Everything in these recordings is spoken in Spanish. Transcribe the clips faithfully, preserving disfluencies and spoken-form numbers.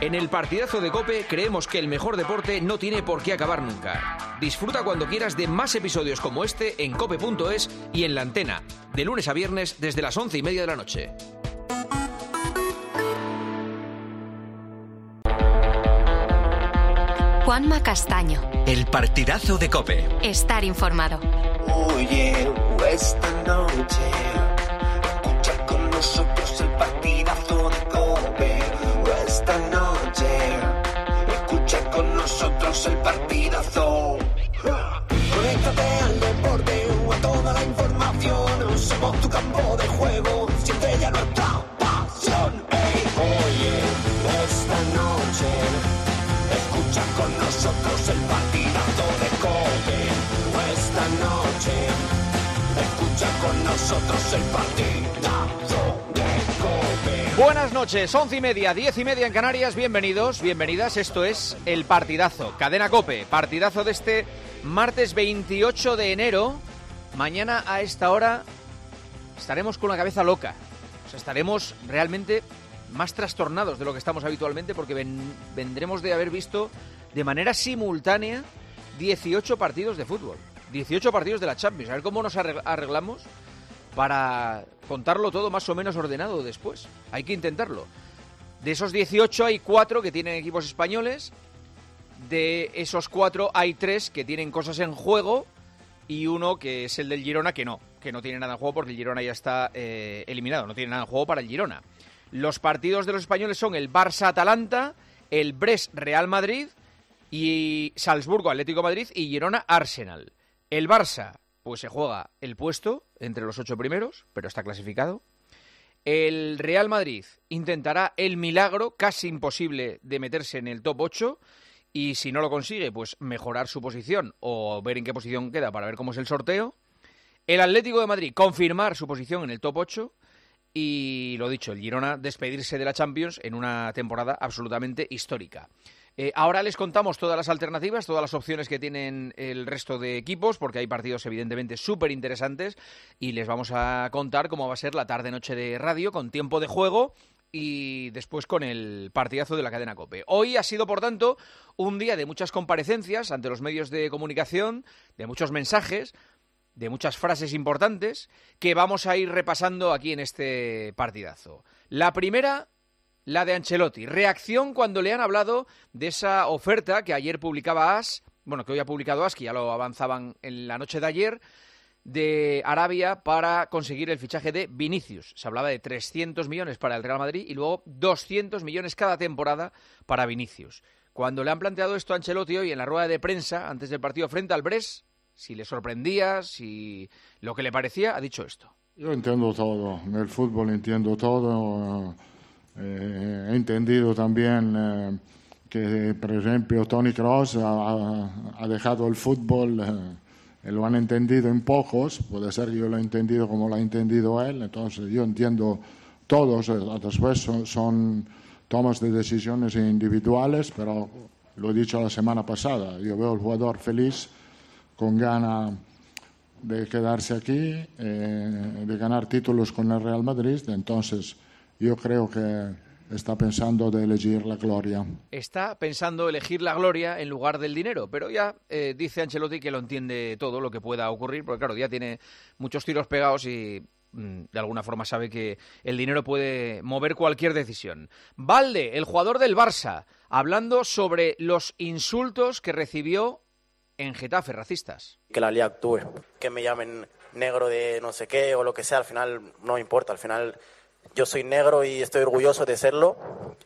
En el partidazo de COPE creemos que el mejor deporte no tiene por qué acabar nunca. Disfruta cuando quieras de más episodios como este en cope punto es y en La Antena, de lunes a viernes desde las once y media de la noche. Juanma Castaño. El partidazo de COPE. Estar informado. Oye, esta noche escucha con nosotros el partidazo de COPE. Esta noche escucha con nosotros el partidazo. Conéctate al deporte o a toda la información. Somos tu campo de juego, siente ya nuestra pasión. Hey, oye, esta noche escucha con nosotros el partidazo de COPE. Esta noche escucha con nosotros el partidazo de COPE. Buenas noches, once y media, diez y media en Canarias. Bienvenidos, bienvenidas. Esto es El Partidazo, Cadena COPE. Partidazo de este martes veintiocho de enero. Mañana a esta hora estaremos con la cabeza loca. O sea, estaremos realmente más trastornados de lo que estamos habitualmente porque ven, vendremos de haber visto de manera simultánea dieciocho partidos de fútbol, dieciocho partidos de la Champions. A ver cómo nos arreglamos para contarlo todo más o menos ordenado después. Hay que intentarlo. De esos dieciocho hay cuatro que tienen equipos españoles, de esos cuatro hay tres que tienen cosas en juego y uno que es el del Girona que no, que no tiene nada en juego porque el Girona ya está eh, eliminado, no tiene nada en juego para el Girona. Los partidos de los españoles son el Barça-Atalanta, el Brest-Real Madrid y Salzburgo-Atlético Madrid y Girona-Arsenal. El Barça, pues se juega el puesto entre los ocho primeros, pero está clasificado. El Real Madrid intentará el milagro, casi imposible, de meterse en el top ocho y si no lo consigue, pues mejorar su posición o ver en qué posición queda para ver cómo es el sorteo. El Atlético de Madrid, confirmar su posición en el top ocho. Y lo dicho, el Girona despedirse de la Champions en una temporada absolutamente histórica. Eh, ahora les contamos todas las alternativas, todas las opciones que tienen el resto de equipos, porque hay partidos evidentemente súper interesantes y les vamos a contar cómo va a ser la tarde-noche de radio con tiempo de juego y después con el partidazo de la cadena COPE. Hoy ha sido, por tanto, un día de muchas comparecencias ante los medios de comunicación, de muchos mensajes, de muchas frases importantes que vamos a ir repasando aquí en este partidazo. La primera, la de Ancelotti. Reacción cuando le han hablado de esa oferta que ayer publicaba AS, bueno, que hoy ha publicado AS, que ya lo avanzaban en la noche de ayer, de Arabia para conseguir el fichaje de Vinicius. Se hablaba de trescientos millones para el Real Madrid y luego doscientos millones cada temporada para Vinicius. Cuando le han planteado esto a Ancelotti hoy en la rueda de prensa antes del partido frente al Brest, si le sorprendía, si lo que le parecía, ha dicho esto. Yo entiendo todo, en el fútbol entiendo todo, eh, he entendido también eh, que, por ejemplo, Toni Kroos ha, ha dejado el fútbol, eh, lo han entendido en pocos, puede ser que yo lo he entendido como lo ha entendido él, entonces yo entiendo todos, después son, son tomas de decisiones individuales, pero lo he dicho la semana pasada, yo veo al jugador feliz, con ganas de quedarse aquí, eh, de ganar títulos con el Real Madrid, entonces yo creo que está pensando de elegir la gloria. Está pensando elegir la gloria en lugar del dinero, pero ya eh, dice Ancelotti que lo entiende todo lo que pueda ocurrir, porque claro, ya tiene muchos tiros pegados y mm, de alguna forma sabe que el dinero puede mover cualquier decisión. Valde, el jugador del Barça, hablando sobre los insultos que recibió en Getafe, racistas. Que la liga actúe, que me llamen negro de no sé qué o lo que sea, al final no importa, al final yo soy negro y estoy orgulloso de serlo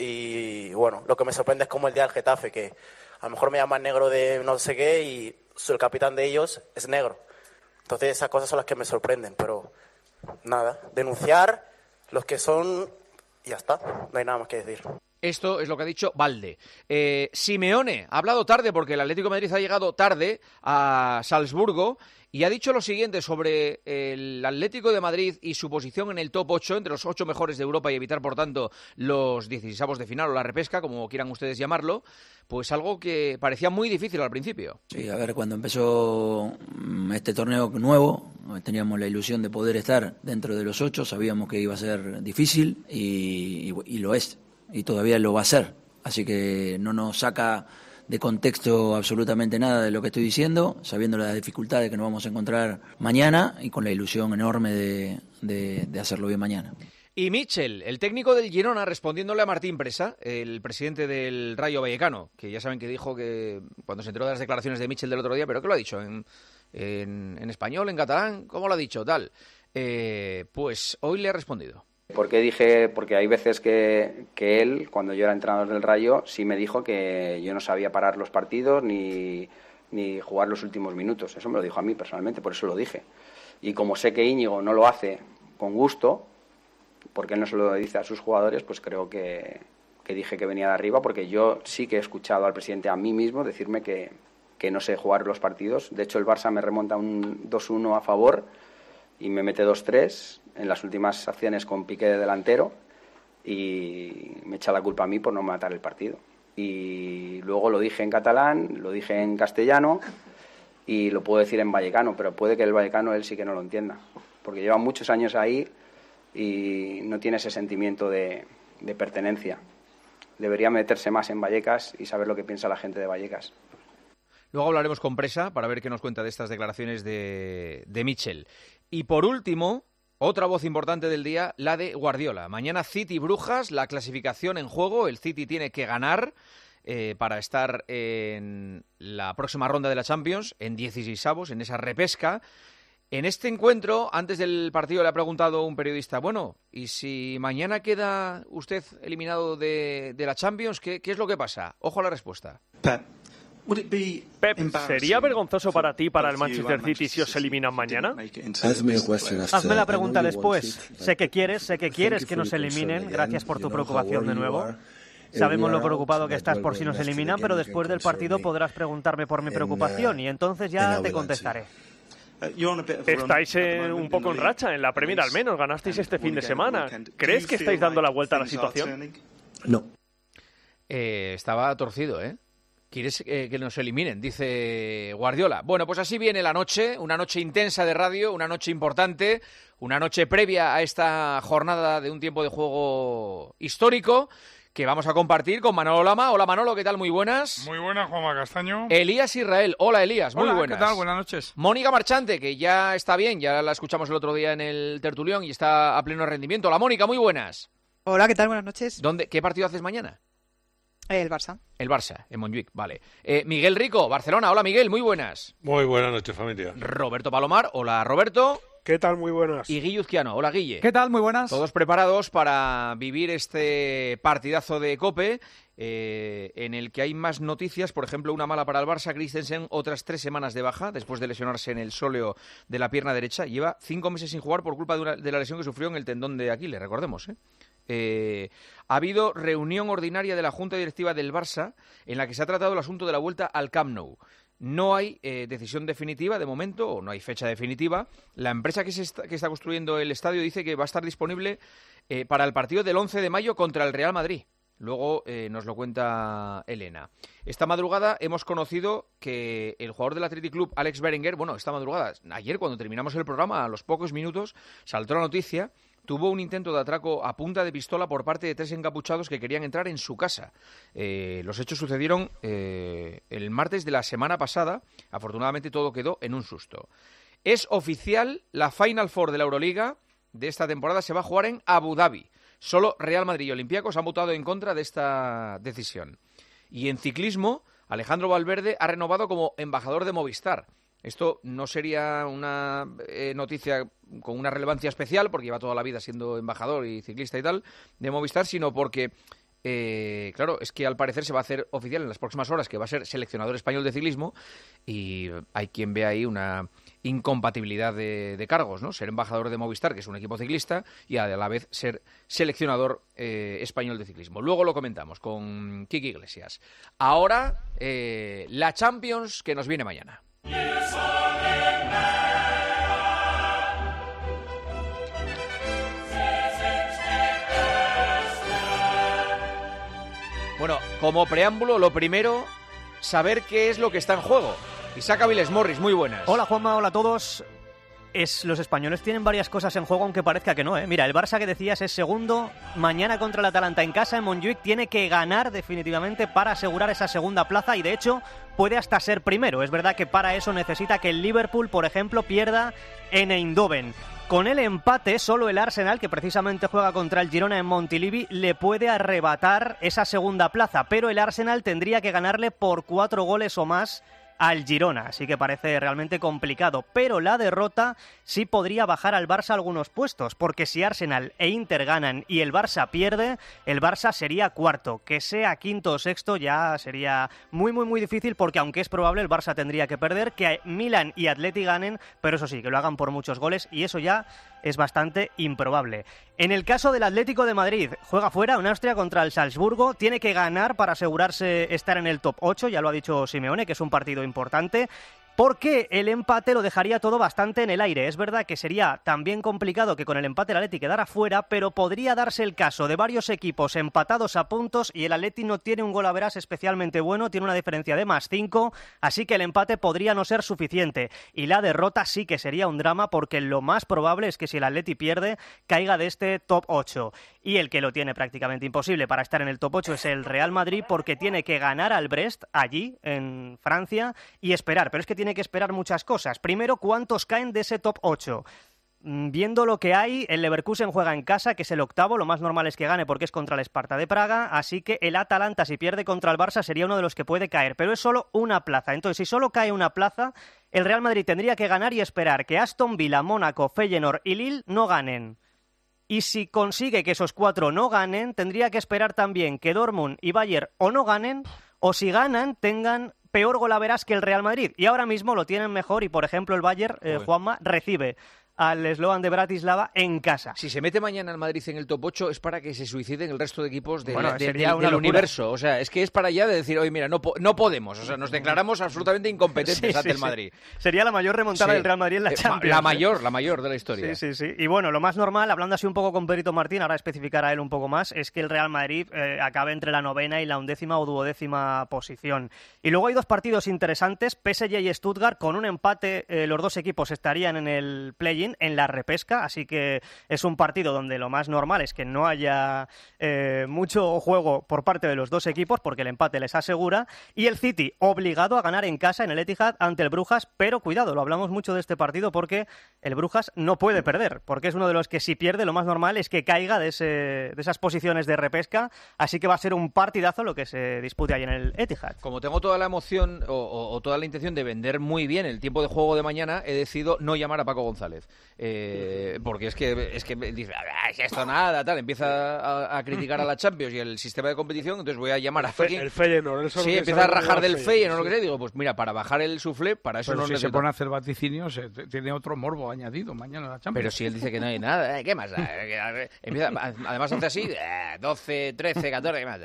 y bueno, lo que me sorprende es como el día del Getafe, que a lo mejor me llaman negro de no sé qué y soy el capitán de ellos, es negro. Entonces esas cosas son las que me sorprenden, pero nada, denunciar los que son y ya está, no hay nada más que decir. Esto es lo que ha dicho Valde. Eh, Simeone ha hablado tarde porque el Atlético de Madrid ha llegado tarde a Salzburgo y ha dicho lo siguiente sobre el Atlético de Madrid y su posición en el top ocho, entre los ocho mejores de Europa y evitar, por tanto, los dieciseisavos de final o la repesca, como quieran ustedes llamarlo, pues algo que parecía muy difícil al principio. Sí, a ver, cuando empezó este torneo nuevo, teníamos la ilusión de poder estar dentro de los ocho, sabíamos que iba a ser difícil y, y, y lo es. Y todavía lo va a hacer, Así que no nos saca de contexto absolutamente nada de lo que estoy diciendo, sabiendo las dificultades que nos vamos a encontrar mañana y con la ilusión enorme de, de, de hacerlo bien mañana. Y Mitchell, el técnico del Girona, respondiéndole a Martín Presa, el presidente del Rayo Vallecano, que ya saben que dijo que cuando se enteró de las declaraciones de Mitchell del otro día, pero ¿qué lo ha dicho? ¿En, en, en español, en catalán? ¿Cómo lo ha dicho? Tal. Eh, pues hoy le ha respondido. Porque dije, porque hay veces que, que él, cuando yo era entrenador del Rayo, sí me dijo que yo no sabía parar los partidos ni, ni jugar los últimos minutos. Eso me lo dijo a mí personalmente, por eso lo dije. Y como sé que Íñigo no lo hace con gusto, porque él no se lo dice a sus jugadores, pues creo que, que dije que venía de arriba, porque yo sí que he escuchado al presidente a mí mismo decirme que, que no sé jugar los partidos. De hecho, el Barça me remonta un dos uno a favor y me mete dos tres en las últimas acciones con Piqué de delantero y me echa la culpa a mí por no matar el partido. Y luego lo dije en catalán, lo dije en castellano y lo puedo decir en vallecano, pero puede que el vallecano él sí que no lo entienda, porque lleva muchos años ahí y no tiene ese sentimiento de, de pertenencia. Debería meterse más en Vallecas y saber lo que piensa la gente de Vallecas. Luego hablaremos con Presa para ver qué nos cuenta de estas declaraciones de, de Mitchell. Y por último, otra voz importante del día, la de Guardiola. Mañana City-Brujas, la clasificación en juego. El City tiene que ganar eh, para estar en la próxima ronda de la Champions, en dieciseisavos, en esa repesca. En este encuentro, antes del partido, le ha preguntado un periodista, bueno, ¿y si mañana queda usted eliminado de, de la Champions, ¿qué, qué es lo que pasa? Ojo a la respuesta. Pep, Pep, ¿sería vergonzoso para ti, para el Manchester City, si os eliminan mañana? Hazme la pregunta después. Sé que quieres, sé que quieres que nos eliminen. Gracias por tu preocupación de nuevo. Sabemos lo preocupado que estás por si nos eliminan, pero después del partido podrás preguntarme por mi preocupación y entonces ya te contestaré. Estáis en, un poco en racha, en la Premier al menos, ganasteis este fin de semana. ¿Crees que estáis dando la vuelta a la situación? No. Eh, estaba torcido, ¿eh? ¿Quieres eh, que nos eliminen? Dice Guardiola. Bueno, pues así viene la noche, una noche intensa de radio, una noche importante, una noche previa a esta jornada de un tiempo de juego histórico que vamos a compartir con Manolo Lama. Hola Manolo, ¿qué tal? Muy buenas. Muy buenas, Juanma Castaño. Elías Israel. Hola Elías, muy Hola, buenas. ¿qué tal? Buenas noches. Mónica Marchante, que ya está bien, ya la escuchamos el otro día en el tertulión y está a pleno rendimiento. Hola Mónica, muy buenas. Hola, ¿qué tal? Buenas noches. ¿Dónde, ¿Qué partido haces mañana? El Barça. El Barça, en Montjuic, vale. Eh, Miguel Rico, Barcelona. Hola Miguel, muy buenas. Muy buenas noches, familia. Roberto Palomar, hola Roberto. ¿Qué tal? Muy buenas. Y Guille Uzquiano, hola Guille. ¿Qué tal? Muy buenas. Todos preparados para vivir este partidazo de COPE, eh, en el que hay más noticias, por ejemplo, una mala para el Barça, Christensen, otras tres semanas de baja, después de lesionarse en el sóleo de la pierna derecha. Lleva cinco meses sin jugar por culpa de, una, de la lesión que sufrió en el tendón de Aquiles, recordemos, ¿eh? Eh, ha habido reunión ordinaria de la Junta Directiva del Barça en la que se ha tratado el asunto de la vuelta al Camp Nou. No hay eh, decisión definitiva de momento, o no hay fecha definitiva. La empresa que, se está, que está construyendo el estadio dice que va a estar disponible eh, para el partido del once de mayo contra el Real Madrid. Luego eh, nos lo cuenta Elena. Esta madrugada hemos conocido que el jugador del Athletic Club, Alex Berenguer, bueno, esta madrugada, ayer cuando terminamos el programa, a los pocos minutos, saltó la noticia, tuvo un intento de atraco a punta de pistola por parte de tres encapuchados que querían entrar en su casa. Eh, los hechos sucedieron eh, el martes de la semana pasada. Afortunadamente todo quedó en un susto. Es oficial, la Final Four de la Euroliga de esta temporada se va a jugar en Abu Dhabi. Solo Real Madrid y Olympiacos han votado en contra de esta decisión. Y en ciclismo, Alejandro Valverde ha renovado como embajador de Movistar. Esto no sería una eh, noticia con una relevancia especial, porque lleva toda la vida siendo embajador y ciclista y tal, de Movistar, sino porque, eh, claro, es que al parecer se va a hacer oficial en las próximas horas que va a ser seleccionador español de ciclismo y hay quien ve ahí una incompatibilidad de, de cargos, ¿no? Ser embajador de Movistar, que es un equipo ciclista, y a la vez ser seleccionador eh, español de ciclismo. Luego lo comentamos con Kiki Iglesias. Ahora, eh, la Champions que nos viene mañana. Bueno, como preámbulo, lo primero, saber qué es lo que está en juego. Isaac Avilés Morris, muy buenas. Hola Juanma, hola a todos. es, los españoles tienen varias cosas en juego, aunque parezca que no, ¿eh? Mira, el Barça que decías es segundo, mañana contra el Atalanta en casa, en Montjuic, tiene que ganar definitivamente para asegurar esa segunda plaza y de hecho puede hasta ser primero. Es verdad que para eso necesita que el Liverpool, por ejemplo, pierda en Eindhoven. Con el empate, solo el Arsenal, que precisamente juega contra el Girona en Montilivi, le puede arrebatar esa segunda plaza, pero el Arsenal tendría que ganarle por cuatro goles o más al Girona, así que parece realmente complicado, pero la derrota sí podría bajar al Barça algunos puestos, porque si Arsenal e Inter ganan y el Barça pierde, el Barça sería cuarto, que sea quinto o sexto ya sería muy muy muy difícil, porque aunque es probable el Barça tendría que perder, que Milan y Atleti ganen, pero eso sí, que lo hagan por muchos goles y eso ya es bastante improbable. En el caso del Atlético de Madrid, juega fuera en Austria contra el Salzburgo, tiene que ganar para asegurarse estar en el top ocho, ya lo ha dicho Simeone, que es un partido importante, porque el empate lo dejaría todo bastante en el aire. Es verdad que sería también complicado que con el empate el Atleti quedara fuera, pero podría darse el caso de varios equipos empatados a puntos y el Atleti no tiene un golaveras especialmente bueno, tiene una diferencia de más cinco, así que el empate podría no ser suficiente. Y la derrota sí que sería un drama, porque lo más probable es que si el Atleti pierde, caiga de este top ocho. Y el que lo tiene prácticamente imposible para estar en el top ocho es el Real Madrid, porque tiene que ganar al Brest allí, en Francia, y esperar. Pero es que tiene que esperar muchas cosas. Primero, ¿cuántos caen de ese top ocho? Viendo lo que hay, el Leverkusen juega en casa, que es el octavo, lo más normal es que gane porque es contra el Sparta de Praga, así que el Atalanta, si pierde contra el Barça, sería uno de los que puede caer, pero es solo una plaza. Entonces, si solo cae una plaza, el Real Madrid tendría que ganar y esperar que Aston Villa, Mónaco, Feyenoord y Lille no ganen. Y si consigue que esos cuatro no ganen, tendría que esperar también que Dortmund y Bayern o no ganen, o si ganan, tengan peor golaveras que el Real Madrid. Y ahora mismo lo tienen mejor y, por ejemplo, el Bayern, eh, Juanma, recibe al Slovan de Bratislava en casa. Si se mete mañana el Madrid en el top ocho es para que se suiciden el resto de equipos de, bueno, de, sería de, una del locura. universo. O sea, es que es para ya de decir, oye, mira, no, po no podemos. O sea, nos declaramos absolutamente incompetentes sí, ante sí, el Madrid. Sí. Sería la mayor remontada sí. del Real Madrid en la Champions. La mayor, la mayor de la historia. Sí, sí, sí. Y bueno, lo más normal, hablando así un poco con Perito Martín, ahora especificará él un poco más, es que el Real Madrid eh, acabe entre la novena y la undécima o duodécima posición. Y luego hay dos partidos interesantes, P S G y Stuttgart, con un empate eh, los dos equipos estarían en el play-in, en la repesca, así que es un partido donde lo más normal es que no haya eh, mucho juego por parte de los dos equipos, porque el empate les asegura, y el City obligado a ganar en casa en el Etihad ante el Brujas, pero cuidado, lo hablamos mucho de este partido porque el Brujas no puede perder, porque es uno de los que si pierde lo más normal es que caiga de, ese, de esas posiciones de repesca, así que va a ser un partidazo lo que se dispute ahí en el Etihad. Como tengo toda la emoción o, o, o toda la intención de vender muy bien el tiempo de juego de mañana, he decidido no llamar a Paco González, eh, porque es que es que dice, esto nada, tal, empieza a, a criticar a la Champions y el sistema de competición, entonces voy a llamar a Fekir. El Feyenoord, el sí, empieza a rajar del Feyenoord, no lo que sé, digo, pues mira, para bajar el suflé, para eso pero no si necesito. se pone a hacer vaticinios, eh, tiene otro morbo añadido mañana la Champions. Pero si él dice que no hay nada, ¿eh? ¿Qué más? Empieza, además hace así, doce, trece, catorce, ¿qué más?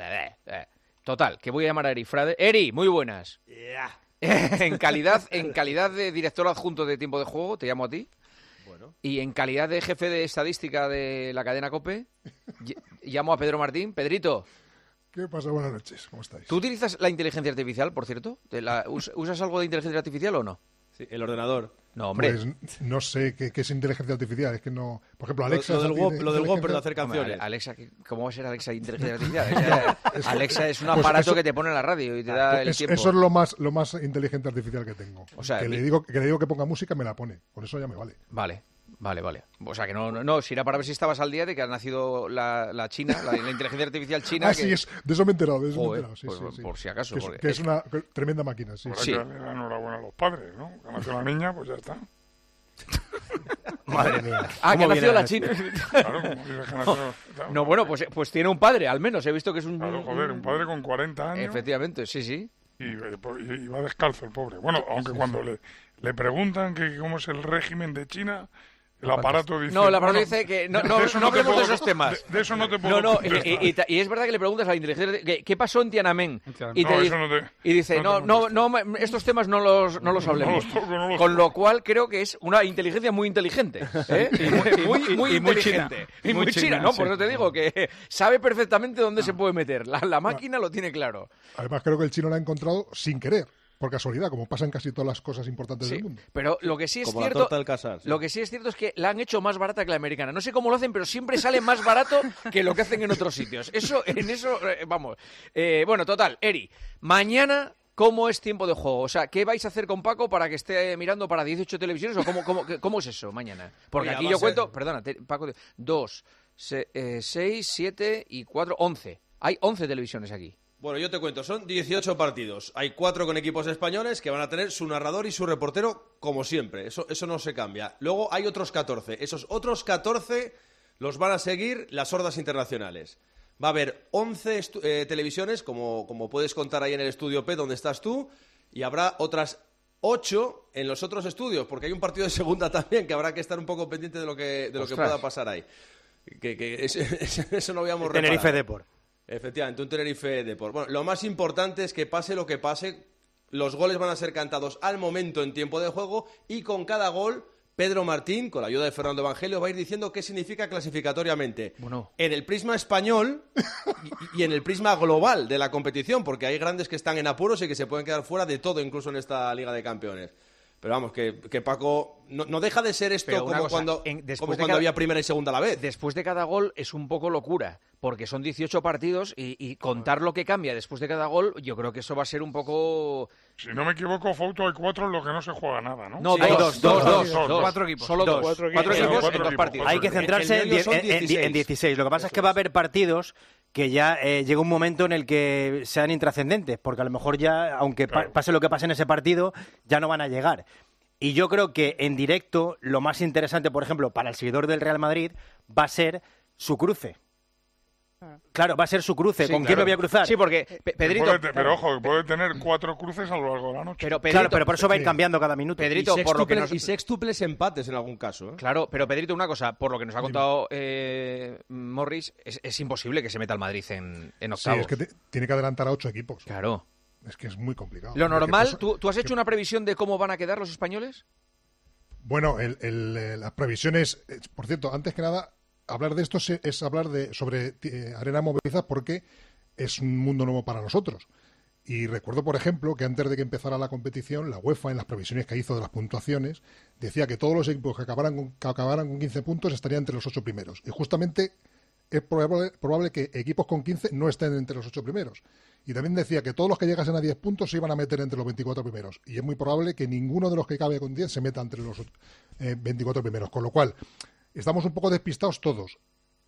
Total, que voy a llamar a Eri Frade. Eri, muy buenas. Yeah. en calidad en calidad de director adjunto de Tiempo de Juego, te llamo a ti. Bueno. Y en calidad de jefe de estadística de la cadena COPE, llamo a Pedro Martín. Pedrito. ¿Qué pasa? Buenas noches, ¿cómo estáis? ¿Tú utilizas la inteligencia artificial, por cierto? La, ¿Usas algo de inteligencia artificial o no? Sí, el ordenador. No, hombre. Pues no sé qué, qué es inteligencia artificial. Es que no. Por ejemplo, Alexa. Lo, lo del, tiene lo del Whopper de hacer Hombre, canciones. Alexa, ¿cómo va a ser Alexa inteligencia artificial? Alexa, es, Alexa es un pues aparato eso, que te pone en la radio y te da el es, tiempo. Eso es lo más, lo más inteligente artificial que tengo. O sea, que, mi... le digo, que le digo que ponga música, me la pone. Con eso ya me vale. Vale. Vale, vale. O sea, que no, no, no, si era para ver si estabas al día de que ha nacido la, la China, la, la inteligencia artificial china. Ah, que... sí, es, de eso me he enterado, de eso Joder, me he enterado. Sí, por, sí, sí. por si acaso. Que es, porque... que es una tremenda máquina, sí. Por sí. que enhorabuena a los padres, ¿no? Que nació la niña, pues ya está. Madre mía. Ah, que ha nacido la China. Claro, como dices que nació... No, no, bueno, pues, pues tiene un padre, al menos. He visto que es un... Claro, joder, un padre con cuarenta años. Efectivamente, sí, sí. Y, y, y va descalzo el pobre. Bueno, aunque sí, cuando sí. Le, le preguntan que cómo es el régimen de China... El aparato dice... No, el aparato bueno, dice que no, no, de no hablemos puedo, de esos temas. De, de eso no te puedo No, no, y, y, y es verdad que le preguntas a la inteligencia... ¿Qué, qué pasó en Tiananmen? Y, te no, dice, no te, y dice, no, no, no, no, estos temas no los, no los hablemos. No los toco, no los Con lo cual creo que es una inteligencia muy inteligente. ¿eh? Y muy, muy, muy y, y muy inteligente. china. Y muy, muy china, china, ¿no? Sí. Por eso te digo que sabe perfectamente dónde no. se puede meter. La, la máquina no. lo tiene claro. Además creo que el chino lo ha encontrado sin querer. por casualidad, como pasan casi todas las cosas importantes Sí, del mundo. pero lo que sí es Como cierto, la torta del Casar, sí. lo que sí es cierto es que la han hecho más barata que la americana. No sé cómo lo hacen, pero siempre sale más barato que lo que hacen en otros sitios. Eso, en eso, eh, vamos. Eh, bueno, total, Eri, mañana, ¿cómo es tiempo de juego? O sea, ¿qué vais a hacer con Paco para que esté mirando para dieciocho televisiones o cómo, cómo, qué- cómo es eso mañana? Porque Mira, aquí va yo a ser- cuento, perdona, te- Paco, dos, se- eh, seis, siete y cuatro, once. Hay once televisiones aquí. Bueno, yo te cuento, son dieciocho partidos. Hay cuatro con equipos españoles que van a tener su narrador y su reportero como siempre. Eso, eso no se cambia. Luego hay otros catorce. Esos otros catorce los van a seguir las hordas internacionales. Va a haber once estu- eh, televisiones, como, como puedes contar ahí en el estudio P, donde estás tú, y habrá otras ocho en los otros estudios, porque hay un partido de segunda también que habrá que estar un poco pendiente de lo que, de lo que Ostras. pueda pasar ahí. Que, que es- es- eso no habíamos Tenerife reparado. Depor. Efectivamente, un Tenerife Depor. Bueno, lo más importante es que pase lo que pase, los goles van a ser cantados al momento en tiempo de juego y con cada gol Pedro Martín, con la ayuda de Fernando Evangelio, va a ir diciendo qué significa clasificatoriamente. Bueno. En el prisma español y, y en el prisma global de la competición, porque hay grandes que están en apuros y que se pueden quedar fuera de todo, incluso en esta Liga de Campeones. Pero vamos, que, que Paco no, no deja de ser esto Pero una como cosa, cuando, en- después como de cuando cada- había primera y segunda a la vez. Después de cada gol es un poco locura, porque son dieciocho partidos y, y contar lo que cambia después de cada gol, yo creo que eso va a ser un poco... Si no me equivoco, Fouto, hay cuatro en los que no se juega nada, ¿no? No, Sí, dos, dos, dos, dos, dos, dos. Cuatro equipos. Solo dos. Cuatro Cuatro equipos. equipos Cuatro en dos equipos. partidos. Hay que centrarse en, die- en- en- en dieciséis. Lo que pasa es que va a haber partidos que ya eh, llega un momento en el que sean intrascendentes, porque a lo mejor ya, aunque pa- pase lo que pase en ese partido, ya no van a llegar. Y yo creo que en directo lo más interesante, por ejemplo, para el seguidor del Real Madrid, va a ser su cruce. Claro, va a ser su cruce. Sí, ¿Con claro. quién me voy a cruzar? Sí, porque Pe- Pedrito... Puede te- pero ojo, puede tener cuatro cruces a lo largo de la noche. Pero Claro, pero por eso va a ir cambiando cada minuto. Pedrito, y por lo que sextuples- nos... y sextuples empates en algún caso. ¿eh? Claro, pero Pedrito, una cosa, por lo que nos ha contado eh, Morris, es, es imposible que se meta el Madrid en, en Sí, octavos. es que te- tiene que adelantar a ocho equipos. Claro. Es que es muy complicado. Lo Porque normal, cosa- ¿tú, ¿tú has hecho una previsión de cómo van a quedar los españoles? Bueno, el, el, eh, las previsiones, eh, por cierto, antes que nada, hablar de esto es, es hablar de sobre eh, arena moviliza porque es un mundo nuevo para nosotros. Y recuerdo, por ejemplo, que antes de que empezara la competición, la UEFA, en las previsiones que hizo de las puntuaciones, decía que todos los equipos que acabaran con, que acabaran con quince puntos estarían entre los ocho primeros. Y justamente es probable, probable que equipos con quince no estén entre los ocho primeros. Y también decía que todos los que llegasen a diez puntos se iban a meter entre los veinticuatro primeros. Y es muy probable que ninguno de los que cabe con diez se meta entre los eh, veinticuatro primeros. Con lo cual, estamos un poco despistados todos.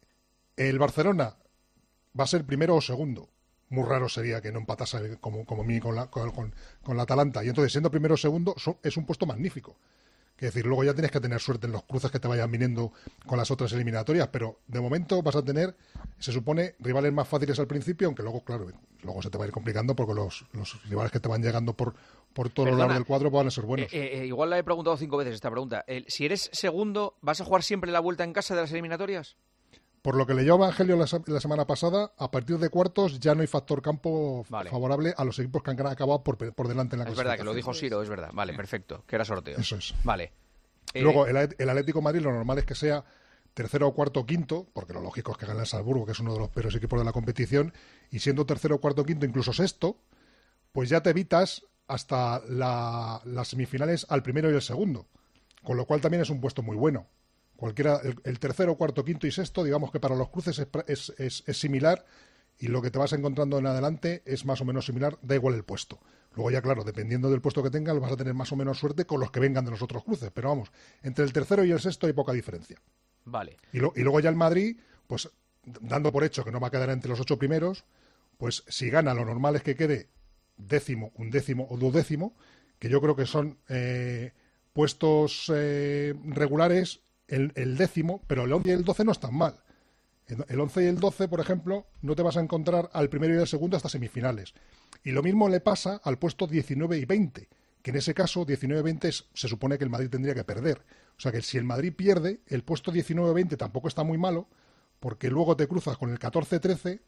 El Barcelona va a ser primero o segundo. Muy raro sería que no empatase como, como mí con la, con, con, con la Atalanta. Y entonces, siendo primero o segundo, so- es un puesto magnífico. Es decir, luego ya tienes que tener suerte en los cruces que te vayan viniendo con las otras eliminatorias, pero de momento vas a tener, se supone, rivales más fáciles al principio, aunque luego, claro, luego se te va a ir complicando porque los, los rivales que te van llegando por, por todo lo Perdona, largo del cuadro van a ser buenos. Eh, eh, igual la he preguntado cinco veces esta pregunta. El- si eres segundo, ¿vas a jugar siempre la vuelta en casa de las eliminatorias? Por lo que leyó Evangelio la, se- la semana pasada, a partir de cuartos ya no hay factor campo f- Vale. favorable a los equipos que han acabado por, pe- por delante en la Es verdad que lo clasificación. dijo Siro, es verdad. Vale, perfecto. Que era sorteo. Eso es. Vale. Eh, Luego, el, At- el Atlético de Madrid lo normal es que sea tercero, cuarto, quinto, porque lo lógico es que gane el Salzburgo, que es uno de los peores equipos de la competición, y siendo tercero, cuarto, quinto, incluso sexto, pues ya te evitas hasta la- las semifinales al primero y el segundo, con lo cual también es un puesto muy bueno. Cualquiera, el, el tercero, cuarto, quinto y sexto, digamos que para los cruces es, pra- es, es- es similar, y lo que te vas encontrando en adelante es más o menos similar, da igual el puesto. Luego ya, claro, dependiendo del puesto que tengas, vas a tener más o menos suerte con los que vengan de los otros cruces. Pero vamos, entre el tercero y el sexto hay poca diferencia. Vale. Y, lo- y luego ya el Madrid, pues dando por hecho que no va a quedar entre los ocho primeros, pues si gana, lo normal es que quede décimo, undécimo o duodécimo, que yo creo que son eh, puestos eh, regulares, el, el décimo, pero el once y el doce no están mal. El el once y el doce, por ejemplo, no te vas a encontrar al primero y al segundo hasta semifinales. Y lo mismo le pasa al puesto diecinueve y veinte, que en ese caso diecinueve y veinte es- se supone que el Madrid tendría que perder. O sea que si el Madrid pierde, el puesto diecinueve y veinte tampoco está muy malo, porque luego te cruzas con el catorce trece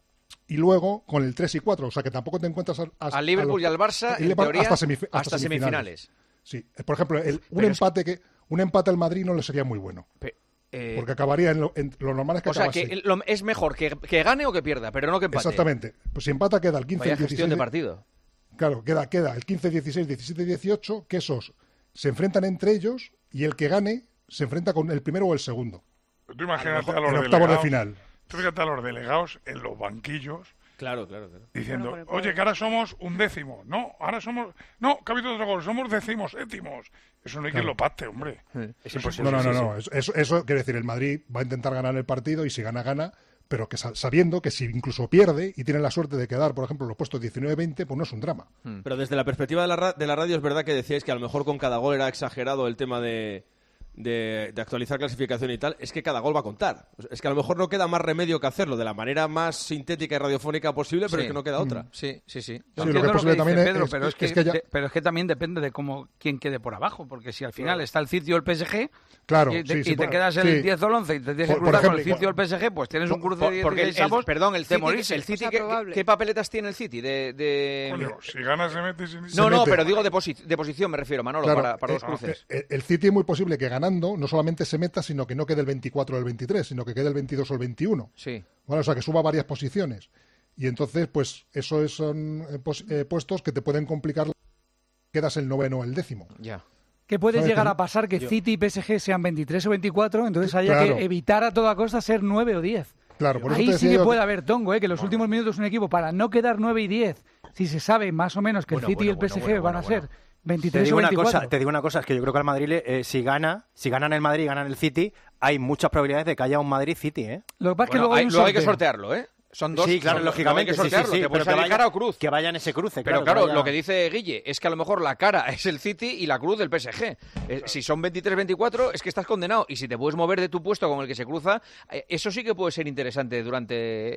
y luego con el tres y cuatro. O sea que tampoco te encuentras a, a- Al Liverpool a y al Barça, el en Liverpool teoría, hasta, semif- hasta hasta semifinales. Sí, por ejemplo, el- un Pero es- empate que un empate al Madrid no le sería muy bueno. Eh, Porque acabaría en lo, en lo normal es que o sea, acabase. que el- lo- es mejor que, que gane o que pierda, pero no que empate. Exactamente. Pues si empata queda el quince, Vaya el dieciséis. gestión de partido. Claro, queda, queda el quince dieciséis, diecisiete dieciocho, que esos se enfrentan entre ellos y el que gane se enfrenta con el primero o el segundo. Tú imagínate a, a los en octavos delegados, de final. Tú fíjate a los delegados en los banquillos. Claro, claro, claro. Diciendo, Bueno, oye, que ahora somos un décimo. No, ahora somos... No, que ha habido otro gol, somos décimos, séptimos. Eso no hay Claro. quien lo pacte, hombre. Es imposible. No, no, no, no. Eso, eso, eso quiere decir, el Madrid va a intentar ganar el partido y si gana, gana, pero que sabiendo que si incluso pierde y tiene la suerte de quedar, por ejemplo, en los puestos diecinueve veinte, pues no es un drama. Pero desde la perspectiva de la, ra- de la radio es verdad que decíais que a lo mejor con cada gol era exagerado el tema de... De, de actualizar clasificación y tal, es que cada gol va a contar. Es que a lo mejor no queda más remedio que hacerlo de la manera más sintética y radiofónica posible, pero Sí. es que no queda otra. Sí, sí, sí. Yo entiendo lo que dice Pedro, es- pero, es es que, que ya- de- pero es que también depende de cómo quién quede por abajo, porque si al final Claro. está el City o el P S G, Claro, y te, sí, sí, y te por- quedas en sí. el diez o el once y te tienes que Por- por cruzar con el ejemplo, City o el P S G, pues tienes un cruce de Porque el, dieciséis avos perdón, el de City, morirse. el City ¿qué, ¿qué papeletas tiene el City? De, de... Coño, si gana se mete y si No, no, mete. pero digo de, posi- de posición, me refiero, Manolo, Claro, para, para los eh, cruces. eh, El City es muy posible que ganando no solamente se meta, sino que no quede el veinticuatro o el veintitrés, sino que quede el veintidós o el veintiuno. Sí. Bueno, o sea, que suba varias posiciones. Y entonces, pues, eso es- son eh, pos- eh, puestos que te pueden complicar. Quedas el noveno o el décimo. Ya. Que puede ¿Sabes? llegar a pasar que Yo- City y P S G sean veintitrés o veinticuatro, entonces haya Claro. que evitar a toda costa ser nueve o diez. Claro, por eso Ahí te sí decía que yo puede que- haber tongo, ¿eh? Que los últimos minutos un equipo, para no quedar nueve y diez, si se sabe más o menos que Bueno, el City bueno, y el P S G bueno, van bueno, a bueno. ser Te veintitrés digo, o una veinticuatro. cosa, te digo una cosa, es que yo creo que al Madrid, le- eh, si gana, si ganan el Madrid y ganan el City, hay muchas probabilidades de que haya un Madrid-City, ¿eh? Lo que pasa es que Bueno, luego hay hay, un luego hay que sorteo. sortearlo, ¿eh? Son dos. Sí, claro, son- lógicamente, hay que sí, sí, sortearlo. sí, te puede pero que salir vaya- cara o cruz. que vaya en ese cruce, Pero claro, claro, que vaya- lo que dice Guille es que a lo mejor la cara es el City y la cruz del P S G. Eh, si son veintitrés veinticuatro es que estás condenado. Y si te puedes mover de tu puesto con el que se cruza, eh, eso sí que puede ser interesante durante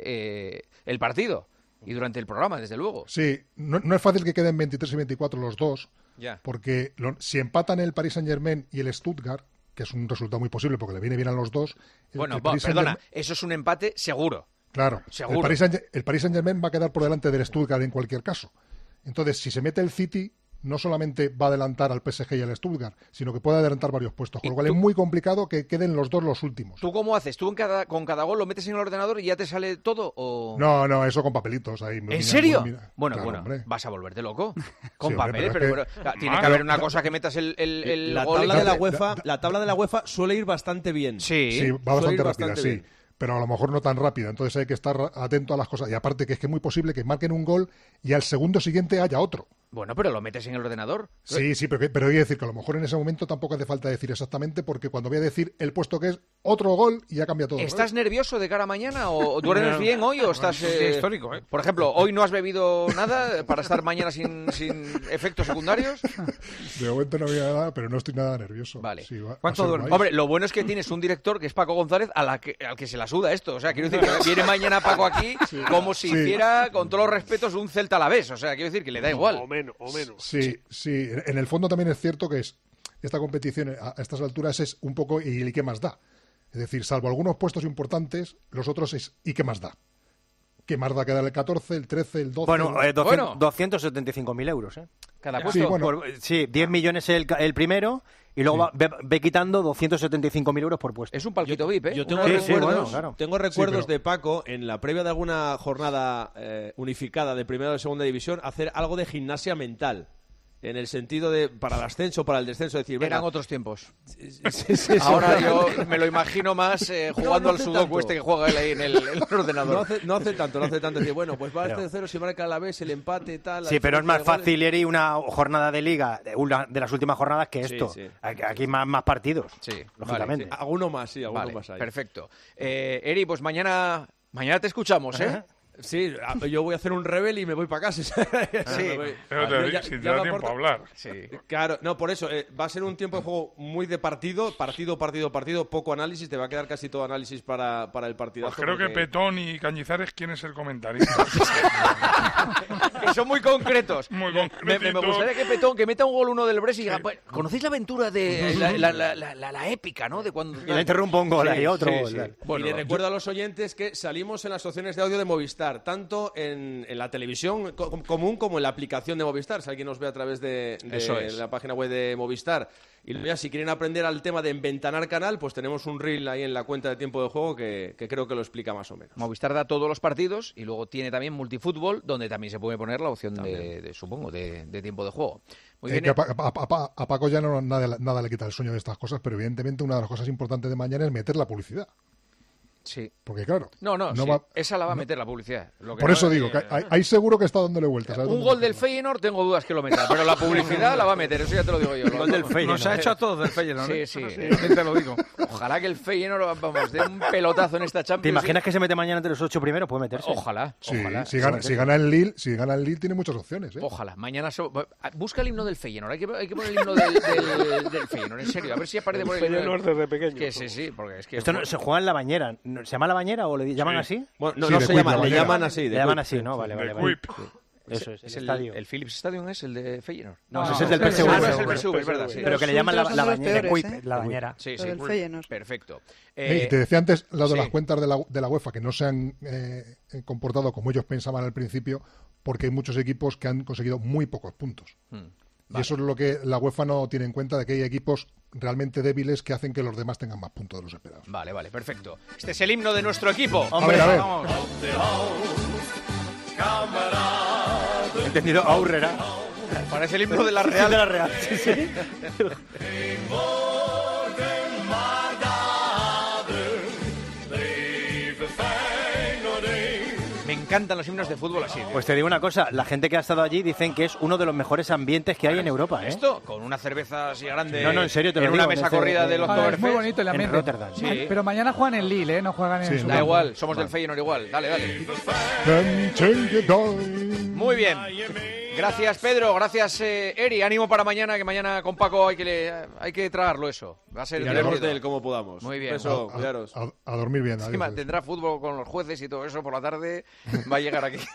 eh, el partido y durante el programa, desde luego. Sí, no, no es fácil que queden veintitrés y veinticuatro los dos, Ya. porque lo- si empatan el Paris Saint-Germain y el Stuttgart, que es un resultado muy posible porque le viene bien a los dos... el- Bueno, el va, Paris perdona, Saint-Germain- eso es un empate seguro. Claro, Seguro. el Paris, Saint, el Paris Saint-Germain va a quedar por delante del Stuttgart en cualquier caso. Entonces, si se mete el City, no solamente va a adelantar al P S G y al Stuttgart, sino que puede adelantar varios puestos, con lo cual es muy complicado que queden los dos los últimos. ¿Tú cómo haces? ¿Tú en cada, con cada gol lo metes en el ordenador y ya te sale todo? O... No, no, eso con papelitos ahí. ¿En mira, serio? mira. Bueno, Claro, bueno, hombre. vas a volverte loco. Con Sí, hombre, papeles, pero pero, es que- pero, claro, tiene Ah, que haber pero- una cosa que metas el, el, el La gol y tabla, que de la te- UEFA, la tabla de la UEFA suele ir bastante bien. Sí, Sí, va Suele bastante ir rápida, bastante sí. bien. Pero a lo mejor no tan rápida. Entonces hay que estar atento a las cosas. Y aparte que es que es muy posible que marquen un gol y al segundo siguiente haya otro. Bueno, pero lo metes en el ordenador. Sí, sí, pero, que- pero hay que decir que a lo mejor en ese momento tampoco hace falta decir exactamente, porque cuando voy a decir el puesto que es otro gol y ya cambia todo. ¿Estás nervioso de cara a mañana o duermes No. bien hoy o estás... Sí, eh, histórico, ¿eh? Por ejemplo, ¿hoy no has bebido nada para estar mañana sin, sin efectos secundarios? De momento no voy a nada, pero no estoy nada nervioso. Vale. Sí, va- va a ¿Cuánto ser duermes? guay. Hombre, lo bueno es que tienes un director que es Paco González a la que, al que se la suda esto. O sea, quiero decir que viene mañana Paco aquí como si Sí. hiciera, con todos los respetos, un Celta a la vez. O sea, quiero decir que le da igual. O menos, o menos. Sí, sí. En el fondo también es cierto que es esta competición a estas alturas es un poco y el qué más da. Es decir, salvo algunos puestos importantes, los otros es y qué más da. ¿Qué más da quedar el catorce, el trece, el doce? Bueno, el- eh, doscientos, doscientos setenta y cinco mil euros, ¿eh? Cada puesto. Sí, bueno. Por- sí, diez millones el, ca- el primero y luego va- ve, ve quitando doscientos setenta y cinco mil euros por puesto. Es un palquito V I P, ¿eh? Yo tengo Sí, sí, recuerdos, bueno, claro. tengo recuerdos Sí, pero- de Paco en la previa de alguna jornada eh, unificada de primera o de segunda división hacer algo de gimnasia mental. En el sentido de, para el ascenso, para el descenso, decir, venga, Eran otros tiempos. Sí, sí, sí, Ahora sí. yo me lo imagino más eh, No, jugando no al hace sudoku tanto. este que juega él ahí en el, en el ordenador. No hace, no hace tanto, no hace tanto. Decir, bueno, pues va Pero- este cero, si marca a la vez el empate, tal. la Sí, pero es diferencia más de goles. fácil, Eri, una jornada de liga, de una de las últimas jornadas que Sí, esto. sí. Aquí aquí más, más partidos, Sí, lógicamente. vale, Alguno más, sí, alguno Vale, más hay. perfecto. Eh, Eri, pues mañana, mañana te escuchamos, ¿eh? Sí, a- yo voy a hacer un rebel y me voy para casa. Sí. Sí. Pero te di- si te da tiempo a hablar. Sí. Claro, no, por eso, eh, va a ser un tiempo de juego muy de partido, partido, partido, partido, poco análisis, te va a quedar casi todo análisis para, para el partidazo. Pues creo que porque- Petón y Cañizares, ¿quién es el comentarista? Que son muy concretos. Muy Me, me- me concretitos. gustaría que Petón, que meta un gol uno del Brest y diga, "Bueno, ¿conocéis la aventura de la, la- la- la- la- la épica, ¿no? De cuando... Y le interrumpo un gol Sí, ahí, otro sí, gol, sí. tal. Bueno, y le recuerdo a los oyentes que salimos en las opciones de audio de Movistar, tanto en, en la televisión co- común como en la aplicación de Movistar. Si alguien nos ve a través de, de Eso es. la página web de Movistar. Y luego ya, si quieren aprender al tema de enventanar canal, pues tenemos un reel ahí en la cuenta de tiempo de juego que, que creo que lo explica más o menos. Movistar da todos los partidos y luego tiene también multifútbol, donde también se puede poner poner la opción de, de, supongo, de, de tiempo de juego. Muy eh, bien. Que a, a, a, a Paco ya no nada, nada le quita el sueño de estas cosas, pero evidentemente una de las cosas importantes de mañana es meter la publicidad. Sí. Porque claro. No, no, no sí. va, esa la va a no, meter la publicidad. Lo que por no eso es, digo, eh, que hay, hay seguro que está dándole vueltas. Un gol del Feyenoord tengo dudas que lo meta, pero la publicidad la va a meter, eso ya te lo digo yo. El gol del Feyenoord. Nos ha hecho a todos del Feyenoord. Sí, ¿eh? sí, sí. Te lo digo. Ojalá que el Feyenoord, vamos, dé un pelotazo en esta Champions. ¿Te imaginas que se mete mañana entre los ocho primeros? Puede meterse. Ojalá, sí, ojalá. Si gana, si gana el Lille, si gana el Lille tiene muchas opciones. ¿eh? Ojalá. Mañana so... busca el himno del Feyenoord. Hay que, hay que poner el himno del, del, del Feyenoord, en serio. A ver si aparece por el Feyenoord desde pequeño. Que sí, sí, porque es que esto no, se juega en la bañera. ¿Se llama la bañera o le llaman sí. así? Bueno, no, sí, no se Quip, llama, le llaman así. Le llaman así, ¿no? Vale, De vale, vale. Quip. Eso es, es el, el, estadio. el Philips Stadium es el de Feyenoord. No, No, ese es del P S V. Ah, no, es el P S V, es verdad. Sí. Pero que le llaman la, la bañera. Peores, Quip, ¿eh? la bañera. Sí, Lo sí. del Feyenoord. Perfecto. Eh, Eh, y te decía antes lo de sí. las cuentas de la, de la UEFA que no se han eh, comportado como ellos pensaban al principio, porque hay muchos equipos que han conseguido muy pocos puntos. Hmm. Y Vale. eso es lo que la UEFA no tiene en cuenta, de que hay equipos realmente débiles que hacen que los demás tengan más puntos de los esperados. Vale, vale, perfecto. Este es el himno de nuestro equipo. Hombre, a ver, a ver. Vamos. He entendido Aurrera. Parece el himno de la Real. De la Real, sí, sí. Me encantan los himnos de fútbol así. tío. Pues te digo una cosa, la gente que ha estado allí dicen que es uno de los mejores ambientes que hay en Europa, ¿eh? ¿Esto? Con una cerveza así grande. No, no, en serio, te lo en digo, una mesa en ese- corrida de los Ah, es muy Oktoberfest. bonito el En ambiente. Rotterdam. Sí. Pero mañana juegan en Lille, ¿eh? No juegan en Sí, su Da Vale. igual, somos del Feyenoord igual. Dale, dale. Muy Muy bien. Gracias, Pedro. Gracias, eh, Eri. Ánimo para mañana, que mañana con Paco hay que, le- hay que tragarlo eso. Va a ser Tiraremos divertido. de él como podamos. Muy bien. Eso, a, cuidaros. a- a dormir bien. Encima adiós. tendrá fútbol con los jueces y todo eso por la tarde. Va a llegar aquí.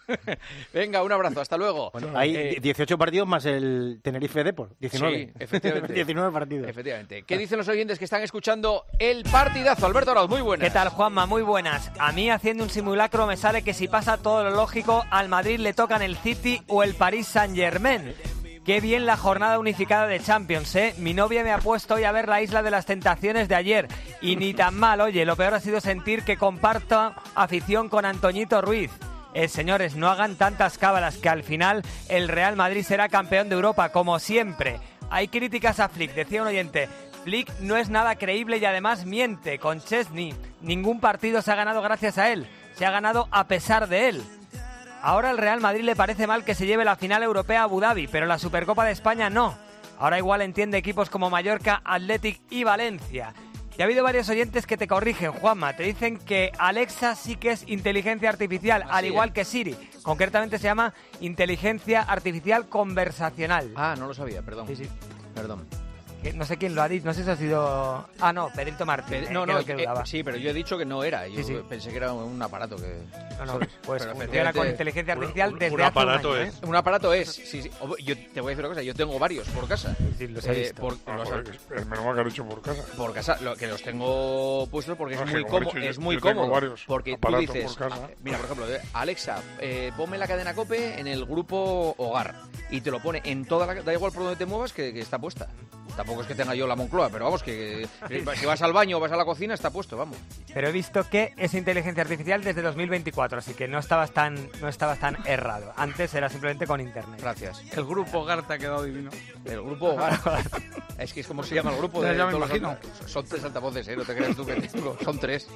Venga, un abrazo. Hasta luego. Bueno, hay Eh, dieciocho partidos más el Tenerife Depor, diecinueve. Sí, efectivamente. diecinueve partidos. Efectivamente. ¿Qué dicen los oyentes que están escuchando el partidazo? Alberto Arauz, muy buenas. ¿Qué tal, Juanma? Muy buenas. A mí, haciendo un simulacro, me sale que si pasa todo lo lógico, al Madrid le tocan el City o el Paris Saint-Germain. Qué bien la jornada unificada de Champions, ¿eh? Mi novia me ha puesto hoy a ver la Isla de las Tentaciones de ayer. Y ni tan mal, oye, lo peor ha sido sentir que comparto afición con Antoñito Ruiz. Eh, señores, no hagan tantas cábalas, que al final el Real Madrid será campeón de Europa, como siempre. Hay críticas a Flick, decía un oyente. Flick no es nada creíble y además miente. Con Chesney, ningún partido se ha ganado gracias a él. Se ha ganado a pesar de él. Ahora al Real Madrid le parece mal que se lleve la final europea a Abu Dhabi, pero la Supercopa de España no. Ahora igual entiende equipos como Mallorca, Athletic y Valencia. Y ha habido varios oyentes que te corrigen, Juanma. Te dicen que Alexa sí que es inteligencia artificial, ¿Ah, al sí, igual eh? que Siri. Concretamente se llama inteligencia artificial conversacional. Ah, no lo sabía, perdón. Sí, sí. Perdón. Que no sé quién lo ha dicho, no sé si ha sido... Ah, no, Pedrito Martín. Pe- eh, no, que no, era el que eh, dudaba. sí, pero yo he dicho que no era. Yo Sí, sí. pensé que era un aparato que... No, no, ¿sabes? pues Pero funciona efectivamente- con inteligencia artificial un- desde un hace aparato un año, es. ¿eh? Un aparato es, sí, sí. O- Yo te voy a decir una cosa, yo tengo varios por casa. Sí, los he visto. por, Ah, los- joder, es- menos mal que lo he hecho por casa. por casa, lo, que los tengo puestos porque Ah, es que muy como he cómodo. dicho, yo- Es muy yo tengo cómodo. varios Porque tú aparatos dices, por casa. ah, mira, por ejemplo, Alexa, eh, ponme la cadena COPE en el grupo Hogar y te lo pone en toda la... Da igual por donde te muevas que, que está puesta. Tampoco es que tenga yo la Moncloa, pero vamos, que, que si vas al baño o vas a la cocina está puesto, vamos. Pero he visto que es inteligencia artificial desde dos mil veinticuatro, así que no estabas tan, no estabas tan errado. Antes era simplemente con internet. Gracias. El grupo Hogar te ha quedado divino. El grupo Hogar. Es que es como se llama el grupo. Ya, De ya me todos los imagino. alta- Son tres altavoces, ¿eh? No te creas tú que tengo. Son tres.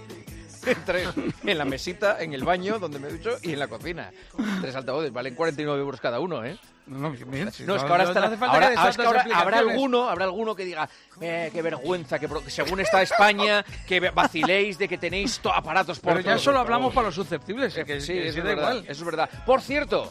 Tres. En la mesita, en el baño, donde me ducho, y en la cocina. Tres altavoces. Valen cuarenta y nueve euros cada uno, ¿eh? No, no, bien, si No, es que ahora, no- está- no hace falta ahora- que des ahora es que tantas ahora habrá explicaciones. alguno, habrá alguno que diga, eh, qué vergüenza, que, pro- que según está España, que vaciléis de que tenéis to- aparatos por Pero ya todos solo lados. hablamos para los susceptibles. Eh, Que, sí, que eso sí es da verdad, igual. eso es verdad. Por cierto,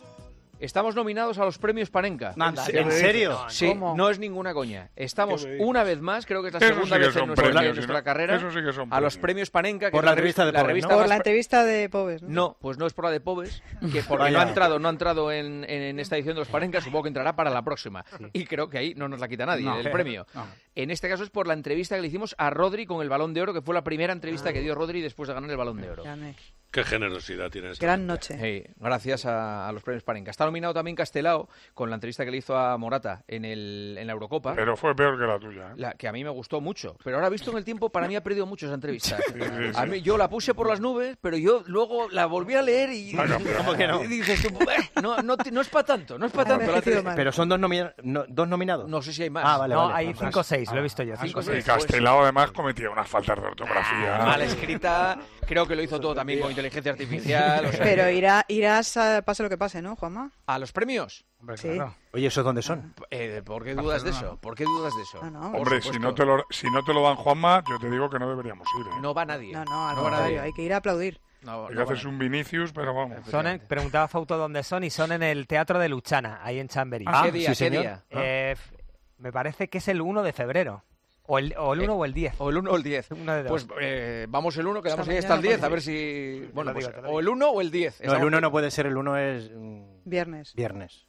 estamos nominados a los premios Panenka. Anda, ¿En serio? Sí, ¿Cómo? no es ninguna coña. Estamos ¿Qué me dices? una vez más, creo que es la Eso segunda sí que vez en son nuestra, premios, en nuestra ¿no? carrera Eso sí que son a los premios. premios Panenka. Que Por es la revista de la Pobes, revista ¿no? Por más la pre- entrevista de Pobes, ¿no? No, pues no es por la de Pobes, que porque Vaya. no ha entrado, no ha entrado en, en- en esta edición de los Panenka, supongo que entrará para la próxima. Y creo que ahí no nos la quita nadie, No. el premio. No. En este caso es por la entrevista que le hicimos a Rodri con el Balón de Oro, que fue la primera entrevista que dio Rodri después de ganar el Balón de Oro. Ya me- Qué generosidad tienes. Gran noche. Hey, gracias a, a los premios Panenka. Está nominado también Castelao con la entrevista que le hizo a Morata en, el, en la Eurocopa. Pero fue peor que la tuya. ¿eh? La, que a mí me gustó mucho. Pero ahora, visto en el tiempo, para mí ha perdido mucho esa entrevista. Sí, sí, sí. A mí, yo la puse por las nubes, pero yo luego la volví a leer y... Bueno, pero... ¿Cómo que no? Y dices tú, eh, no, no, no es para tanto, no es para tanto. La pero son dos, nomina no, dos nominados. No sé si hay más. Ah, vale, no, vale. hay cinco o seis, ah, lo he visto yo. Cinco, y seis. Castelao además cometía unas faltas de ortografía. Ah, mal escrita, creo que lo hizo todo también con inteligencia artificial. O sea, pero irá, irás a pase lo que pase, ¿no, Juanma? ¿A los premios? Hombre, sí. Claro. Oye, ¿esos dónde son? Eh, ¿Por qué dudas de eso? ¿Por qué dudas de eso? Ah, no. Hombre, si no, te lo, si no te lo dan Juanma, yo te digo que no deberíamos ir. ¿eh? No va nadie. No, no, al no contrario, hay que ir a aplaudir. No, hay no que haces un Vinicius, pero vamos. Son en, preguntaba Fauto dónde son y son en el Teatro de Luchana, ahí en Chamberí. Ah, ¿qué día? sí, ¿qué día? Eh, me parece que es el uno de febrero. O el, o el uno eh, o el diez. O el uno o el diez. Uno de pues eh, vamos el uno, quedamos ahí hasta el diez, a ver si... Bueno, pues, o el uno o el diez. No, el uno no puede ser, el uno es... Um, viernes. Viernes.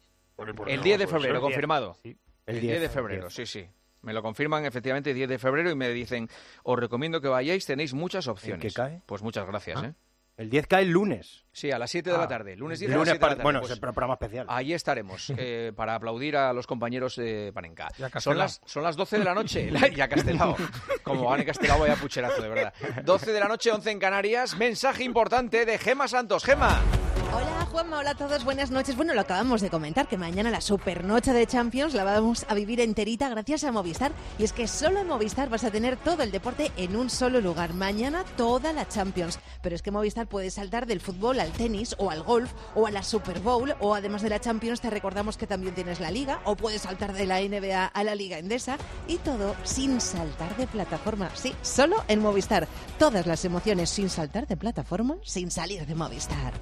El diez de febrero, confirmado. Sí. El, el diez de febrero, sí, sí. Me lo confirman efectivamente diez de febrero y me dicen, os recomiendo que vayáis, tenéis muchas opciones. ¿En qué cae? Pues muchas gracias, ¿Ah? ¿eh? El diez cae el lunes. Sí, a las siete de la tarde. Lunes diez lunes a las siete de la tarde. Bueno, pues, es el programa especial. Ahí estaremos eh, para aplaudir a los compañeros de Panenka. Son las, son las doce de la noche. Ya Castelao. Como van en Castelao, vaya pucherazo, de verdad. doce de la noche, once en Canarias. Mensaje importante de Gema Santos. Gema. Hola Juanma, hola a todos, buenas noches. Bueno, lo acabamos de comentar, que mañana la supernoche de Champions la vamos a vivir enterita gracias a Movistar. Y es que solo en Movistar vas a tener todo el deporte en un solo lugar. Mañana toda la Champions. Pero es que Movistar puede saltar del fútbol al tenis o al golf o a la Super Bowl. O además de la Champions te recordamos que también tienes la Liga. O puedes saltar de la N B A a la Liga Endesa. Y todo sin saltar de plataforma. Sí, solo en Movistar. Todas las emociones sin saltar de plataforma, sin salir de Movistar.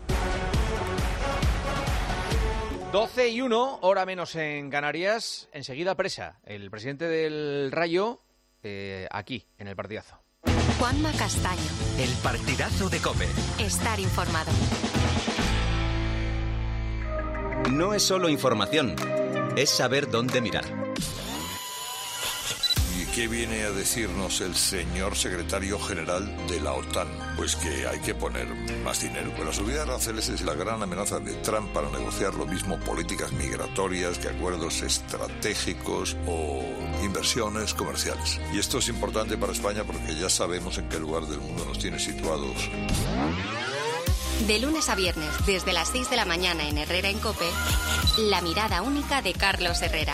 doce y uno, hora menos en Canarias. Enseguida Presa, el presidente del Rayo, eh, aquí, en el partidazo. Juanma Castaño. El partidazo de COPE. Estar informado. No es solo información, es saber dónde mirar. ¿Qué viene a decirnos el señor secretario general de la OTAN? Pues que hay que poner más dinero. Pero la subida de aranceles es la gran amenaza de Trump para negociar lo mismo políticas migratorias que acuerdos estratégicos o inversiones comerciales. Y esto es importante para España porque ya sabemos en qué lugar del mundo nos tiene situados. De lunes a viernes, desde las seis de la mañana en Herrera en COPE, la mirada única de Carlos Herrera.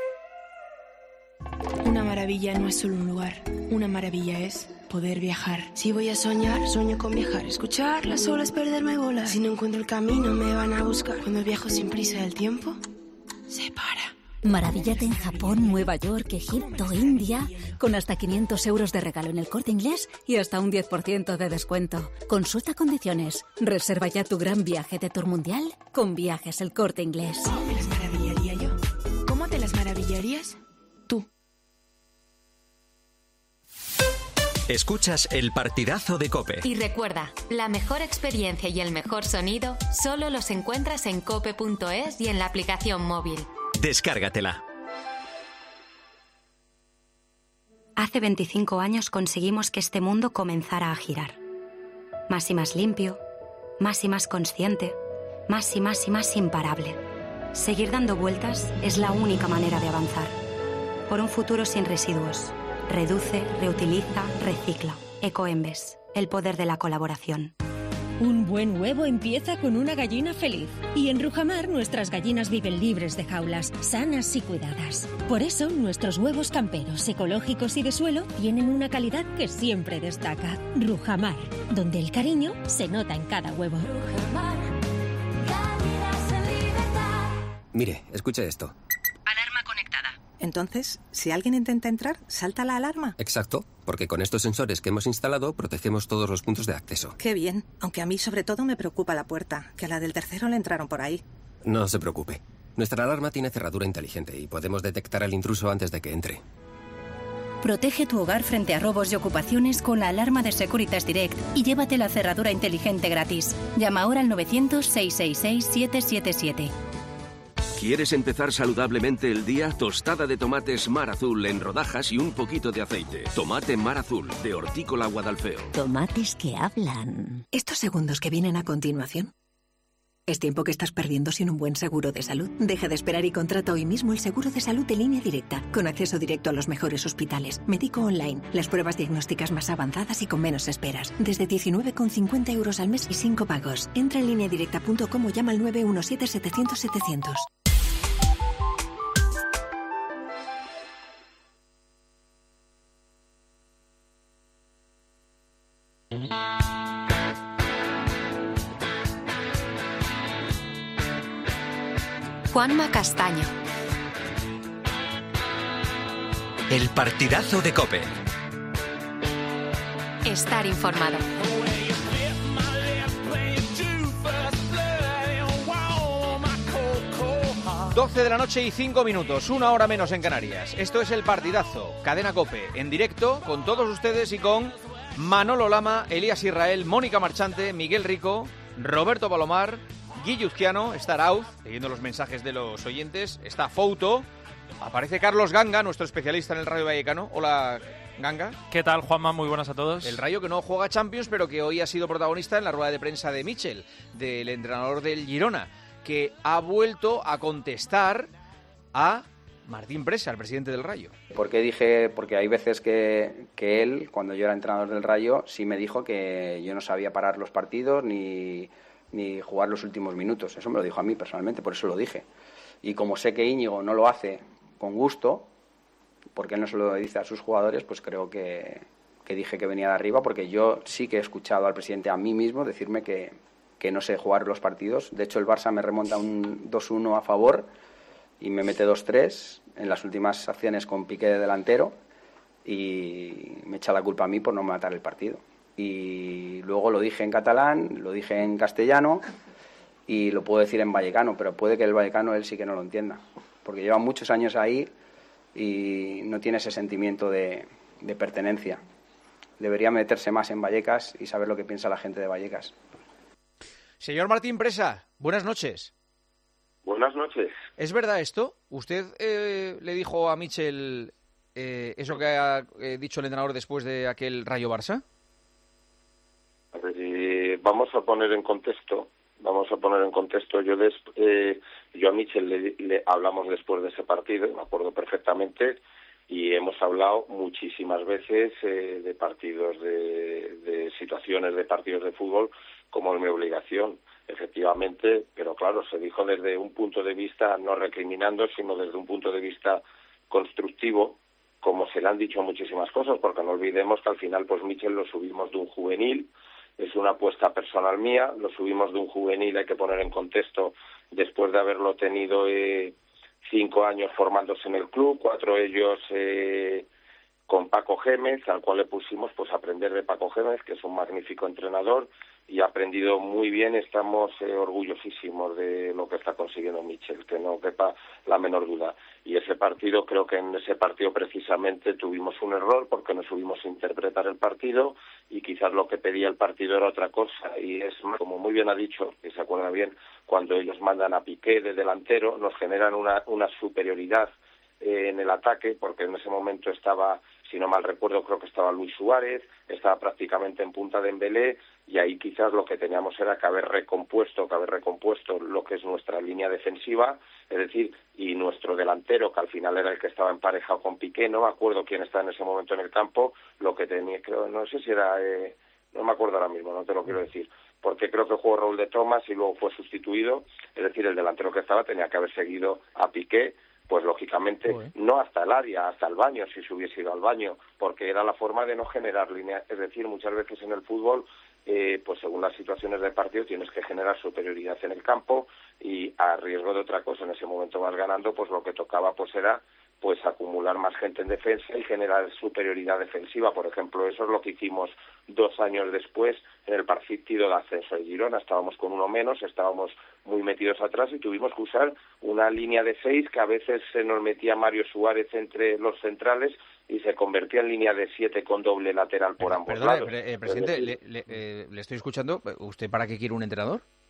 Una maravilla no es solo un lugar, una maravilla es poder viajar. Si voy a soñar, sueño con viajar. Escuchar las olas, perderme bolas. Si no encuentro el camino, me van a buscar. Cuando viajo sin prisa, el tiempo se para. Maravíllate en Japón, Nueva York, Egipto, India, con hasta quinientos euros de regalo en El Corte Inglés y hasta un diez por ciento de descuento. Consulta condiciones. Reserva ya tu gran viaje de Tour Mundial con Viajes El Corte Inglés. ¿Cómo me las maravillaría yo? ¿Cómo te las maravillarías? Escuchas el partidazo de COPE. Y recuerda, la mejor experiencia y el mejor sonido solo los encuentras en cope punto es y en la aplicación móvil. Descárgatela. Hace veinticinco años conseguimos que este mundo comenzara a girar. Más y más limpio, más y más consciente, más y más y más imparable. Seguir dando vueltas es la única manera de avanzar. Por un futuro sin residuos. Reduce, reutiliza, recicla. Ecoembes, el poder de la colaboración. Un buen huevo empieza con una gallina feliz. Y en Rujamar nuestras gallinas viven libres de jaulas, sanas y cuidadas. Por eso nuestros huevos camperos, ecológicos y de suelo tienen una calidad que siempre destaca. Rujamar, donde el cariño se nota en cada huevo. Rujamar, calidad en libertad. Mire, escuche esto. Alarma conectada. Entonces, si alguien intenta entrar, ¿salta la alarma? Exacto, porque con estos sensores que hemos instalado protegemos todos los puntos de acceso. Qué bien, aunque a mí sobre todo me preocupa la puerta, que a la del tercero le entraron por ahí. No se preocupe. Nuestra alarma tiene cerradura inteligente y podemos detectar al intruso antes de que entre. Protege tu hogar frente a robos y ocupaciones con la alarma de Securitas Direct y llévate la cerradura inteligente gratis. Llama ahora al novecientos, seiscientos sesenta y seis, setecientos setenta y siete. ¿Quieres empezar saludablemente el día? Tostada de tomates Mar Azul en rodajas y un poquito de aceite. Tomate Mar Azul, de Hortícola Guadalfeo. Tomates que hablan. Estos segundos que vienen a continuación es tiempo que estás perdiendo sin un buen seguro de salud. Deja de esperar y contrata hoy mismo el seguro de salud de Línea Directa, con acceso directo a los mejores hospitales, médico online, las pruebas diagnósticas más avanzadas y con menos esperas. Desde diecinueve con cincuenta euros al mes y cinco pagos. Entra en línea directa punto com o llama al nueve uno siete setecientos setecientos. Juanma Castaño. El partidazo de COPE. Estar informado. doce de la noche y cinco minutos, una hora menos en Canarias. Esto es El Partidazo, Cadena COPE, en directo con todos ustedes y con Manolo Lama, Elías Israel, Mónica Marchante, Miguel Rico, Roberto Palomar, Guille Uzquiano, está Arauz, leyendo los mensajes de los oyentes, está Fouto, aparece Carlos Ganga, nuestro especialista en el Rayo Vallecano. Hola, Ganga. ¿Qué tal, Juanma? Muy buenas a todos. El Rayo que no juega Champions, pero que hoy ha sido protagonista en la rueda de prensa de Michel, del entrenador del Girona, que ha vuelto a contestar a Martín Presa, el presidente del Rayo. ¿Por qué dije? Porque hay veces que, que él, cuando yo era entrenador del Rayo, sí me dijo que yo no sabía parar los partidos ni, ni jugar los últimos minutos. Eso me lo dijo a mí personalmente, por eso lo dije. Y como sé que Íñigo no lo hace con gusto, porque él no se lo dice a sus jugadores, pues creo que, que dije que venía de arriba, porque yo sí que he escuchado al presidente a mí mismo decirme que, que no sé jugar los partidos. De hecho, el Barça me remonta un dos uno a favor y me mete dos tres en las últimas acciones con Piqué de delantero y me echa la culpa a mí por no matar el partido. Y luego lo dije en catalán, lo dije en castellano y lo puedo decir en vallecano, pero puede que el vallecano él sí que no lo entienda, porque lleva muchos años ahí y no tiene ese sentimiento de, de pertenencia. Debería meterse más en Vallecas y saber lo que piensa la gente de Vallecas. Señor Martín Presa, buenas noches. Buenas noches. ¿Es verdad esto? ¿Usted eh, le dijo a Michel eh, eso que ha eh, dicho el entrenador después de aquel Rayo Barça? A ver, eh, vamos a poner en contexto. Vamos a poner en contexto. Yo, des, eh, yo a Michel le, le hablamos después de ese partido, me acuerdo perfectamente, y hemos hablado muchísimas veces eh, de partidos, de, de situaciones de partidos de fútbol como es mi obligación, efectivamente, pero claro, se dijo desde un punto de vista no recriminando, sino desde un punto de vista constructivo, como se le han dicho muchísimas cosas, porque no olvidemos que al final pues Michel lo subimos de un juvenil, es una apuesta personal mía, lo subimos de un juvenil, hay que poner en contexto, después de haberlo tenido eh, cinco años formándose en el club, cuatro ellos eh, con Paco Gémez, al cual le pusimos pues aprender de Paco Gémez, que es un magnífico entrenador, y ha aprendido muy bien. Estamos eh, orgullosísimos de lo que está consiguiendo Michel, que no quepa la menor duda. Y ese partido, creo que en ese partido precisamente tuvimos un error porque no supimos interpretar el partido y quizás lo que pedía el partido era otra cosa. Y es, como muy bien ha dicho, que se acuerda bien, cuando ellos mandan a Piqué de delantero, nos generan una, una superioridad eh, en el ataque, porque en ese momento estaba, si no mal recuerdo, creo que estaba Luis Suárez, estaba prácticamente en punta de Dembélé, y ahí quizás lo que teníamos era que haber recompuesto, que haber recompuesto lo que es nuestra línea defensiva, es decir, y nuestro delantero, que al final era el que estaba emparejado con Piqué, no me acuerdo quién estaba en ese momento en el campo, lo que tenía, creo, no sé si era, eh, no me acuerdo ahora mismo, no te lo quiero decir, porque creo que jugó Raúl de Tomás y luego fue sustituido, es decir, el delantero que estaba tenía que haber seguido a Piqué, pues lógicamente Uy. no hasta el área, hasta el baño, si se hubiese ido al baño, porque era la forma de no generar línea, es decir, muchas veces en el fútbol, eh, pues según las situaciones del partido tienes que generar superioridad en el campo y a riesgo de otra cosa, en ese momento vas ganando, pues lo que tocaba pues era pues acumular más gente en defensa y generar superioridad defensiva. Por ejemplo, eso es lo que hicimos dos años después en el partido de ascenso de Girona. Estábamos con uno menos, estábamos muy metidos atrás y tuvimos que usar una línea de seis que a veces se nos metía Mario Suárez entre los centrales y se convertía en línea de siete con doble lateral por ambos Perdone, lados. Eh, presidente, le, le, eh, le estoy escuchando. ¿Usted para qué quiere un entrenador?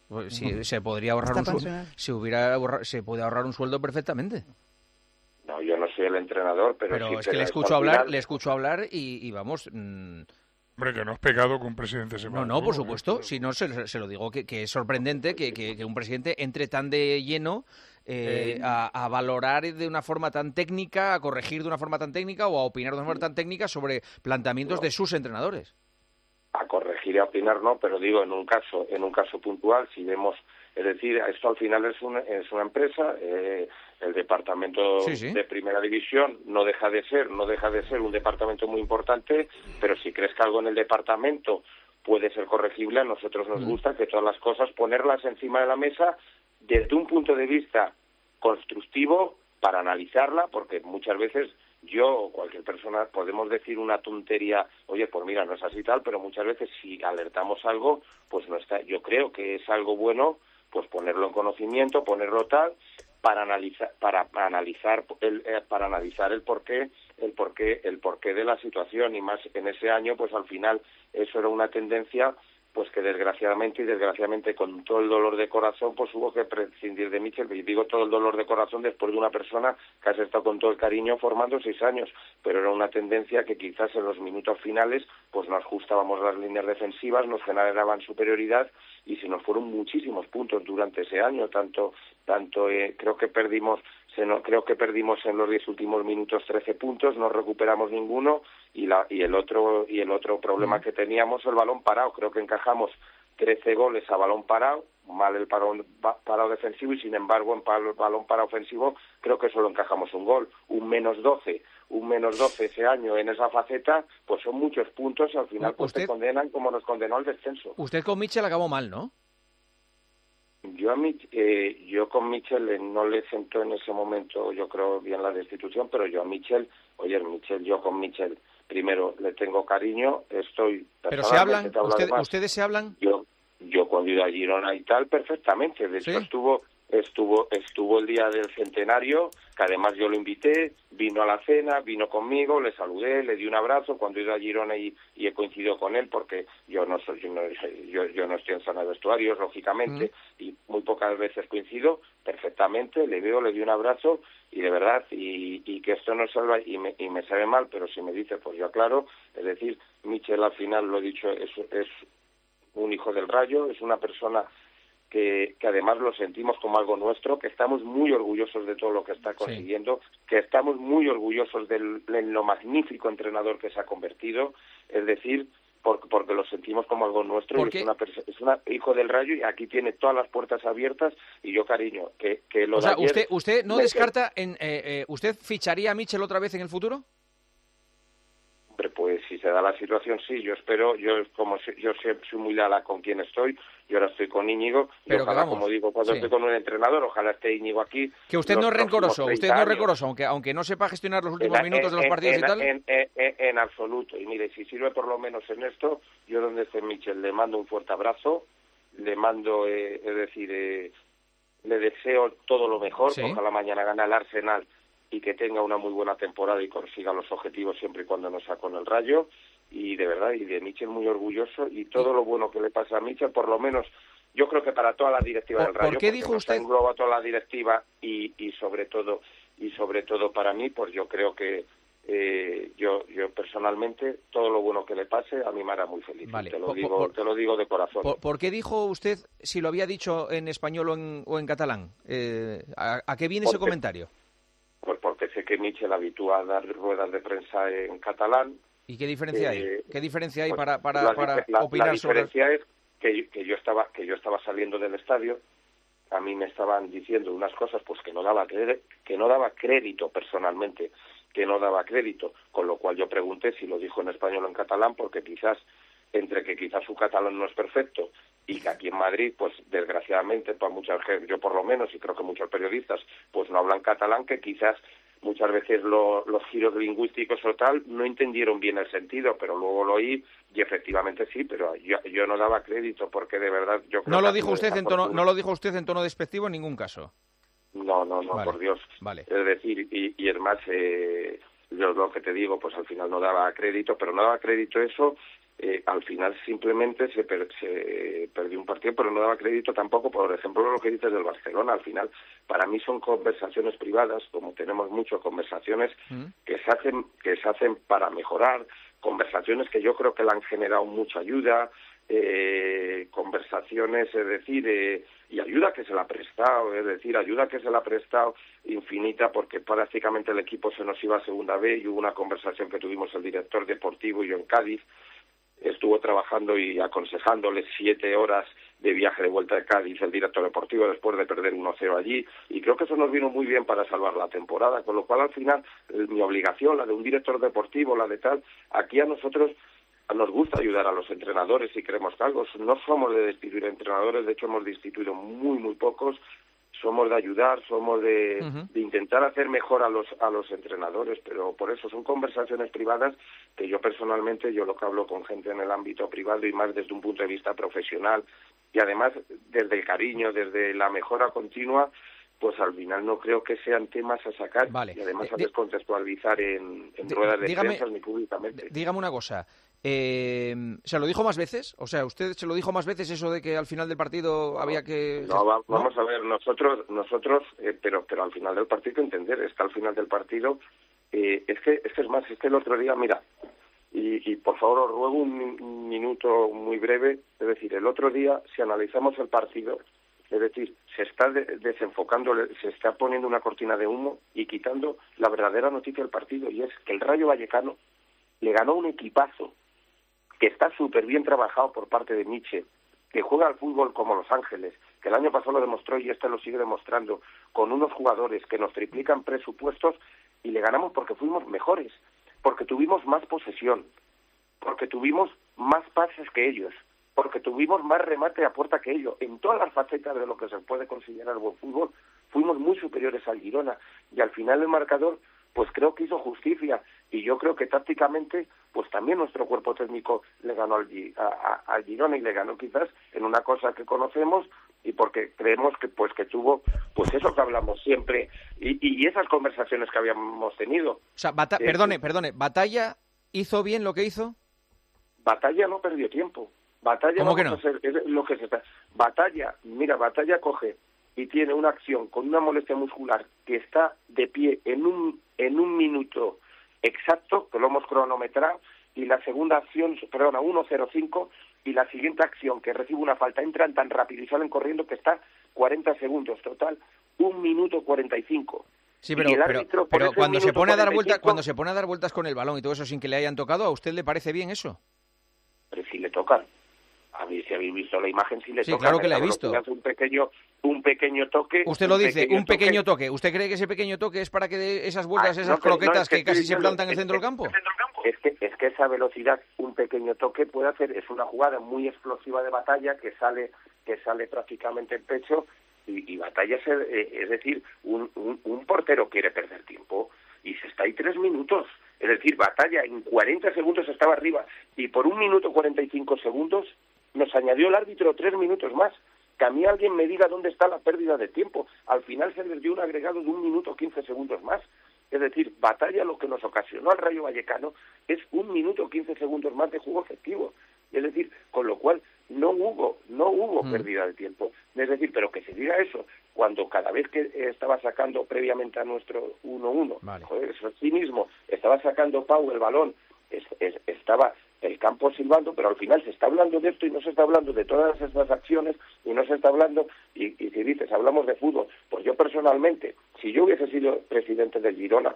Pues sí, se podría ahorrar un sueldo, se hubiera ahorra, se puede ahorrar un sueldo perfectamente. No, yo no soy el entrenador, pero, pero sí, es que le escucho hablar, final... le escucho hablar y, y vamos. Mmm... Hombre, que no es pecado que un presidente se No, no, por supuesto. Si no, se, se lo digo, que, que es sorprendente que, que, que un presidente entre tan de lleno eh, a, a valorar de una forma tan técnica, a corregir de una forma tan técnica o a opinar de una forma tan técnica sobre planteamientos no. de sus entrenadores. A corregir y a opinar no, pero digo, en un caso en un caso puntual, si vemos... Es decir, esto al final es una, es una empresa, eh, el departamento sí, sí. de primera división no deja de ser, no deja de ser un departamento muy importante, pero si crees que algo en el departamento puede ser corregible, a nosotros nos gusta que todas las cosas ponerlas encima de la mesa desde un punto de vista constructivo para analizarla, porque muchas veces yo o cualquier persona podemos decir una tontería, oye, pues mira, no es así tal, pero muchas veces si alertamos algo, pues no está. Yo creo que es algo bueno, pues ponerlo en conocimiento, ponerlo tal, para analizar, para, para analizar el, eh, para analizar el porqué, el porqué, el porqué de la situación, y más en ese año, pues al final eso era una tendencia, pues que desgraciadamente y desgraciadamente con todo el dolor de corazón, pues hubo que prescindir de Michel. Y digo todo el dolor de corazón después de una persona que has estado con todo el cariño formando seis años, pero era una tendencia que quizás en los minutos finales pues nos ajustábamos las líneas defensivas, nos generaban superioridad y se nos fueron muchísimos puntos durante ese año, tanto tanto eh, creo que perdimos se no, creo que perdimos en los diez últimos minutos trece puntos, no recuperamos ninguno y la y el otro y el otro problema que teníamos, el balón parado. Creo que encajamos trece goles a balón parado, mal el parón, parado defensivo, y sin embargo en el balón parado ofensivo creo que solo encajamos un gol, un menos doce, un menos doce ese año en esa faceta, pues son muchos puntos y al final pues te condenan como nos condenó al descenso. Usted con Michel acabó mal, ¿no? Yo a Mich, eh, yo con Michel eh, no le sentó en ese momento, yo creo, bien la destitución, pero yo a Michel, oye, Michel, yo con Michel, primero le tengo cariño, estoy... ¿Pero se hablan? ¿Usted, ¿Ustedes se hablan? Yo, yo cuando he ido a Girona y tal, perfectamente. De hecho, ¿sí? estuvo estuvo estuvo el día del centenario, que además yo lo invité, vino a la cena, vino conmigo, le saludé, le di un abrazo cuando he ido a Girona y, y he coincidido con él, porque yo no soy yo no, yo, yo no estoy en zona de vestuarios, lógicamente, mm. y muy pocas veces coincido, perfectamente, le veo, le di un abrazo, y de verdad, y, y que esto no salva, y me, y me sabe mal, pero si me dice, pues yo aclaro, es decir, Michel al final, lo he dicho, es, es un hijo del Rayo, es una persona que, que además lo sentimos como algo nuestro, que estamos muy orgullosos de todo lo que está consiguiendo, sí. que estamos muy orgullosos del, de lo magnífico entrenador que se ha convertido, es decir, porque, porque lo sentimos como algo nuestro, y es una es una hijo del Rayo, y aquí tiene todas las puertas abiertas, y yo, cariño, que, que lo o sea, de ayer, usted, usted no descarta, en, eh, eh, ¿usted ficharía a Michel otra vez en el futuro? Pues si se da la situación, sí, yo espero, yo como yo soy muy leal con quien estoy, yo ahora estoy con Íñigo, pero y ojalá, vamos, como digo, cuando sí. estoy con un entrenador, ojalá esté Íñigo aquí. Que usted no es rencoroso, usted no es rencoroso, aunque aunque no sepa gestionar los últimos en, minutos en, de los partidos en, y tal. En, en, en, en absoluto, y mire, si sirve por lo menos en esto, yo donde esté Michel le mando un fuerte abrazo, le mando, eh, es decir, eh, le deseo todo lo mejor, sí. ojalá mañana gane el Arsenal y que tenga una muy buena temporada y consiga los objetivos siempre y cuando no sea con el Rayo, y de verdad, y de Michel muy orgulloso, y todo lo bueno que le pasa a Michel, por lo menos, yo creo que para toda la directiva del Rayo, ¿por qué dijo usted? Engloba toda la directiva y, y sobre todo y sobre todo para mí, pues yo creo que eh, yo yo personalmente todo lo bueno que le pase a mí me hará muy feliz. Vale. Te lo por, digo, por, te lo digo de corazón. Por, ¿Por qué dijo usted si lo había dicho en español o en, o en catalán? Eh, ¿a, ¿A qué viene porque, ese comentario? Pues porque sé que Michel habitúa a dar ruedas de prensa en catalán. ¿Y qué diferencia eh, hay? ¿Qué diferencia hay pues para para, la, para la, opinar la diferencia sobre? es que, que yo estaba que yo estaba saliendo del estadio, a mí me estaban diciendo unas cosas pues que no daba que no daba crédito personalmente, que no daba crédito, con lo cual yo pregunté si lo dijo en español o en catalán, porque quizás entre que quizás su catalán no es perfecto y que aquí en Madrid, pues desgraciadamente para mucha gente, yo por lo menos, y creo que muchos periodistas, pues no hablan catalán, que quizás muchas veces lo, los giros lingüísticos o tal no entendieron bien el sentido, pero luego lo oí y efectivamente sí, pero yo, yo no daba crédito porque de verdad yo creo no lo que dijo usted en tono no lo dijo usted en tono despectivo en ningún caso. No, no, no, vale. por Dios. Vale. Es decir, y, y es más, eh, yo lo que te digo, pues al final no daba crédito, pero no daba crédito eso Eh, al final simplemente se, per, se perdió un partido, pero no daba crédito tampoco, por ejemplo, lo que dices del Barcelona. Al final, para mí son conversaciones privadas, como tenemos mucho, conversaciones mm. que se hacen que se hacen para mejorar, conversaciones que yo creo que le han generado mucha ayuda, eh, conversaciones, es decir, eh, y ayuda que se la ha prestado, es decir, ayuda que se la ha prestado infinita, porque prácticamente el equipo se nos iba a segunda B, y hubo una conversación que tuvimos el director deportivo y yo en Cádiz. Estuvo trabajando y aconsejándole siete horas de viaje de vuelta de Cádiz el director deportivo después de perder uno cero allí, y creo que eso nos vino muy bien para salvar la temporada, con lo cual al final mi obligación, la de un director deportivo, la de tal, aquí a nosotros nos gusta ayudar a los entrenadores si queremos que algo, no somos de destituir entrenadores, de hecho hemos destituido muy muy pocos, somos de ayudar, somos de, uh-huh. de intentar hacer mejor a los a los entrenadores, pero por eso son conversaciones privadas que yo personalmente, yo lo que hablo con gente en el ámbito privado y más desde un punto de vista profesional, y además desde el cariño, desde la mejora continua, pues al final no creo que sean temas a sacar vale. y además eh, a descontextualizar en, en ruedas de dígame, prensa ni públicamente. Dígame una cosa, eh, ¿se lo dijo más veces? O sea, ¿usted se lo dijo más veces eso de que al final del partido no, había que...? No, va, vamos ¿no? a ver, nosotros, nosotros eh, pero pero al final del partido hay que entender, es que al final del partido, eh, es que es que es más, es que el otro día, mira, y, y por favor os ruego un, un minuto muy breve, es decir, el otro día, si analizamos el partido... Es decir, se está de- desenfocando, se está poniendo una cortina de humo y quitando la verdadera noticia del partido, y es que el Rayo Vallecano le ganó un equipazo que está súper bien trabajado por parte de Michel, que juega al fútbol como Los Ángeles, que el año pasado lo demostró y este lo sigue demostrando, con unos jugadores que nos triplican presupuestos, y le ganamos porque fuimos mejores, porque tuvimos más posesión, porque tuvimos más pases que ellos, porque tuvimos más remate a puerta que ellos. En todas las facetas de lo que se puede considerar buen fútbol, fuimos muy superiores al Girona. Y al final el marcador, pues creo que hizo justicia. Y yo creo que tácticamente, pues también nuestro cuerpo técnico le ganó al, a, a, al Girona, y le ganó quizás en una cosa que conocemos, y porque creemos que pues que tuvo pues eso que hablamos siempre, y, y esas conversaciones que habíamos tenido. O sea, bata- eh, perdone, perdone, ¿Batalla hizo bien lo que hizo? Batalla no perdió tiempo. Batalla ¿Cómo que no? A hacer, es lo que se está. Batalla, mira, Batalla coge y tiene una acción con una molestia muscular que está de pie en un en un minuto exacto, que lo hemos cronometrado, y la segunda acción, perdón, a uno cero cinco, y la siguiente acción que recibe una falta, entran tan rápido y salen corriendo que está cuarenta segundos, total, un minuto cuarenta y cinco. Sí, pero, pero, pero cuando se pone a dar vueltas, cuando se pone a dar vueltas con el balón y todo eso sin que le hayan tocado, ¿a usted le parece bien eso? Pero si le tocan. A mí, si habéis visto la imagen, si le sí, tocan. Claro que la he visto. Un pequeño, un pequeño toque. Usted lo dice, un pequeño toque. toque. ¿Usted cree que ese pequeño toque es para que de esas vueltas, ah, esas no, croquetas no, es que, que casi se plantan en el centro del campo? Es que, es que esa velocidad, un pequeño toque puede hacer, es una jugada muy explosiva de Batalla que sale que sale prácticamente en pecho, y, y Batalla es, es decir, un, un, un portero quiere perder tiempo y se está ahí tres minutos. Es decir, Batalla en cuarenta segundos estaba arriba, y por un minuto cuarenta y cinco segundos nos añadió el árbitro tres minutos más. Que a mí alguien me diga dónde está la pérdida de tiempo. Al final se les dio un agregado de un minuto quince segundos más. Es decir, Batalla lo que nos ocasionó al Rayo Vallecano es un minuto quince segundos más de juego efectivo. Es decir, con lo cual no hubo, no hubo mm. pérdida de tiempo. Es decir, pero que se diga eso cuando cada vez que estaba sacando previamente a nuestro uno uno, vale. Joder, eso sí mismo, estaba sacando Pau el balón, es, es, estaba el campo silbando, pero al final se está hablando de esto y no se está hablando de todas estas acciones, y no se está hablando, y, y si dices, hablamos de fútbol, pues yo personalmente, si yo hubiese sido presidente del Girona,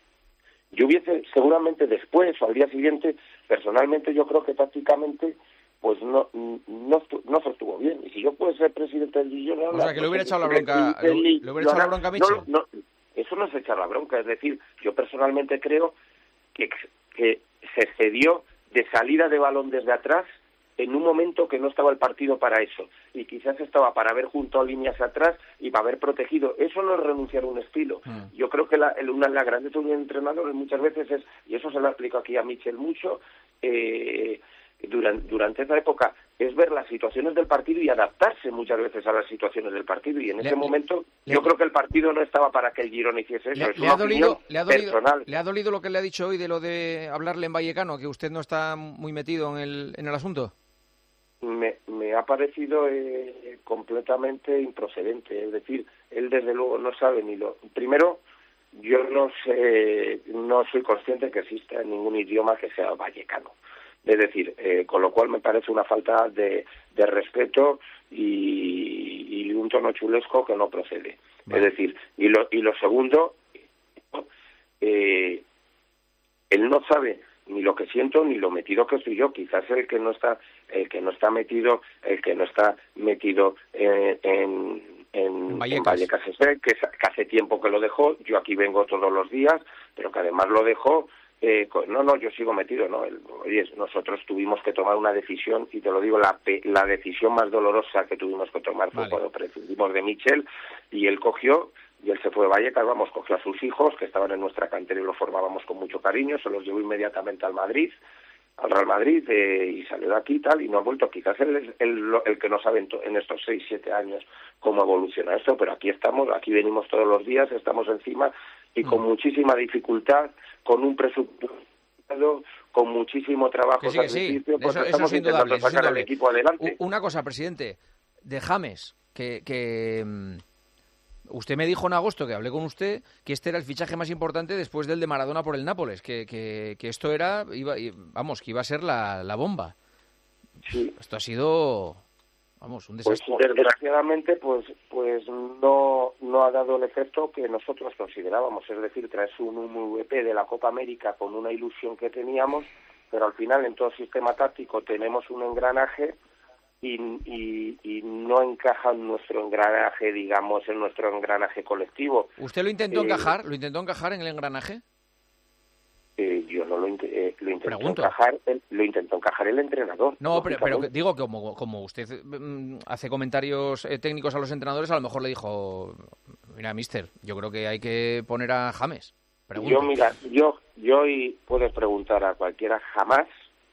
yo hubiese seguramente después o al día siguiente, personalmente yo creo que tácticamente pues no no, no se estuvo bien, y si yo puedo ser presidente del Girona... O sea, que le hubiera echado la bronca, le, le hubiera echado la bronca a Michel. No, no, eso no es echar la bronca, es decir, yo personalmente creo que, que se excedió de salida de balón desde atrás en un momento que no estaba el partido para eso, y quizás estaba para haber junto a líneas atrás y para haber protegido. Eso no es renunciar a un estilo. Mm. Yo creo que la, una de las grandes de un entrenador muchas veces es, y eso se lo explico aquí a Michel mucho, eh, durante, durante esa época es ver las situaciones del partido y adaptarse muchas veces a las situaciones del partido, y en le, ese momento le, yo creo que el partido no estaba para que el Girona hiciese eso. Le, es le, una ha dolido, le, ha dolido, personal. ¿Le ha dolido lo que le ha dicho hoy de lo de hablarle en Vallecano, que usted no está muy metido en el, en el asunto? Me, me ha parecido eh, completamente improcedente, es decir, él desde luego no sabe ni lo... Primero, yo no sé, no soy consciente que exista ningún idioma que sea vallecano. Es decir, eh, con lo cual me parece una falta de, de respeto y, y un tono chulesco que no procede. Vale. Es decir, y lo, y lo segundo, eh, él no sabe ni lo que siento ni lo metido que estoy yo. Quizás el que no está, el que no está metido, el que no está metido en, en, en Vallecas, en Vallecas es él, que, que hace tiempo que lo dejó. Yo aquí vengo todos los días, pero que además lo dejó. Eh, no, no, yo sigo metido, ¿no? El, oye, nosotros tuvimos que tomar una decisión, y te lo digo, la, la decisión más dolorosa que tuvimos que tomar fue vale. cuando prescindimos de Michel, y él cogió, y él se fue de Vallecas, vamos, cogió a sus hijos, que estaban en nuestra cantera y los formábamos con mucho cariño, se los llevó inmediatamente al Madrid, al Real Madrid, eh, y salió de aquí y tal, y no ha vuelto. Quizás él es el, el que no sabe en, to, en estos seis, siete años cómo evoluciona esto, pero aquí estamos, aquí venimos todos los días, estamos encima, y con mm. muchísima dificultad, con un presupuesto, con muchísimo trabajo, que sí, que sí. Pues eso, estamos eso intentando indudable, sacar al equipo adelante. Una cosa, presidente, de James, que... que usted me dijo en agosto, que hablé con usted, que este era el fichaje más importante después del de Maradona por el Nápoles, que, que, que esto era, iba, vamos, que iba a ser la, la bomba. Sí. Esto ha sido, vamos, un desastre. Pues desgraciadamente, pues pues no no ha dado el efecto que nosotros considerábamos, es decir, traes un M V P de la Copa América con una ilusión que teníamos, pero al final en todo sistema táctico tenemos un engranaje Y, y, y no encaja en nuestro engranaje, digamos, en nuestro engranaje colectivo. ¿Usted lo intentó eh, encajar? ¿Lo intentó encajar en el engranaje? Eh, yo no lo, eh, lo intentó Pregunto. encajar, el, lo intentó encajar el entrenador. No, pero, pero digo que como, como usted mm, hace comentarios eh, técnicos a los entrenadores, a lo mejor le dijo, mira, mister, yo creo que hay que poner a James. Pregunto. Yo, mira, yo, yo y puedes preguntar a cualquiera, jamás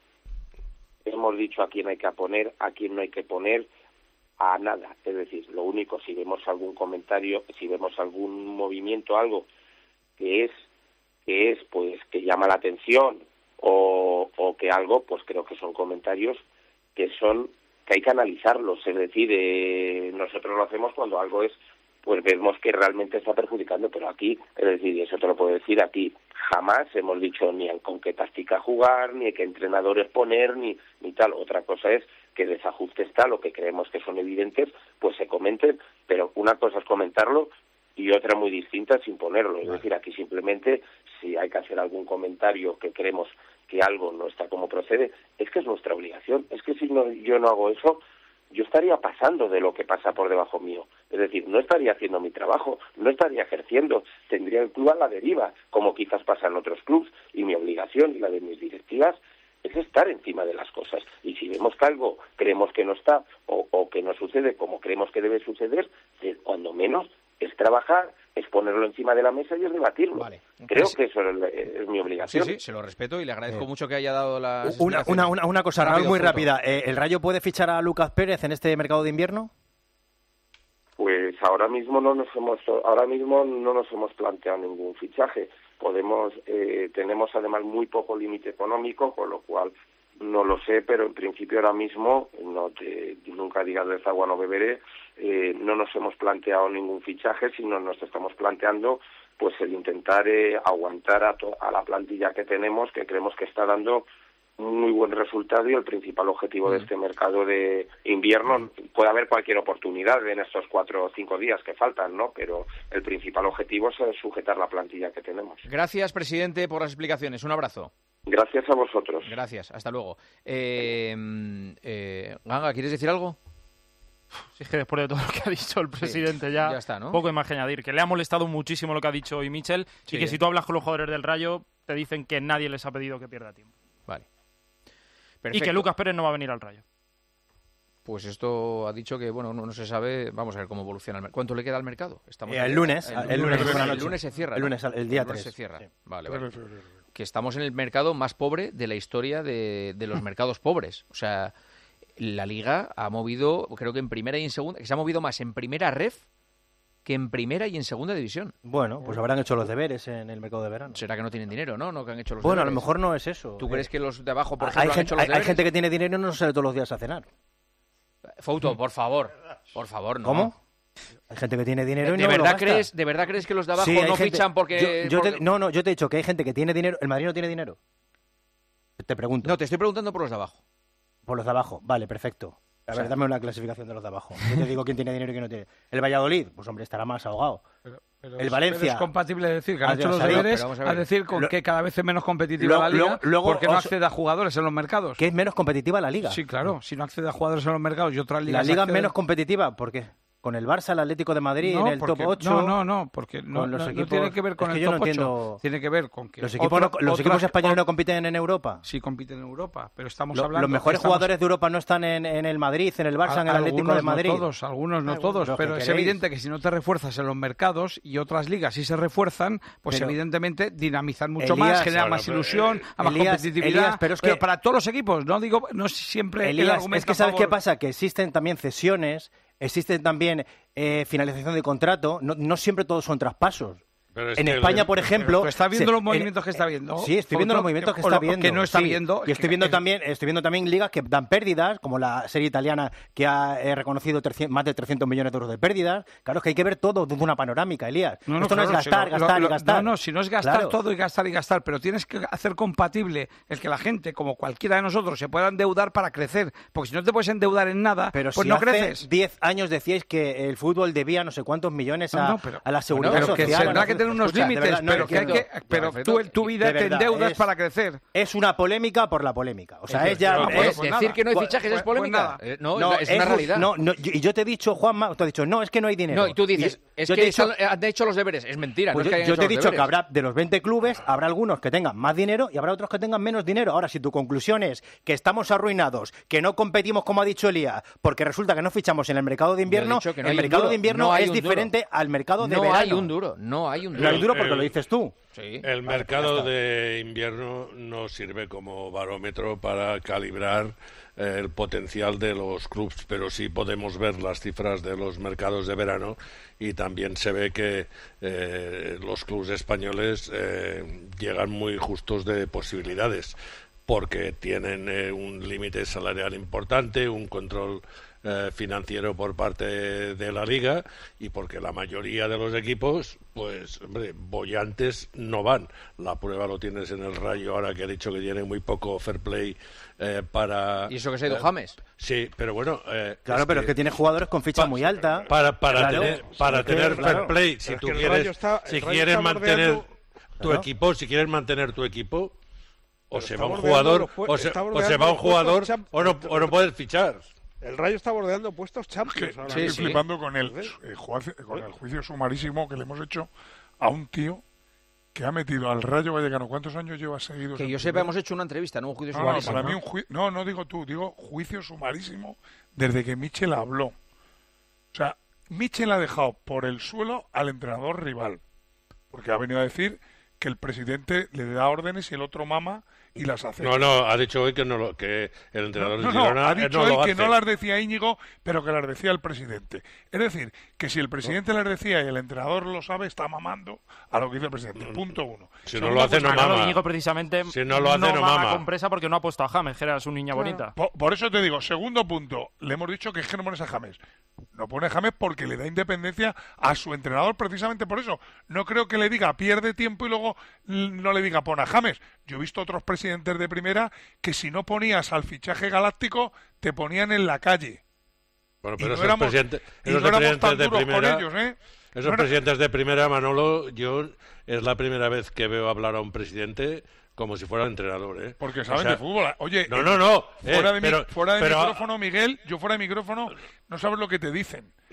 hemos dicho a quién hay que poner, a quién no hay que poner, a nada. Es decir, lo único, si vemos algún comentario, si vemos algún movimiento, algo que es, que es, pues, que llama la atención o, o que algo, pues creo que son comentarios que son, que hay que analizarlos. Es decir, eh, nosotros lo hacemos cuando algo es, pues vemos que realmente está perjudicando, pero aquí, es decir, eso te lo puedo decir, aquí jamás hemos dicho ni con qué táctica jugar, ni qué entrenadores poner, ni, ni tal. Otra cosa es que desajustes tal o que creemos que son evidentes, pues se comenten, pero una cosa es comentarlo y otra muy distinta es imponerlo. Es decir, aquí simplemente, si hay que hacer algún comentario que creemos que algo no está como procede, es que es nuestra obligación. Es que si no, yo no hago eso, yo estaría pasando de lo que pasa por debajo mío. Es decir, no estaría haciendo mi trabajo, no estaría ejerciendo, tendría el club a la deriva, como quizás pasa en otros clubs, y mi obligación y la de mis directivas es estar encima de las cosas. Y si vemos que algo creemos que no está o, o que no sucede como creemos que debe suceder, cuando menos es trabajar, es ponerlo encima de la mesa y es debatirlo. Vale. Creo que eso es, es mi obligación. Sí, sí, se lo respeto y le agradezco eh. mucho que haya dado la... Una, una, una, una cosa, Raúl, muy rápida. Eh, ¿El Rayo puede fichar a Lucas Pérez en este mercado de invierno? Pues ahora mismo no nos hemos ahora mismo no nos hemos planteado ningún fichaje. Podemos eh, tenemos además muy poco límite económico, con lo cual no lo sé, pero en principio ahora mismo, no te, nunca digas de esta agua no beberé, eh, no nos hemos planteado ningún fichaje, sino nos estamos planteando pues el intentar eh, aguantar a, to, a la plantilla que tenemos, que creemos que está dando muy buen resultado, y el principal objetivo de este mercado de invierno, puede haber cualquier oportunidad en estos cuatro o cinco días que faltan, ¿no? Pero el principal objetivo es sujetar la plantilla que tenemos. Gracias, presidente, por las explicaciones. Un abrazo. Gracias a vosotros. Gracias, hasta luego. Eh, eh, Ganga, ¿quieres decir algo? Si es que después de todo lo que ha dicho el presidente sí, ya, ya está, ¿no? Poco más que añadir, que le ha molestado muchísimo lo que ha dicho hoy Michel, sí, y que si tú hablas con los jugadores del Rayo te dicen que nadie les ha pedido que pierda tiempo. Vale. Perfecto. Y que Lucas Pérez no va a venir al Rayo. Pues esto ha dicho que, bueno, no, no se sabe, vamos a ver cómo evoluciona el mercado. ¿Cuánto le queda al mercado? Estamos eh, el, lunes, el, el, lunes, lunes, el, lunes, el lunes se cierra. El lunes, el día el lunes tres. se cierra. Sí. Vale, vale. que estamos en el mercado más pobre de la historia de, de los mercados pobres. O sea, la Liga ha movido, creo que en primera y en segunda, que se ha movido más en primera ref que en primera y en segunda división. Bueno, pues habrán hecho los deberes en el mercado de verano. ¿Será que no tienen dinero, no? ¿No que han hecho los bueno, deberes? a lo mejor no es eso. ¿Tú eh, crees que los de abajo, por hay ejemplo, han gente, hecho los hay, deberes? hay gente que tiene dinero y no sale todos los días a cenar. Fouto, por favor, por favor, no. ¿Cómo? Hay gente que tiene dinero y ¿De no verdad lo gasta. crees, ¿De verdad crees que los de abajo Sí, no gente, fichan porque...? Yo, yo porque... Te, no, no, yo te he dicho que hay gente que tiene dinero. ¿El Madrid no tiene dinero? Te pregunto. No, te estoy preguntando por los de abajo. Por los de abajo, vale, perfecto. A ver, o sea, dame una clasificación de los de abajo. Yo te digo quién tiene dinero y quién no tiene. El Valladolid, pues hombre, estará más ahogado. Pero, pero el es, Valencia. Pero es compatible decir que han hecho los saber, deberes a, a decir con lo, que cada vez es menos competitiva lo, la Liga lo, luego, porque no os, accede a jugadores en los mercados. ¿Que es menos competitiva la Liga? Sí, claro. Si no accede a jugadores en los mercados y otras ligas... ¿La Liga acceden... es menos competitiva? ¿Por qué? ¿Con el Barça, el Atlético de Madrid, no, en el porque, top ocho? No, no, no, porque no, los no, equipos, no tiene que ver con es que el yo top no ocho. Entiendo... Tiene que ver con que... ¿Los equipos, otro, no, los otras, equipos españoles otro... no compiten en Europa? Sí, compiten en Europa, pero estamos lo, hablando... Los mejores estamos... jugadores de Europa no están en, en el Madrid, en el Barça, a, en el Atlético de Madrid. No todos, algunos no ah, todos, bueno, pero es evidente que si no te refuerzas en los mercados y otras ligas sí se refuerzan, pues pero, evidentemente dinamizan mucho Elías, más, generan más ilusión, a más Elías, competitividad, Elías, pero, es pero que, para todos los equipos, no digo, no siempre Elías, el argumento es que ¿sabes qué pasa? Que existen también cesiones, existen también eh, finalización de contrato, no, no siempre todos son traspasos. En España, el, por ejemplo... Pero ¿está viendo se, los movimientos en, que está viendo? Sí, estoy viendo los movimientos que está viendo. Que no está sí. viendo. Y estoy viendo, también, estoy viendo también ligas que dan pérdidas, como la serie italiana que ha eh, reconocido trescientos, más de trescientos millones de euros de pérdidas. Claro, es que hay que ver todo desde una panorámica, Elías. No, no, Esto claro, no es gastar, si lo, gastar lo, y gastar. No, no, si no es gastar claro. todo y gastar y gastar, pero tienes que hacer compatible el que la gente, como cualquiera de nosotros, se pueda endeudar para crecer. Porque si no te puedes endeudar en nada, pero pues si no hace creces. diez años decíais que el fútbol debía no sé cuántos millones a, no, no, pero, a la seguridad bueno, social. Pero que tendrá que tener unos Escucha, límites, verdad, no pero que hay que... Pero no, tú en tu vida te verdad, endeudas es, para crecer. Es una polémica por la polémica. O sea, es, es ya... No, es, pues decir que no hay fichajes pues, es polémica. Pues no, no, es, es una realidad. No, no, y yo te he dicho, Juanma, tú has dicho, no, es que no hay dinero. No, y tú dices, y, es que he dicho, han hecho los deberes. Es mentira, pues no yo, es que yo te he dicho deberes. que habrá, de los veinte clubes, habrá algunos que tengan más dinero y habrá otros que tengan menos dinero. Ahora, si tu conclusión es que estamos arruinados, que no competimos, como ha dicho Elías, porque resulta que no fichamos en el mercado de invierno, no el mercado de invierno es diferente al mercado de verano. No hay un duro, no hay un duro. No hay un duro porque lo dices tú. Sí. El mercado de invierno no sirve como barómetro para calibrar eh, el potencial de los clubes, pero sí podemos ver las cifras de los mercados de verano y también se ve que eh, los clubes españoles eh, llegan muy justos de posibilidades porque tienen eh, un límite salarial importante, un control Eh, financiero por parte de la Liga y porque la mayoría de los equipos, pues, hombre, bollantes no van. La prueba lo tienes en el Rayo ahora que ha dicho que tiene muy poco fair play eh, para... ¿Y eso que se ha ido eh, James? Sí, pero bueno... Eh, claro, es pero que, es que tiene jugadores con ficha pa, muy alta. Para, para claro, tener, para sí, tener claro. fair play, si tú quieres, está, si quieres mantener tu claro. equipo, si quieres mantener tu equipo, o se va un jugador, o se, o se va un jugador, o no, o no puedes fichar. El Rayo está bordeando puestos Champions. Es que, estoy sí, flipando sí. con el, el juicio, con el juicio sumarísimo que le hemos hecho a un tío que ha metido al Rayo Vallecano. ¿Cuántos años lleva seguidos? Que yo sepa, hemos hecho una entrevista, no un juicio no, sumarísimo. No, para mí un ju- no, no digo tú, digo juicio sumarísimo desde que Michel habló. O sea, Michel ha dejado por el suelo al entrenador rival. Porque ha venido a decir que el presidente le da órdenes y el otro mama y las hace. No, no, ha dicho hoy que no lo, que el entrenador no, de no, Girona no, ha dicho no él lo que hace. no las decía Íñigo, pero que las decía el presidente. Es decir, que si el presidente las decía y el entrenador lo sabe, está mamando a lo que dice el presidente. Punto uno. Si no lo hace, no mama. Íñigo precisamente si no lo hace, no, no mama. mama. Con presa porque no ha puesto a James, que era su niña claro. bonita. Por, por eso te digo, segundo punto, le hemos dicho que es que no pones a James. No pone a James porque le da independencia a su entrenador precisamente por eso. No creo que le diga pierde tiempo y luego no le diga pon a James. Yo he visto otros presidentes de primera que si no ponías al fichaje galáctico te ponían en la calle. Bueno, pero y no esos éramos, presidentes, y esos no éramos presidentes tan de duros primera, con ellos, ¿eh? Esos no presidentes de primera, Manolo, yo es la primera vez que veo hablar a un presidente como si fuera entrenador, ¿eh? Porque saben o sea, de fútbol. Oye, no, no, no. Fuera eh, de, pero, mi, fuera de pero, micrófono, Miguel, yo fuera de micrófono, no sabes lo que te dicen.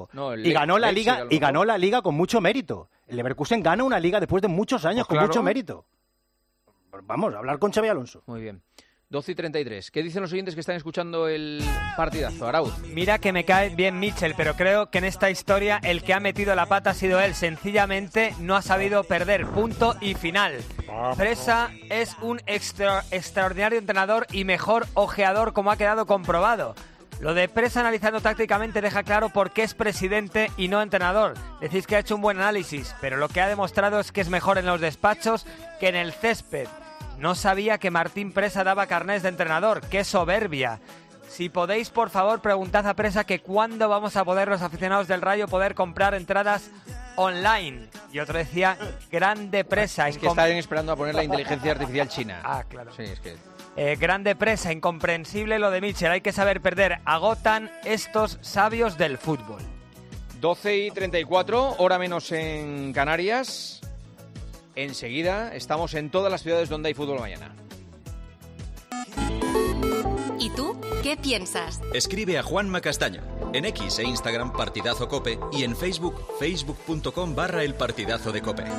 mojo. No, y ganó la liga y ganó la liga con mucho mérito. El Leverkusen gana una liga después de muchos años pues con claro. mucho mérito. Vamos, a hablar con Xabi Alonso. Muy bien. doce y treinta y tres. ¿Qué dicen los oyentes que están escuchando el partidazo? Arauz. Mira que me cae bien Mitchell, pero creo que en esta historia el que ha metido la pata ha sido él. Sencillamente no ha sabido perder. Punto y final. Presa es un extra, extraordinario entrenador y mejor ojeador, como ha quedado comprobado. Lo de Presa analizando tácticamente deja claro por qué es presidente y no entrenador. Decís que ha hecho un buen análisis, pero lo que ha demostrado es que es mejor en los despachos que en el césped. No sabía que Martín Presa daba carnés de entrenador. ¡Qué soberbia! Si podéis, por favor, preguntad a Presa que cuándo vamos a poder los aficionados del Rayo poder comprar entradas online. Y otro decía, grande Presa. Es que está esperando a poner la inteligencia artificial china. Ah, claro. Sí, es que... Eh, grande Presa, incomprensible lo de Mitchell. Hay que saber perder. Agotan estos sabios del fútbol. doce y treinta y cuatro, hora menos en Canarias. Enseguida estamos en todas las ciudades donde hay fútbol mañana. ¿Y tú qué piensas? Escribe a Juanma Castaño en X e Instagram Partidazo Cope y en Facebook facebook.com barra el Partidazo de Cope.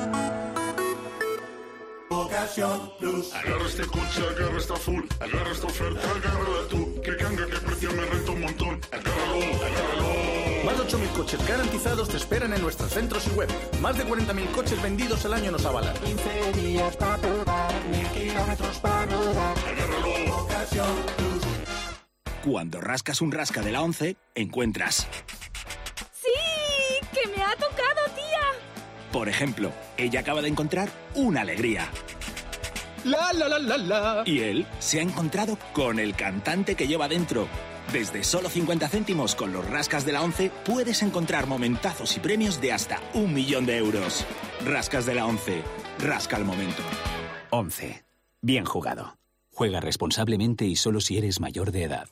Ocasión Plus. Agarra este coche, agarra esta full, agarra esta oferta, agárrala tú. Que canga, que precio me renta un montón. Agárralo, agárralo. Más de ocho mil coches garantizados te esperan en nuestros centros y web. Más de cuarenta mil coches vendidos al año nos avalan. quince días para probar, mil kilómetros para rodar. Agárralo, Ocasión Plus. Cuando rascas un rasca de la once, encuentras... ¡Sí! ¡Que me ha tocado, tía! Por ejemplo, ella acaba de encontrar una alegría. La, la, la, la, la. Y él se ha encontrado con el cantante que lleva dentro. Desde solo cincuenta céntimos con los rascas de la once puedes encontrar momentazos y premios de hasta un millón de euros. Rascas de la once. Rasca el momento. once. Bien jugado. Juega responsablemente y solo si eres mayor de edad.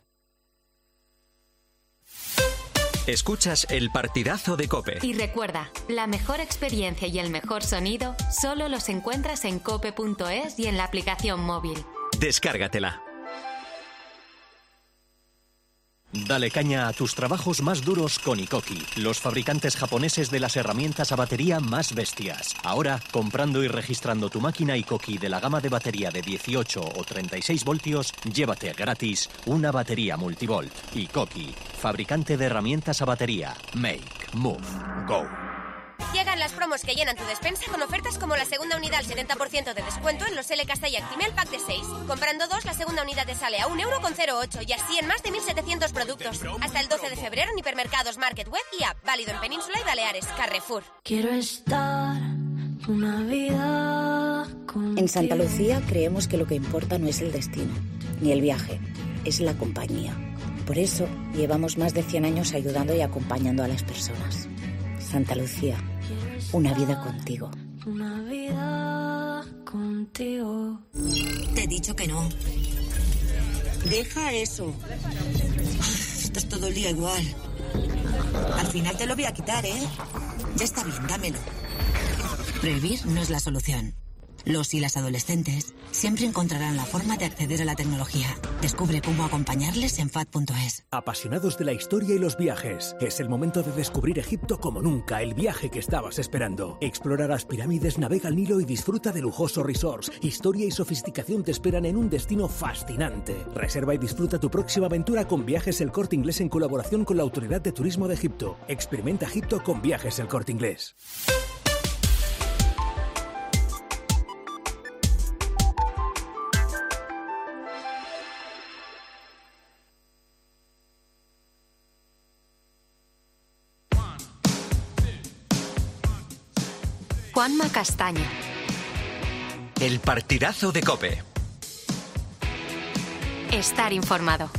Escuchas el Partidazo de Cope. Y recuerda, la mejor experiencia y el mejor sonido solo los encuentras en cope punto es y en la aplicación móvil. Descárgatela. Dale caña a tus trabajos más duros con Ikoki, los fabricantes japoneses de las herramientas a batería más bestias. Ahora, comprando y registrando tu máquina Ikoki de la gama de batería de dieciocho o treinta y seis voltios, llévate gratis una batería multivolt. Ikoki, fabricante de herramientas a batería. Make, move, go. Llegan las promos que llenan tu despensa con ofertas como la segunda unidad al setenta por ciento de descuento en los L K y Actimel Pack de seis. Comprando dos, la segunda unidad te sale a un euro con cero ocho y así en más de mil setecientos productos. Hasta el doce de febrero en hipermercados, Market Web y App. Válido en Península y Baleares. Carrefour. Quiero estar una vida contigo. En Santa Lucía creemos que lo que importa no es el destino, ni el viaje, es la compañía. Por eso llevamos más de cien años ayudando y acompañando a las personas. Santa Lucía, una vida contigo. Una vida contigo. Te he dicho que no. Deja eso. Estás todo el día igual. Al final te lo voy a quitar, ¿eh? Ya está bien, dámelo. Prohibir no es la solución. Los y las adolescentes siempre encontrarán la forma de acceder a la tecnología. Descubre cómo acompañarles en F A D punto es. Apasionados de la historia y los viajes, es el momento de descubrir Egipto como nunca, el viaje que estabas esperando. Explora las pirámides, navega el Nilo y disfruta de lujosos resorts. Historia y sofisticación te esperan en un destino fascinante. Reserva y disfruta tu próxima aventura con Viajes El Corte Inglés en colaboración con la Autoridad de Turismo de Egipto. Experimenta Egipto con Viajes El Corte Inglés. Juanma Castaño. El Partidazo de Cope. Estar informado.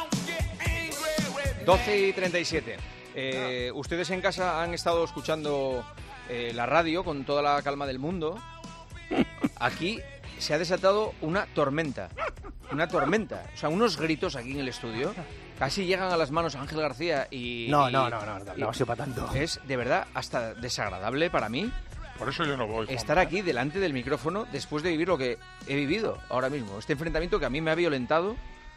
doce y treinta y siete. Eh, ustedes en casa han estado escuchando eh, la radio con toda la calma del mundo. Aquí se ha desatado una tormenta. Una tormenta. O sea, unos gritos aquí en el estudio. Casi llegan a las manos a Ángel García y... No, y, no, no, no, no, no ha sido para tanto. Es, de verdad, hasta desagradable para mí. Por eso yo no voy. Estar aquí delante del micrófono después de vivir lo que he vivido ahora mismo. Este enfrentamiento que a mí me ha violentado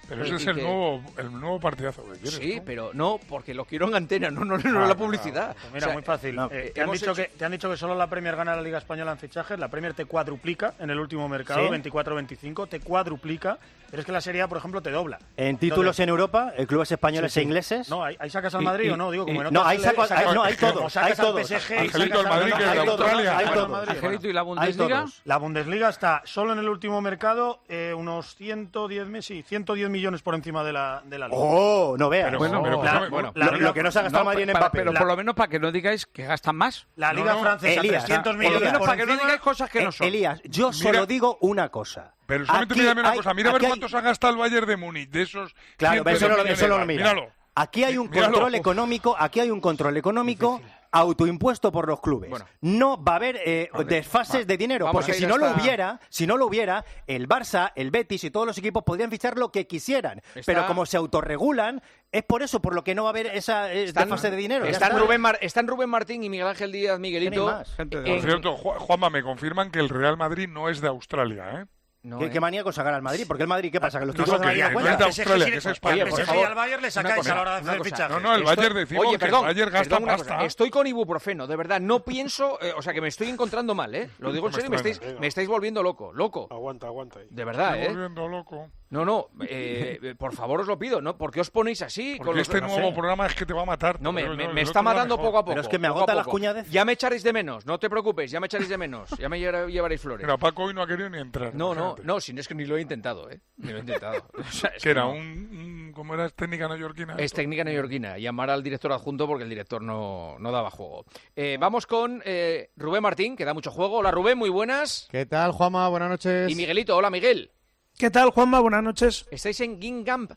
Pero ese y es el que... nuevo, el nuevo partidazo que quieres. Sí, ¿no? pero no, porque lo quiero en antena, no, no, no ah, la publicidad. Pues mira, o sea, muy fácil. no, eh, te, han dicho hecho... que, te han dicho que solo la Premier gana la Liga Española en fichajes. La Premier te cuadruplica en el último mercado, ¿sí? veinticuatro veinticinco, te cuadruplica. Pero es que la Serie A, por ejemplo, te dobla. En títulos Entonces, en Europa, el clubes españoles sí, sí. e ingleses. No, ahí, ahí sacas al Madrid y, o no, digo, como y, en no, ahí saco, saco, no, hay todos, hay todos. P S G, Angelito, el Madrid, que es de Australia. Hay todos. Angelito, ¿y la Bundesliga? La Bundesliga está solo en el último mercado eh, unos ciento diez, sí, ciento diez millones por encima de la, de la Liga. ¡Oh, no veas! Pero, bueno, pero la, la, bueno, la, la, lo, lo que no se ha gastado no, Madrid en Mbappé. Pero por lo menos para que no digáis que gastan más. La Liga no, no, francesa, Elías, trescientos millones. Por lo menos por para que no encima, digáis cosas que no son. Elías, yo solo Mira, digo una cosa. Pero solamente Aquí mírame una hay, cosa. Mira a ver hay... cuánto se ha gastado el Bayern de Múnich de esos. Claro, pero eso no, eso no lo mira. Míralo. Aquí hay un Míralo. control económico, aquí hay un control económico autoimpuesto por los clubes. Bueno, no va a haber eh, Hombre, desfases va, de dinero, porque si no hasta... lo hubiera, si no lo hubiera, el Barça, el Betis y todos los equipos podrían fichar lo que quisieran, está... pero como se autorregulan, es por eso por lo que no va a haber esa eh, están, desfase de dinero. Están Rubén, Mar... están Rubén Martín y Miguel Ángel Díaz, Miguelito. En... Por cierto, Juanma, me confirman que el Real Madrid no es de Australia, ¿eh? No, ¿Qué, eh. ¿Qué manía con sacar al Madrid? Porque el Madrid, ¿qué pasa? Que los no, títulos no, de la Liga de Australia, que es España. Oye, por favor. Al Bayern le sacáis a la hora de hacer fichajes. No, no, el Bayern decimos Oye, perdón, que el Bayern gasta perdón, pasta. Estoy con ibuprofeno, de verdad, no pienso, eh, o sea, que me estoy encontrando mal, ¿eh? Lo digo en serio, me estáis, me estáis volviendo loco, loco. Aguanta, aguanta. Ahí. De verdad, me ¿eh? volviendo loco. No, no, eh, por favor os lo pido, ¿no? ¿Por qué os ponéis así? Porque con los... este no nuevo sé. programa es que te va a matar. No, me, me, me está matando poco a poco. Pero es que me agota las cuñades. Ya me echaréis de menos, no te preocupes, ya me echaréis de menos. Ya me llevaréis flores. Mira, Paco hoy no ha querido ni entrar. No, no, no, si no es que ni lo he intentado, ¿eh? Ni lo he intentado. O sea, es que era no. un, un... ¿Cómo era? ¿Es técnica neoyorquina? Es técnica neoyorquina. Llamar al director adjunto porque el director no, no daba juego. Eh, vamos con eh, Rubén Martín, que da mucho juego. Hola, Rubén, muy buenas. ¿Qué tal, Juanma? Buenas noches. Y Miguelito, hola, Miguel. ¿Qué tal, Juanma? Buenas noches. ¿Estáis en Guingamp?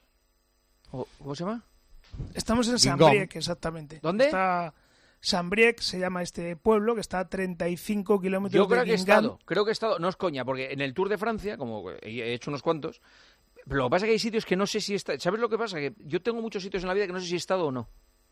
¿Cómo se llama? Estamos en Saint-Brieuc, exactamente. ¿Dónde? Está Saint-Brieuc, se llama este pueblo, que está a treinta y cinco kilómetros Yo creo de que he Guingamp. estado, creo que he estado, no es coña, porque en el Tour de Francia, como he hecho unos cuantos, pero lo que pasa es que hay sitios que no sé si está. ¿Sabes lo que pasa? Que yo tengo muchos sitios en la vida que no sé si he estado o no.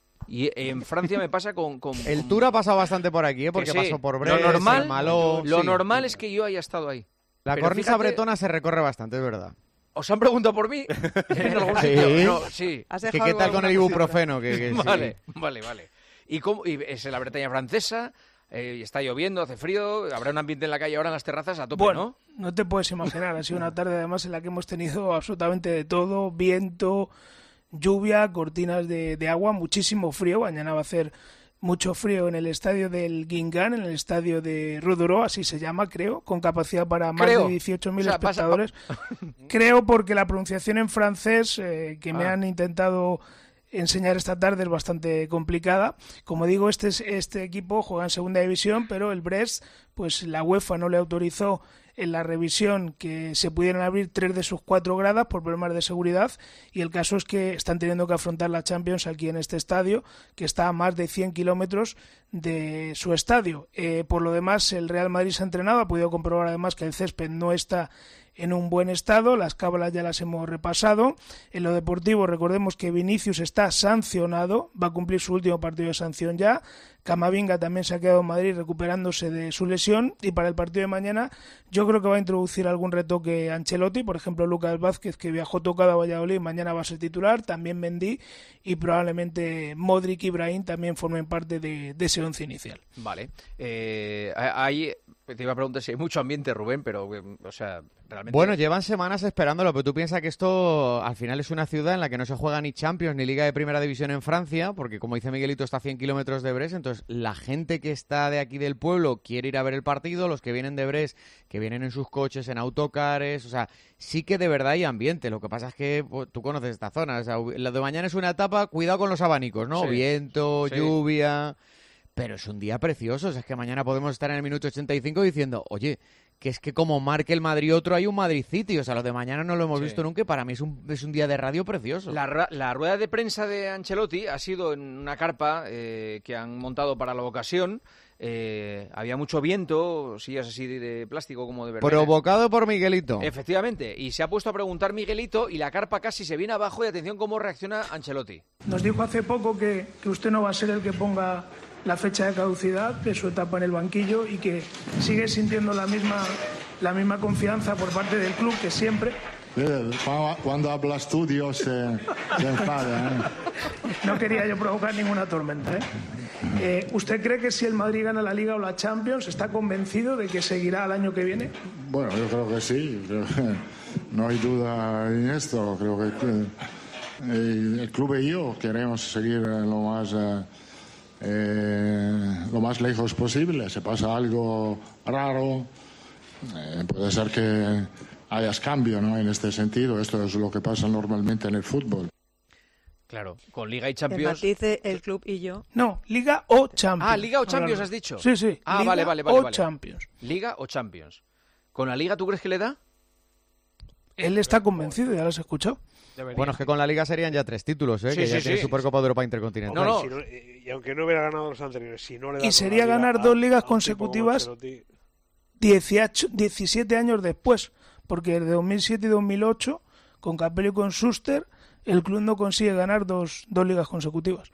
Y en Francia me pasa con... con el con... Tour ha pasado bastante por aquí, ¿eh? Porque sí. pasó por Brest, lo normal, Malo... Lo sí. normal es que yo haya estado ahí. La pero cornisa fíjate... bretona se recorre bastante, es verdad. ¿Os han preguntado por mí? ¿En algún sí. sitio? No, sí. ¿Qué, ¿Qué tal con el ibuprofeno? Que, que vale, sí. vale, vale. ¿Y, cómo, y es en la Bretaña francesa? Eh, está lloviendo, hace frío, habrá un ambiente en la calle ahora en las terrazas a tope, bueno, ¿no? No te puedes imaginar, ha sido una tarde además en la que hemos tenido absolutamente de todo, viento, lluvia, cortinas de, de agua, muchísimo frío, mañana va a hacer mucho frío en el estadio del Guingamp, en el estadio de Roudoró, así se llama, creo, con capacidad para más creo. de dieciocho mil o sea, espectadores. Pasa... creo porque la pronunciación en francés eh, que ah. me han intentado enseñar esta tarde es bastante complicada. Como digo, este este equipo juega en segunda división, pero el Brest, pues la UEFA no le autorizó en la revisión que se pudieran abrir tres de sus cuatro gradas por problemas de seguridad, y el caso es que están teniendo que afrontar la Champions aquí en este estadio, que está a más de cien kilómetros de su estadio. Eh, por lo demás, el Real Madrid se ha entrenado, ha podido comprobar además que el césped no está en un buen estado, las cábalas ya las hemos repasado. En lo deportivo, recordemos que Vinicius está sancionado, va a cumplir su último partido de sanción ya. Camavinga también se ha quedado en Madrid recuperándose de su lesión, y para el partido de mañana yo creo que va a introducir algún retoque Ancelotti, por ejemplo Lucas Vázquez, que viajó tocado a Valladolid, mañana va a ser titular, también Mendy, y probablemente Modric y Brahim también formen parte de, de ese once inicial. Vale, eh, hay, te iba a preguntar si hay mucho ambiente, Rubén, pero o sea, realmente... Bueno, llevan semanas esperándolo, pero tú piensas que esto al final es una ciudad en la que no se juega ni Champions ni Liga de Primera División en Francia, porque como dice Miguelito está a cien kilómetros de Brest, entonces la gente que está de aquí del pueblo quiere ir a ver el partido, los que vienen de Brest, que vienen en sus coches, en autocares, o sea, sí que de verdad hay ambiente. Lo que pasa es que pues, tú conoces esta zona, o sea, la de mañana es una etapa, cuidado con los abanicos, ¿no? Sí. Viento, sí. lluvia, pero es un día precioso, o sea, es que mañana podemos estar en el minuto ochenta y cinco diciendo, oye, que es que como marque el Madrid otro, hay un Madrid City, o sea, lo de mañana no lo hemos sí. visto nunca, y para mí es un, es un día de radio precioso. La, la rueda de prensa de Ancelotti ha sido en una carpa eh, que han montado para la ocasión. Eh, había mucho viento, sillas así de, de plástico como de verdad. Provocado por Miguelito. Efectivamente, y se ha puesto a preguntar Miguelito y la carpa casi se viene abajo, y atención cómo reacciona Ancelotti. Nos dijo hace poco que, que usted no va a ser el que ponga la fecha de caducidad de su etapa en el banquillo, y que sigue sintiendo la misma, la misma confianza por parte del club que siempre. Cuando hablas tú, Dios se, se enfada. ¿eh? No quería yo provocar ninguna tormenta. ¿eh? Eh, ¿Usted cree que si el Madrid gana la Liga o la Champions, está convencido de que seguirá el año que viene? Bueno, yo creo que sí. Creo que no hay duda en esto. Creo que eh, el club y yo queremos seguir lo más, eh, eh, lo más lejos posible. Si pasa algo raro, eh, puede ser que hayas cambio, ¿no? En este sentido, esto es lo que pasa normalmente en el fútbol. Claro, con Liga y El Champions. matiz de el club y yo. No, Liga o Champions. Ah, Liga o Champions Hablando. has dicho. Sí, sí. Ah, Liga vale, vale, vale. o vale. Champions. Liga o Champions. ¿Con la Liga tú crees que le da? Él está convencido, ya lo has escuchado. Bueno, es que con la Liga serían ya tres títulos, ¿eh? Sí, que ya sí, tiene sí. Supercopa de Europa Intercontinental. No, no. Si no, y aunque no hubiera ganado los anteriores, si no le da Y con sería la Liga ganar a- dos ligas a un consecutivas tipo como Ancelotti. dieciocho, diecisiete años después. Porque desde dos mil siete y dos mil ocho, con Capello y con Schuster, el club no consigue ganar dos, dos ligas consecutivas.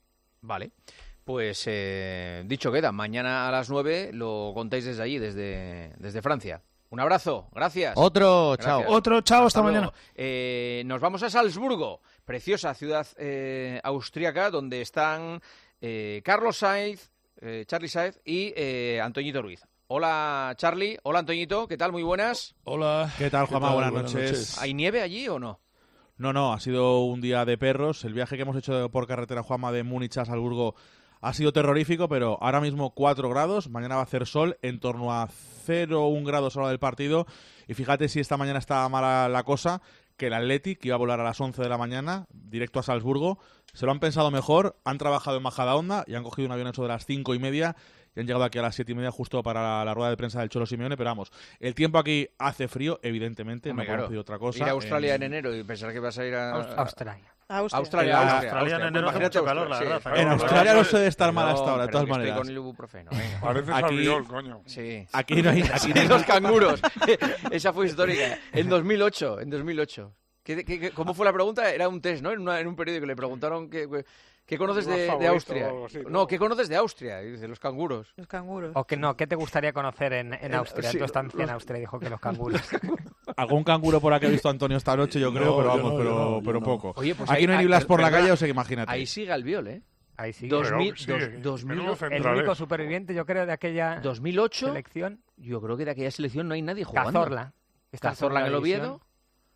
Vale. Pues eh, dicho queda, mañana a las nueve lo contáis desde allí, desde, desde Francia. Un abrazo, gracias. Otro, Gracias. chao. Otro, chao, hasta, luego. mañana. Eh, nos vamos a Salzburgo, preciosa ciudad eh, austríaca, donde están eh, Carlos Sainz, eh, Charlie Sainz y eh, Antoñito Ruiz. Hola, Charlie. Hola, Antoñito. ¿Qué tal? Muy buenas. Hola. ¿Qué tal, Juanma? tal? Buenas, Buenas noches. noches. ¿Hay nieve allí o no? No, no, ha sido un día de perros. El viaje que hemos hecho por carretera, Juanma, de Múnich a Salzburgo ha sido terrorífico, pero ahora mismo cuatro grados. Mañana va a hacer sol, en torno a cero coma uno grados a la hora del partido. Y fíjate si esta mañana está mala la cosa, que el Athletic, que iba a volar a las once de la mañana, directo a Salzburgo, se lo han pensado mejor, han trabajado en Majadahonda y han cogido un avión eso de las cinco y media y han llegado aquí a las siete y media justo para la, la rueda de prensa del Cholo Simeone. Pero vamos, el tiempo aquí hace frío, evidentemente, Hombre, no podemos claro. decir otra cosa. Ir a Australia Eh, en enero y pensar que vas a ir a... Aus- Australia. Austria. Australia, En Austria, Australia Austria. en enero hace Imagínate mucho calor, la Austria, verdad. En Pero- Australia no se debe estar mal No, hasta ahora, de pero todas que estoy maneras. con el ibuprofeno, venga. Parece Aquí- Sarriol, coño. Sí. Aquí no hay... Aquí no hay- Los canguros. Esa fue histórica. En dos mil ocho, en dos mil ocho. ¿Qué, qué, qué- cómo fue la pregunta? Era un test, ¿no? En, una- en un periódico le preguntaron qué, qué conoces Más de, de favorito Austria. o algo así, ¿no? No, ¿qué conoces de Austria? Y dice, los canguros. Los canguros. O que no, ¿qué te gustaría conocer en, en Eh, Austria? sí, en tu estancia los- en Austria, dijo que los canguros. Algún canguro por aquí ha visto Antonio esta noche, yo creo, No, pero yo vamos, no, pero, yo no, yo pero no. poco. Oye, pues aquí ahí- no hay ahí- liblas por la ¿verdad? calle, o sea que imagínate. Ahí sigue el viol, ¿eh? Ahí sí. dos mil, sí, dos- menudo dos mil, El central único es. superviviente, yo creo, de aquella dos mil ocho, selección. yo creo que de aquella selección no hay nadie jugando. Cazorla. que está en Cazorla en el segunda Oviedo. división.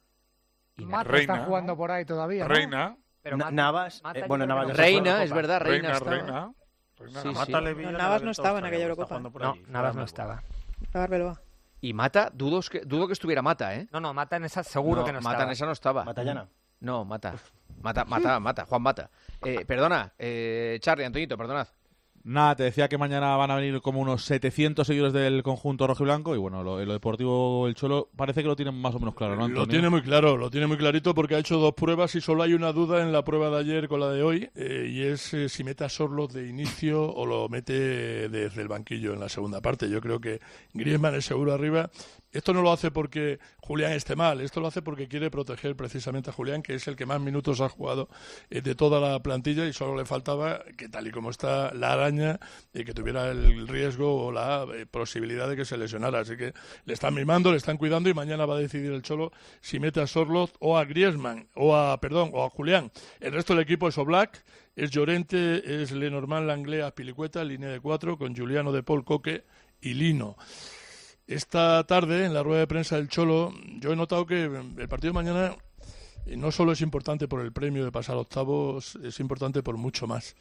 Y Mata Reina. está jugando por ahí todavía, ¿no? Reina, Pero Na- Mata- Navas, Mata eh, yo bueno, creo Navas que ya no se Reina, fue a la es Copa. verdad, Reina, Reina, estaba. Reina. Reina. Sí, sí. Mata le vi No, en Navas el no estaba en Australia, aquella está Eurocopa. jugando por No, allí, Navas no Fernando. estaba. La Arbeloa. Y Mata, dudo que, dudo que estuviera Mata, ¿eh? No, no, Mata en esa seguro que no Mata estaba. en esa no estaba. Matallana. No, Mata. Mata, Mata, Mata, Juan Mata. Eh, perdona, eh, Charlie, Antoñito, perdonad. Nada, te decía que mañana van a venir como unos setecientos seguidores del conjunto rojiblanco y bueno, lo, lo deportivo, el Cholo, parece que lo tienen más o menos claro, ¿no, Antonio? Lo tiene muy claro, lo tiene muy clarito porque ha hecho dos pruebas y solo hay una duda en la prueba de ayer con la de hoy eh, y es eh, si mete a Sorloth de inicio o lo mete desde el banquillo en la segunda parte. Yo creo que Griezmann es seguro arriba. Esto no lo hace porque Julián esté mal, esto lo hace porque quiere proteger precisamente a Julián, que es el que más minutos ha jugado eh, de toda la plantilla y solo le faltaba que tal y como está la araña, eh, que tuviera el riesgo o la eh, posibilidad de que se lesionara. Así que le están mimando, le están cuidando y mañana va a decidir el Cholo si mete a Sorloth o a Griezmann, o a, perdón, o a Julián. El resto del equipo es Oblak, es Llorente, es Lenormand, Langlais, Azpilicueta, línea de cuatro, con Juliano de Paul, Coque y Lino. Esta tarde, en la rueda de prensa del Cholo, yo he notado que el partido de mañana no solo es importante por el premio de pasar a octavos, es importante por mucho más.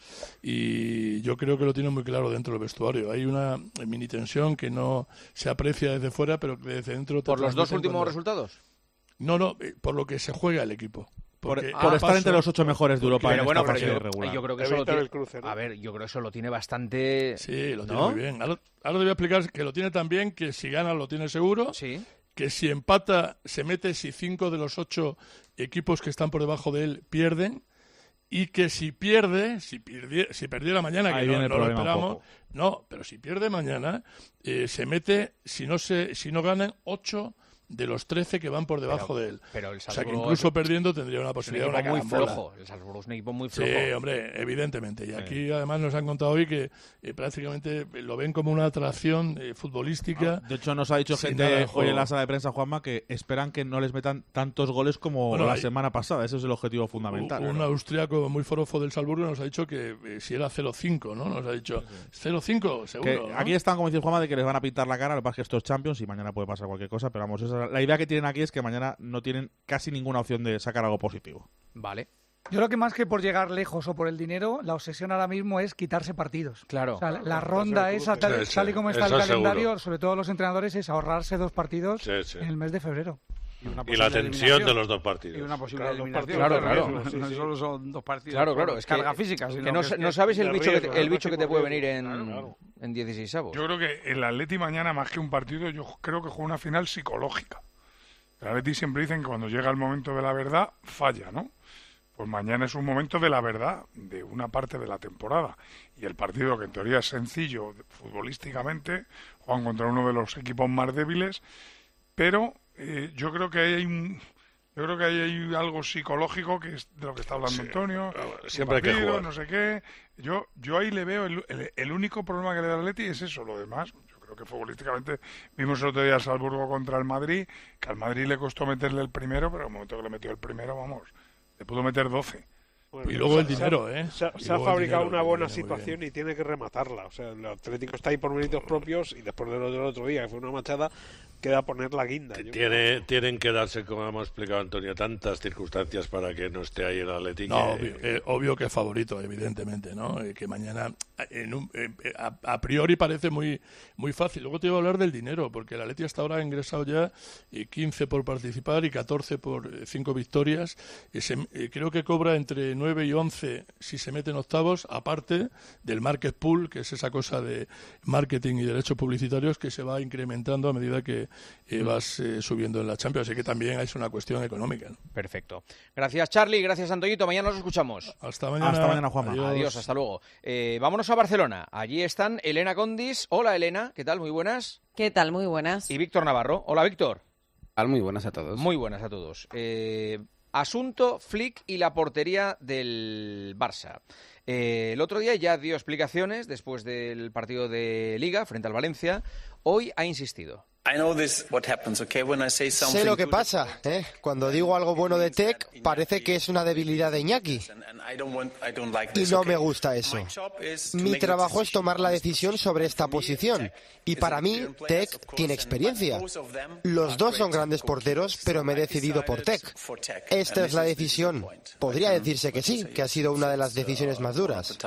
Y yo creo que lo tiene muy claro dentro del vestuario. Hay una mini tensión que no se aprecia desde fuera, pero que desde dentro... te ¿Por los dos transmiten últimos cuando- resultados? No, no, eh, por lo que se juega el equipo. Por, Porque por a estar paso- entre los ocho mejores de Europa Pero en bueno, esta pero fase yo, regular. yo creo que eso lo Evitar tiene... el cruce, ¿no? A ver, yo creo que eso lo tiene bastante... Sí, lo tiene ¿no? muy bien. Ahora, ahora te voy a explicar que lo tiene tan bien que si gana lo tiene seguro. Sí. Que si empata se mete si cinco de los ocho equipos que están por debajo de él pierden. Y que si pierde, si, pierde, si perdiera mañana, que Ahí no, viene el no lo problema un esperamos, poco. no, pero si pierde mañana, eh, se mete, si no se, si no ganan, ocho de los trece que van por debajo pero, de él. Pero el o sea que Salzburgo incluso es, perdiendo tendría una posibilidad de una muy carambola. flojo. El Salzburgo es un equipo muy flojo. Sí, hombre, evidentemente. Y sí. aquí además nos han contado hoy que eh, prácticamente lo ven como una atracción eh, futbolística. De hecho, nos ha dicho gente hoy en la sala de prensa, Juanma, que esperan que no les metan tantos goles como bueno, la hay, semana pasada. Ese es el objetivo fundamental. Un, un ¿no? austriaco muy forofo del Salzburgo nos ha dicho que eh, si era cero cinco, ¿no? Nos ha dicho cero cinco, seguro. Que ¿no? aquí están, como dice Juanma, de que les van a pintar la cara. Lo que pasa es que estos Champions y mañana puede pasar cualquier cosa, pero vamos, esa, la idea que tienen aquí es que mañana no tienen casi ninguna opción de sacar algo positivo. Vale. Yo creo que más que por llegar lejos o por el dinero, la obsesión ahora mismo es quitarse partidos. Claro. O sea, la ronda esa, tal, tal y como está el calendario, seguro. Sobre todo los entrenadores, es ahorrarse dos partidos sí, sí. en el mes de febrero. Y, y la tensión de los dos partidos. Y una posible claro, eliminación. Claro, claro. No, sí, no sí. solo son dos partidos. Claro, claro. Es carga que, física. Que no, que no sabes el bicho, riesgo, que te, el bicho que te puede venir en, claro, claro. en dieciseisavos. Yo creo que el Atleti mañana, más que un partido, yo creo que juega una final psicológica. El Atleti siempre dicen que cuando llega el momento de la verdad, falla, ¿no? Pues mañana es un momento de la verdad, de una parte de la temporada. Y el partido, que en teoría es sencillo futbolísticamente, juegan contra uno de los equipos más débiles, pero eh, yo creo que hay un... Yo creo que ahí hay algo psicológico que es de lo que está hablando sí, Antonio. Siempre partido, hay que jugar. No sé qué. Yo, yo ahí le veo el, el, el único problema que le da al Atleti es eso. Lo demás, yo creo que futbolísticamente vimos el otro día a Salzburgo contra el Madrid, que al Madrid le costó meterle el primero, pero en el momento que le metió el primero, vamos, le pudo meter doce. Bueno, y luego el dinero, ¿eh? Se, se ha fabricado dinero, una buena situación y tiene que rematarla. O sea, el Atlético está ahí por méritos propios y después de lo del otro día, que fue una machada, queda poner la guinda. Tiene, tienen que darse, como hemos explicado Antonio, tantas circunstancias para que no esté ahí el Atlético. No, obvio, eh, obvio que es favorito, evidentemente, ¿no? Eh, que mañana, en un, eh, a, a priori parece muy muy fácil. Luego te iba a hablar del dinero, porque el Atlético hasta ahora ha ingresado ya eh, quince por participar y catorce por eh, cinco victorias. Eh, se, eh, creo que cobra entre nueve y once si se mete en octavos, aparte del market pool, que es esa cosa de marketing y derechos publicitarios que se va incrementando a medida que eh, vas eh, subiendo en la Champions. Así que también es una cuestión económica, ¿no? Perfecto. Gracias, Charlie. Gracias, Antoñito. Mañana nos escuchamos. Hasta mañana. Hasta mañana, Juanma. Adiós, Adiós hasta luego. Eh, vámonos a Barcelona. Allí están Elena Condis. Hola, Elena. ¿Qué tal? Muy buenas. ¿Qué tal? Muy buenas. Y Víctor Navarro. Hola, Víctor. Muy buenas a todos. Muy buenas a todos. Eh, asunto Flick y la portería del Barça. Eh, el otro día ya dio explicaciones después del partido de Liga frente al Valencia. Hoy ha insistido. Sé lo que pasa, ¿eh? Cuando digo algo bueno de Tec, parece que es una debilidad de Iñaki. Y no me gusta eso. Mi trabajo es tomar la decisión sobre esta posición. Y para mí, Tec tiene experiencia. Los dos son grandes porteros, pero me he decidido por Tec. Esta es la decisión. Podría decirse que sí, que ha sido una de las decisiones más duras.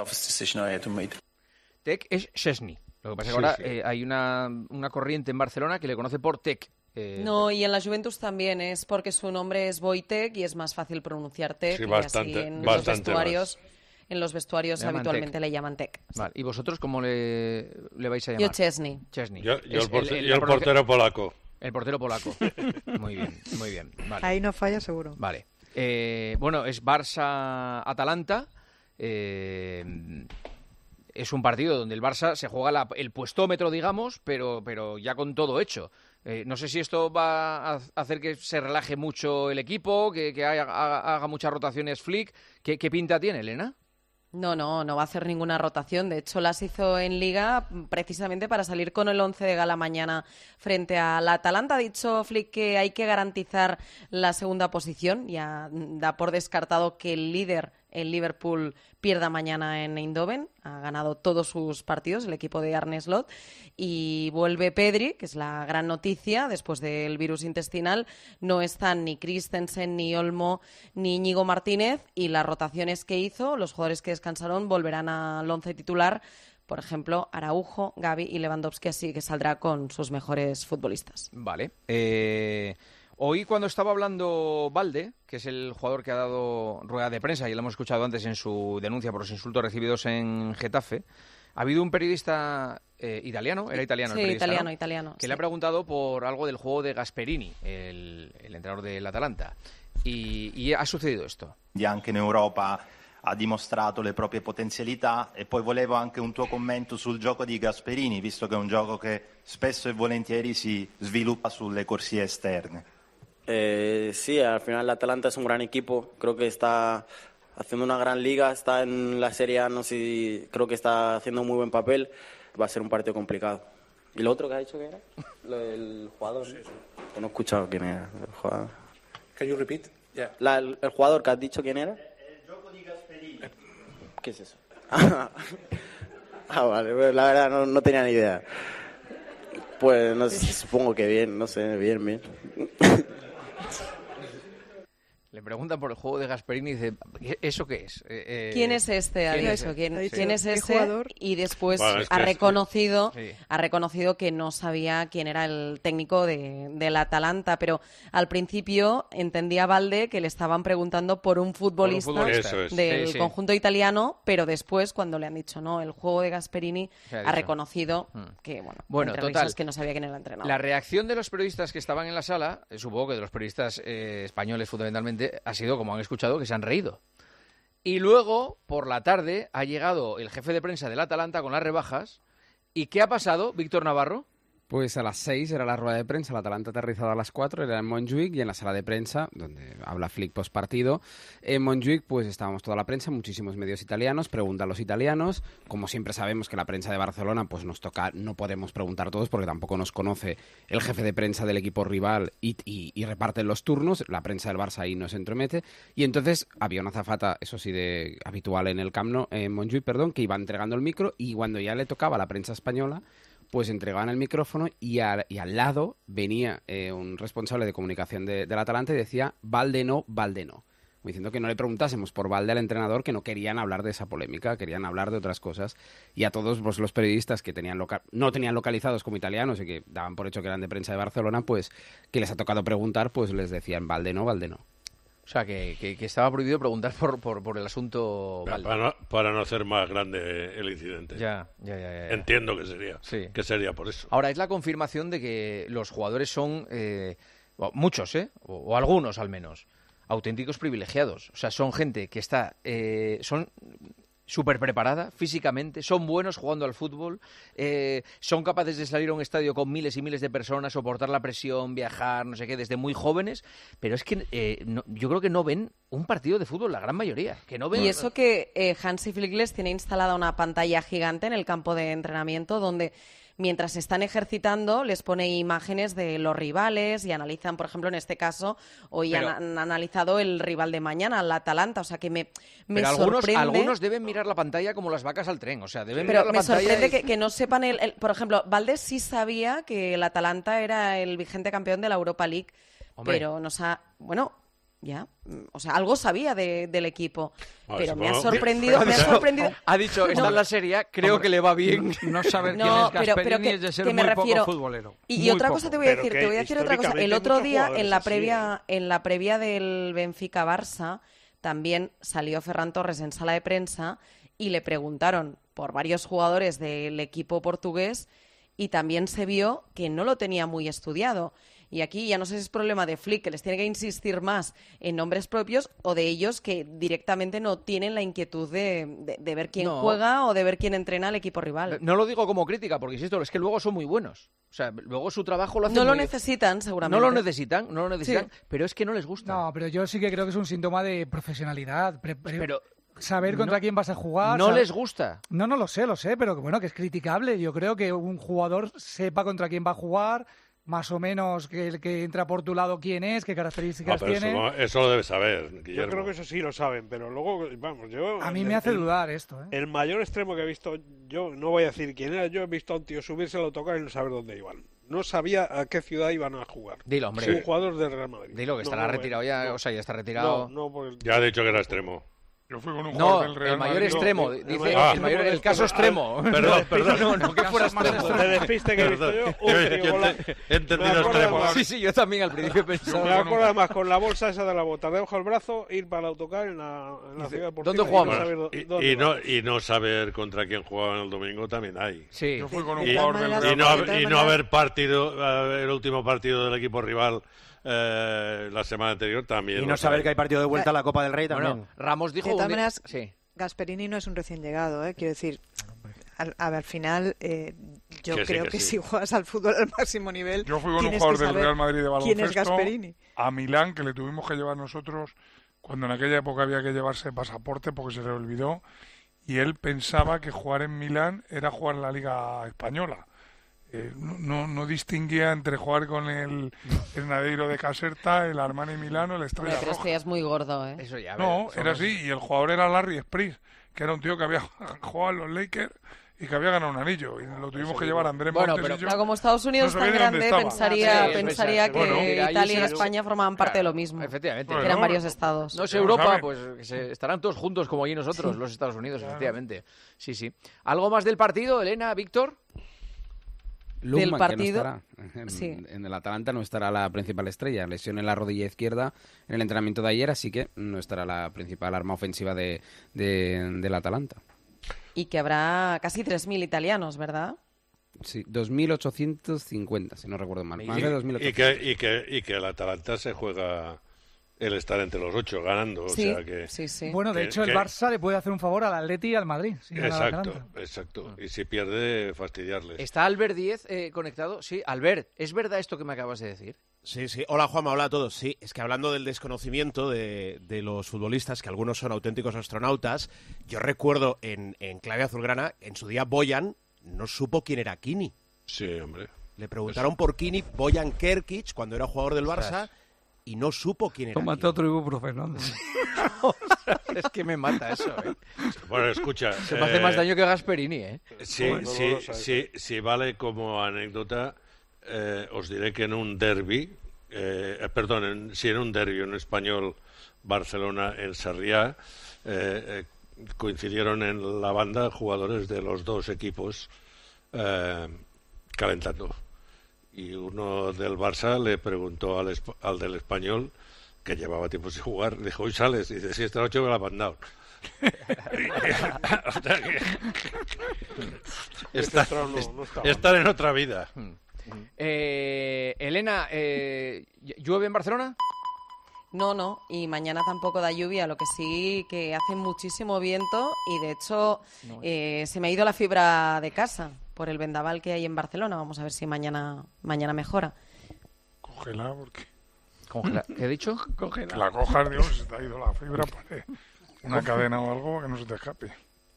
Tec es Szczesny. Lo que pasa es que Sí, ahora sí. eh, hay una, una corriente en Barcelona que le conoce por Tec. Eh, No, y en la Juventus también es porque su nombre es Wojtek y es más fácil pronunciar Tec. Sí, y bastante- así en los bastante vestuarios, en los vestuarios Le llaman habitualmente Tec. le llaman Tec. Vale. ¿Y vosotros cómo le, le vais a Yo llamar? Chesney. Chesney. Yo- yo Es el porte- yo la el pronuncia- portero polaco. El portero polaco. Muy bien, muy bien. Vale. Ahí no falla seguro. Vale. Eh, bueno, es Barça-Atalanta. Eh, es un partido donde el Barça se juega la- el puestómetro, digamos, pero, pero ya con todo hecho. Eh, no sé si esto va a hacer que se relaje mucho el equipo, que, que haya- haga, haga muchas rotaciones Flick. ¿Qué, qué pinta tiene, Elena? No, no, no va a hacer ninguna rotación. De hecho, las hizo en Liga precisamente para salir con el once de gala mañana frente a la Atalanta. Ha dicho Flick que hay que garantizar la segunda posición. Ya da por descartado que el líder, el Liverpool, pierda mañana en Eindhoven. Ha ganado todos sus partidos el equipo de Arne Slot. Y vuelve Pedri, que es la gran noticia, después del virus intestinal. No están ni Christensen, ni Olmo, ni Íñigo Martínez. Y las rotaciones que hizo, los jugadores que descansaron, volverán al once titular. Por ejemplo, Araujo, Gavi y Lewandowski, así que saldrá con sus mejores futbolistas. Vale. Eh, hoy cuando estaba hablando Valde, que es el jugador que ha dado rueda de prensa, y lo hemos escuchado antes en su denuncia por los insultos recibidos en Getafe, ha habido un periodista eh, italiano, era italiano Sí, el periodista, italiano, ¿no? italiano, que sí. le ha preguntado por algo del juego de Gasperini, el, el entrenador del Atalanta. Y, y ha sucedido esto. Y anche in Europa ha dimostrato le proprie potenzialità, e poi volevo anche un tuo commento sul gioco di Gasperini, visto che è un gioco che spesso e volentieri si sviluppa sulle corsie esterne. Eh, sí, al final el Atalanta es un gran equipo, creo que está haciendo una gran liga, está en la Serie A, no sé, creo que está haciendo un muy buen papel, va a ser un partido complicado. ¿Y lo otro que ha dicho que era? Lo del jugador, sí, sí. Que no he escuchado quién era el jugador. Can you repeat? Yeah. La, el, el jugador que has dicho quién era. ¿Qué es eso? Ah, vale, pues la verdad no, no tenía ni idea. Pues no sé, supongo que bien, no sé, bien, bien. Le preguntan por el juego de Gasperini y dice, ¿eso qué es? Eh, ¿Quién es este? Ha ¿quién dicho, es, ¿quién, sí. ¿quién es ese? jugador? Y después Bueno, es que ha es- reconocido Sí. ha reconocido que no sabía quién era el técnico de, del Atalanta, pero al principio entendía Valde que le estaban preguntando por un futbolista, futbolista. Eso es. del Sí, sí. conjunto italiano, pero después cuando le han dicho no, el juego de Gasperini, Se ha ha dicho. reconocido Mm. que, bueno, Bueno, entre total. risas, que no sabía quién era el entrenador. La reacción de los periodistas que estaban en la sala, eh, supongo que de los periodistas eh, españoles fundamentalmente, ha sido, como han escuchado, que se han reído. Y luego, por la tarde, ha llegado el jefe de prensa del Atalanta con las rebajas. ¿Y qué ha pasado, Víctor Navarro? Pues a las seis era la rueda de prensa, el Atalanta aterrizado a las cuatro, era en Montjuic, y en la sala de prensa, donde habla Flick post partido, en Montjuic pues estábamos toda la prensa, muchísimos medios italianos, preguntan a los italianos, como siempre sabemos que la prensa de Barcelona pues nos toca, no podemos preguntar todos porque tampoco nos conoce el jefe de prensa del equipo rival y, y, y reparten los turnos, la prensa del Barça ahí no se entromete, y entonces había una azafata, eso sí, de habitual en el Camp Nou, en Montjuic, perdón, que iba entregando el micro, y cuando ya le tocaba a la prensa española, pues entregaban el micrófono y al, y al lado venía eh, un responsable de comunicación de, del Atalanta y decía Valde no, Valde no. Como diciendo que no le preguntásemos por Valde al entrenador, que no querían hablar de esa polémica, querían hablar de otras cosas. Y a todos pues, los periodistas que tenían loca- no tenían localizados como italianos y que daban por hecho que eran de prensa de Barcelona, pues que les ha tocado preguntar, pues les decían Valde no, Valde no. O sea, que, que, que estaba prohibido preguntar por, por, por el asunto Para, Valde. para no, para no hacer más grande el incidente. Ya, ya, ya, ya, ya. Entiendo que sería. Sí. Que sería por eso. Ahora, es la confirmación de que los jugadores son, eh, bueno, muchos, ¿eh? O, o algunos al menos, auténticos privilegiados. O sea, son gente que está, eh, son súper preparada físicamente, son buenos jugando al fútbol, eh, son capaces de salir a un estadio con miles y miles de personas, soportar la presión, viajar, no sé qué, desde muy jóvenes, pero es que eh, no- yo creo que no ven un partido de fútbol, la gran mayoría, que no ven... Y eso que eh, Hansi Flick les tiene instalada una pantalla gigante en el campo de entrenamiento donde mientras se están ejercitando les pone imágenes de los rivales y analizan, por ejemplo, en este caso, hoy Pero- han, han analizado el rival de mañana, el Atalanta, o sea que me, me Pero algunos, sorprende... algunos deben mirar la pantalla como las vacas al tren, o sea, deben Pero mirar la me pantalla sorprende y- que, que no sepan, el, el- por ejemplo, Valdés sí sabía que el Atalanta era el vigente campeón de la Europa League, Hombre. pero nos ha, bueno, ya, mm, o sea, algo sabía de- del equipo, Ah, pero me ha supongo- sorprendido, me ha sorprendido. Ha dicho, está No. en la Serie A, creo Hombre, que le va bien. No saber No, quién es pero- Gasperini pero que- es de ser que me muy refiero- poco futbolero. Y, y Muy otra poco. cosa te voy a Pero decir, que te voy a decir otra cosa. El históricamente otro muchos día, jugadores en la así, previa, en la previa del Benfica-Barça, también salió Ferran Torres en sala de prensa y le preguntaron por varios jugadores del equipo portugués y también se vio que no lo tenía muy estudiado. Y aquí ya no sé si es problema de Flick, que les tiene que insistir más en nombres propios, o de ellos que directamente no tienen la inquietud de, de- de ver quién No. juega o de ver quién entrena al equipo rival. No lo digo como crítica, porque insisto, es que luego son muy buenos. O sea, luego su trabajo lo hacen No lo muy- necesitan, seguramente. No lo necesitan, no lo necesitan, Sí. pero es que no les gusta. No, pero yo sí que creo que es un síntoma de profesionalidad. Pre- pre- Pero saber contra no- quién vas a jugar. no sab- les gusta. No, no lo sé, lo sé, pero que bueno, que es criticable. Yo creo que un jugador sepa contra quién va a jugar, más o menos que el que entra por tu lado quién es, qué Ah, características pero eso, tiene. no- eso lo debe saber, Yo Guillermo. creo que eso sí lo saben, pero luego, vamos, yo... A mí el- me hace el- dudar esto, ¿eh? El mayor extremo que he visto, yo no voy a decir quién era, yo he visto a un tío subirse al autocar y no saber dónde iban. No sabía a qué ciudad iban a jugar. Dilo, hombre. Un jugador del Real Madrid. Dilo, que No, estará no, retirado eh, ya, no. o sea, ya está retirado. No, no, por el- Ya ha dicho que era extremo. Yo fui con un No, jugador del Real el mayor Madrid. extremo, No, dice, el el, mayor- mayor- el caso extremo. Perdón, perdón. No, no, que fuera extremo. De despiste que he visto yo. un Yo- tío yo con la- ente- he entendido me acuerdo extremo. además- Sí, sí, yo también al principio pensaba. Me acuerdo además con la bolsa esa de la bota debajo del brazo, ir para el autocar en la, en la ciudad deportiva. ¿dónde y no jugamos? saber dó- Y, dónde y no, va. y no saber contra quién jugaban el domingo también hay. Sí. Yo fui con un Y, jugador del y Real no, Madrid. haber- y no haber partido, eh, el último partido del equipo rival eh, la semana anterior también. Y lo no saber sabe. que hay partido de vuelta a la Copa del Rey también. Bueno, Ramos dijo De un todas día- maneras, Sí. Gasperini no es un recién llegado, ¿eh? Quiero decir, al, al final eh, yo Que sí, creo que que, sí. si juegas al fútbol al máximo nivel, Yo fui con un tienes jugador que del saber Real Madrid de baloncesto quién es Gasperini. a Milán, que le tuvimos que llevar nosotros cuando en aquella época había que llevarse pasaporte porque se le olvidó, y él pensaba que jugar en Milán era jugar en la Liga Española. Eh, no, no, no distinguía entre jugar con el, el Nadeiro de Caserta, el Armani Milano, el Estrella Hombre, pero Roja. esto ya es muy gordo, ¿eh? Eso ya. No, era así, y el jugador era Larry Springs, que era un tío que había jugado en los Lakers y que había ganado un anillo, y lo tuvimos que llevar a Andrés Bueno, Montes pero- y yo. Pero como Estados Unidos No es tan sabía ni dónde grande, estaba. pensaría, Sí, pensaría pensar, que bueno, mira, allí Italia y se- España formaban parte de lo mismo. Efectivamente. Que eran varios estados. No es No Europa, saben. pues que se- estarán todos juntos como allí nosotros, Sí. los Estados Unidos, efectivamente. Sí, sí. ¿Algo más del partido, Elena, Víctor? Lundman, que partido, no estará. En, sí. en el Atalanta no estará la principal estrella. Lesión en la rodilla izquierda en el entrenamiento de ayer, así que no estará la principal arma ofensiva de, de, del Atalanta. Y que habrá casi tres mil italianos, ¿verdad? Sí, dos mil ochocientos cincuenta, si no recuerdo mal. Más Y, de dos mil y ochocientos. que, y, que, y que el Atalanta se juega el estar entre los ocho ganando. O Sí, sea que, sí, sí. Bueno, de que- hecho, el que- Barça le puede hacer un favor al Atleti y al Madrid. si gana el Exacto, Atalanta. exacto. Y si pierde, fastidiarles. ¿Está Albert Díez eh, conectado? Sí, Albert, ¿es verdad esto que me acabas de decir? Sí, sí. Hola, Juanma, hola a todos. Sí, es que hablando del desconocimiento de, de los futbolistas, que algunos son auténticos astronautas, yo recuerdo en, en Clave Azulgrana, en su día Boyan no supo quién era Kini. Sí, hombre. Le preguntaron por Kini, Boyan Kerkic, cuando era jugador del Barça, Ostras. y no supo quién era Tómate Kini. otro ibuprofeno. Es que me mata eso, ¿eh? Bueno, escucha. Se me hace eh, más daño que Gasperini, ¿eh? Sí, Joder, sí, dolorosa sí, sí, vale como anécdota. Eh, os diré que en un derby, eh, eh, perdón, en, sí, en un derby, en español, Barcelona, en Sarriá, eh, eh, coincidieron en la banda jugadores de los dos equipos eh, calentando. Y uno del Barça le preguntó al, esp- al del español, que llevaba tiempo sin jugar, dijo, hoy sales, y dice, sí, esta noche me la han mandado. O sea que- Está- Este no, no estaba. están en otra vida. Eh, Elena, eh, ¿llueve en Barcelona? No, no, y mañana tampoco da lluvia, lo que sí que hace muchísimo viento y de hecho No. eh, se me ha ido la fibra de casa por el vendaval que hay en Barcelona. Vamos a ver si mañana, mañana mejora. Cógela, porque... Congela- ¿Qué he dicho? Que la cojas, Dios, se te ha ido la fibra, pone una cadena o algo que no se te escape.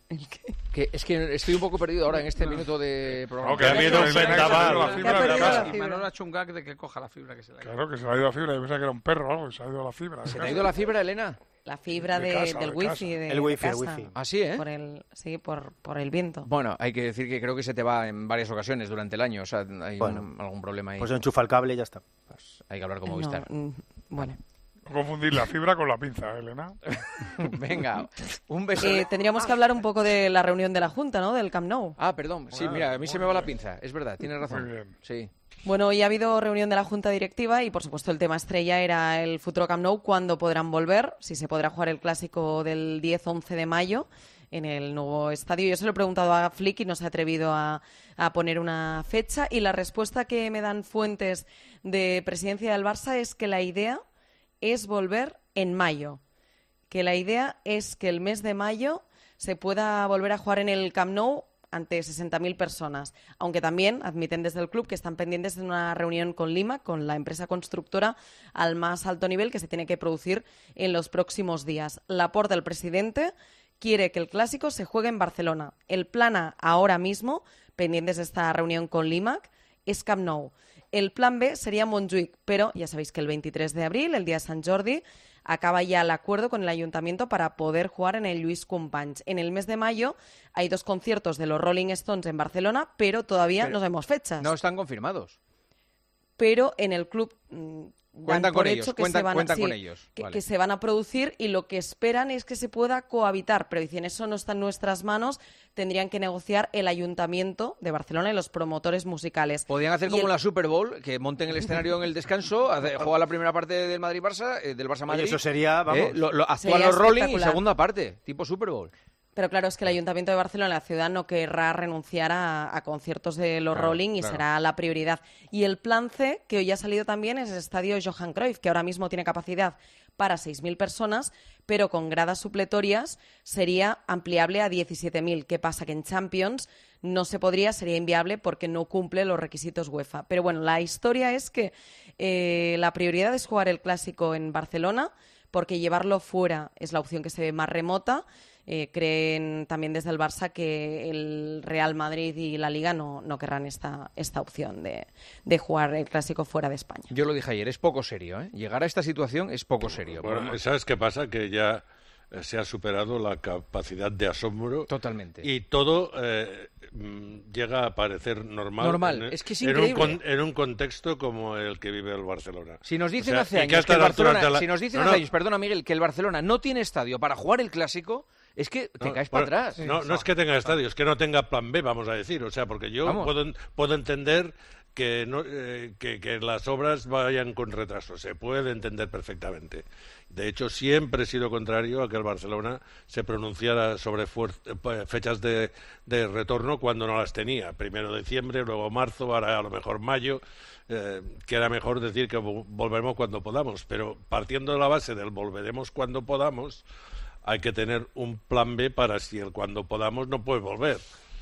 Que es que estoy un poco perdido ahora en este minuto de programa. No, que ha habido un vendaval. La Le fibra ha de perdido casa. la fibra. Manolo ha hecho un gag de que coja la fibra que se le ha ido. Claro, que se le ha ido la fibra. Yo pensaba que era un perro o algo, y se ha ido la fibra. ¿Se te ha ido la fibra, Elena? La fibra De de- casa, del de wifi casa. de, El wifi, de el casa. wifi. Ah, sí, ¿eh? Por el, sí, por, por el viento. Bueno, hay que decir que creo que se te va en varias ocasiones durante el año. O sea, hay Bueno, un- algún problema ahí. Pues enchufa el cable y ya está. Pues hay que hablar con No, Movistar. mm, bueno. No confundir la fibra con la pinza, ¿eh, Elena. Venga, un beso. Eh, tendríamos que hablar un poco de la reunión de la Junta, ¿no? Del Camp Nou. Ah, perdón. Sí, mira, a mí se me va la pinza. Es verdad, tienes razón. Muy bien. Sí. Bueno, hoy ha habido reunión de la Junta Directiva y, por supuesto, el tema estrella era el futuro Camp Nou, cuándo podrán volver, si se podrá jugar el clásico del diez once de mayo en el nuevo estadio. Yo se lo he preguntado a Flick y no se ha atrevido a, a poner una fecha, y la respuesta que me dan fuentes de presidencia del Barça es que la idea es volver en mayo, que la idea es que el mes de mayo se pueda volver a jugar en el Camp Nou ante sesenta mil personas, aunque también admiten desde el club que están pendientes de una reunión con Lima, con la empresa constructora al más alto nivel, que se tiene que producir en los próximos días. Laporta, el presidente, quiere que el clásico se juegue en Barcelona. El plan A ahora mismo, pendientes de esta reunión con Limac, es Camp Nou. El plan B sería Montjuïc, pero ya sabéis que el veintitrés de abril, el día de Sant Jordi, acaba ya el acuerdo con el ayuntamiento para poder jugar en el Lluís Companys. En el mes de mayo hay dos conciertos de los Rolling Stones en Barcelona, pero todavía Pero no sabemos fechas. No están confirmados. Pero en el club mm, dan Cuentan por con hecho ellos, que, cuentan- se van, a- cuentan sí, con ellos, que, vale. que se van a producir, y lo que esperan es que se pueda cohabitar. Pero dicen, eso no está en nuestras manos, tendrían que negociar el ayuntamiento de Barcelona y los promotores musicales. Podrían hacer Y como el- la Super Bowl, que monten el escenario en el descanso, hace- juega la primera parte del Madrid-Barça, eh, del Barça-Madrid. Oye, eso sería, vamos. Eh, lo, lo- actúan Sería los Rolling y espectacular. segunda parte, tipo Super Bowl. Pero claro, es que el Ayuntamiento de Barcelona, la ciudad, no querrá renunciar a, a conciertos de los Claro, Rolling y claro. será la prioridad. Y el plan C, que hoy ha salido también, es el estadio Johan Cruyff, que ahora mismo tiene capacidad para seis mil personas, pero con gradas supletorias sería ampliable a diecisiete mil. ¿Qué pasa? Que en Champions no se podría, sería inviable porque no cumple los requisitos UEFA. Pero bueno, la historia es que eh, la prioridad es jugar el Clásico en Barcelona, porque llevarlo fuera es la opción que se ve más remota. Eh, creen también desde el Barça que el Real Madrid y la Liga no, no querrán esta, esta opción de, de jugar el Clásico fuera de España. Yo lo dije ayer, es poco serio, ¿eh? Llegar a esta situación es poco serio. Bueno, ¿sabes qué pasa? Que ya eh, se ha superado la capacidad de asombro. Totalmente. Y todo eh, mm, llega a parecer normal. Normal, en, es que es en un, increíble. con- en un contexto como el que vive el Barcelona. Si nos dicen O sea, hace y que años hasta que el la altura Barcelona, de la- si nos dicen No, hace no, años, perdona Miguel, que el Barcelona no tiene estadio para jugar el Clásico, es que te No, caes bueno, para atrás. No, no es que tenga estadio, es que no tenga plan B, vamos a decir. O sea, porque yo Vamos. puedo, puedo entender que, no, eh, que, que las obras vayan con retraso. Se puede entender perfectamente. De hecho, siempre he sido contrario a que el Barcelona se pronunciara sobre fuer- eh, fechas de, de retorno cuando no las tenía. Primero diciembre, luego marzo, ahora a lo mejor mayo. Eh, que era mejor decir que vo- volveremos cuando podamos. Pero partiendo de la base del volveremos cuando podamos, hay que tener un plan B para si el cuando podamos no puede volver.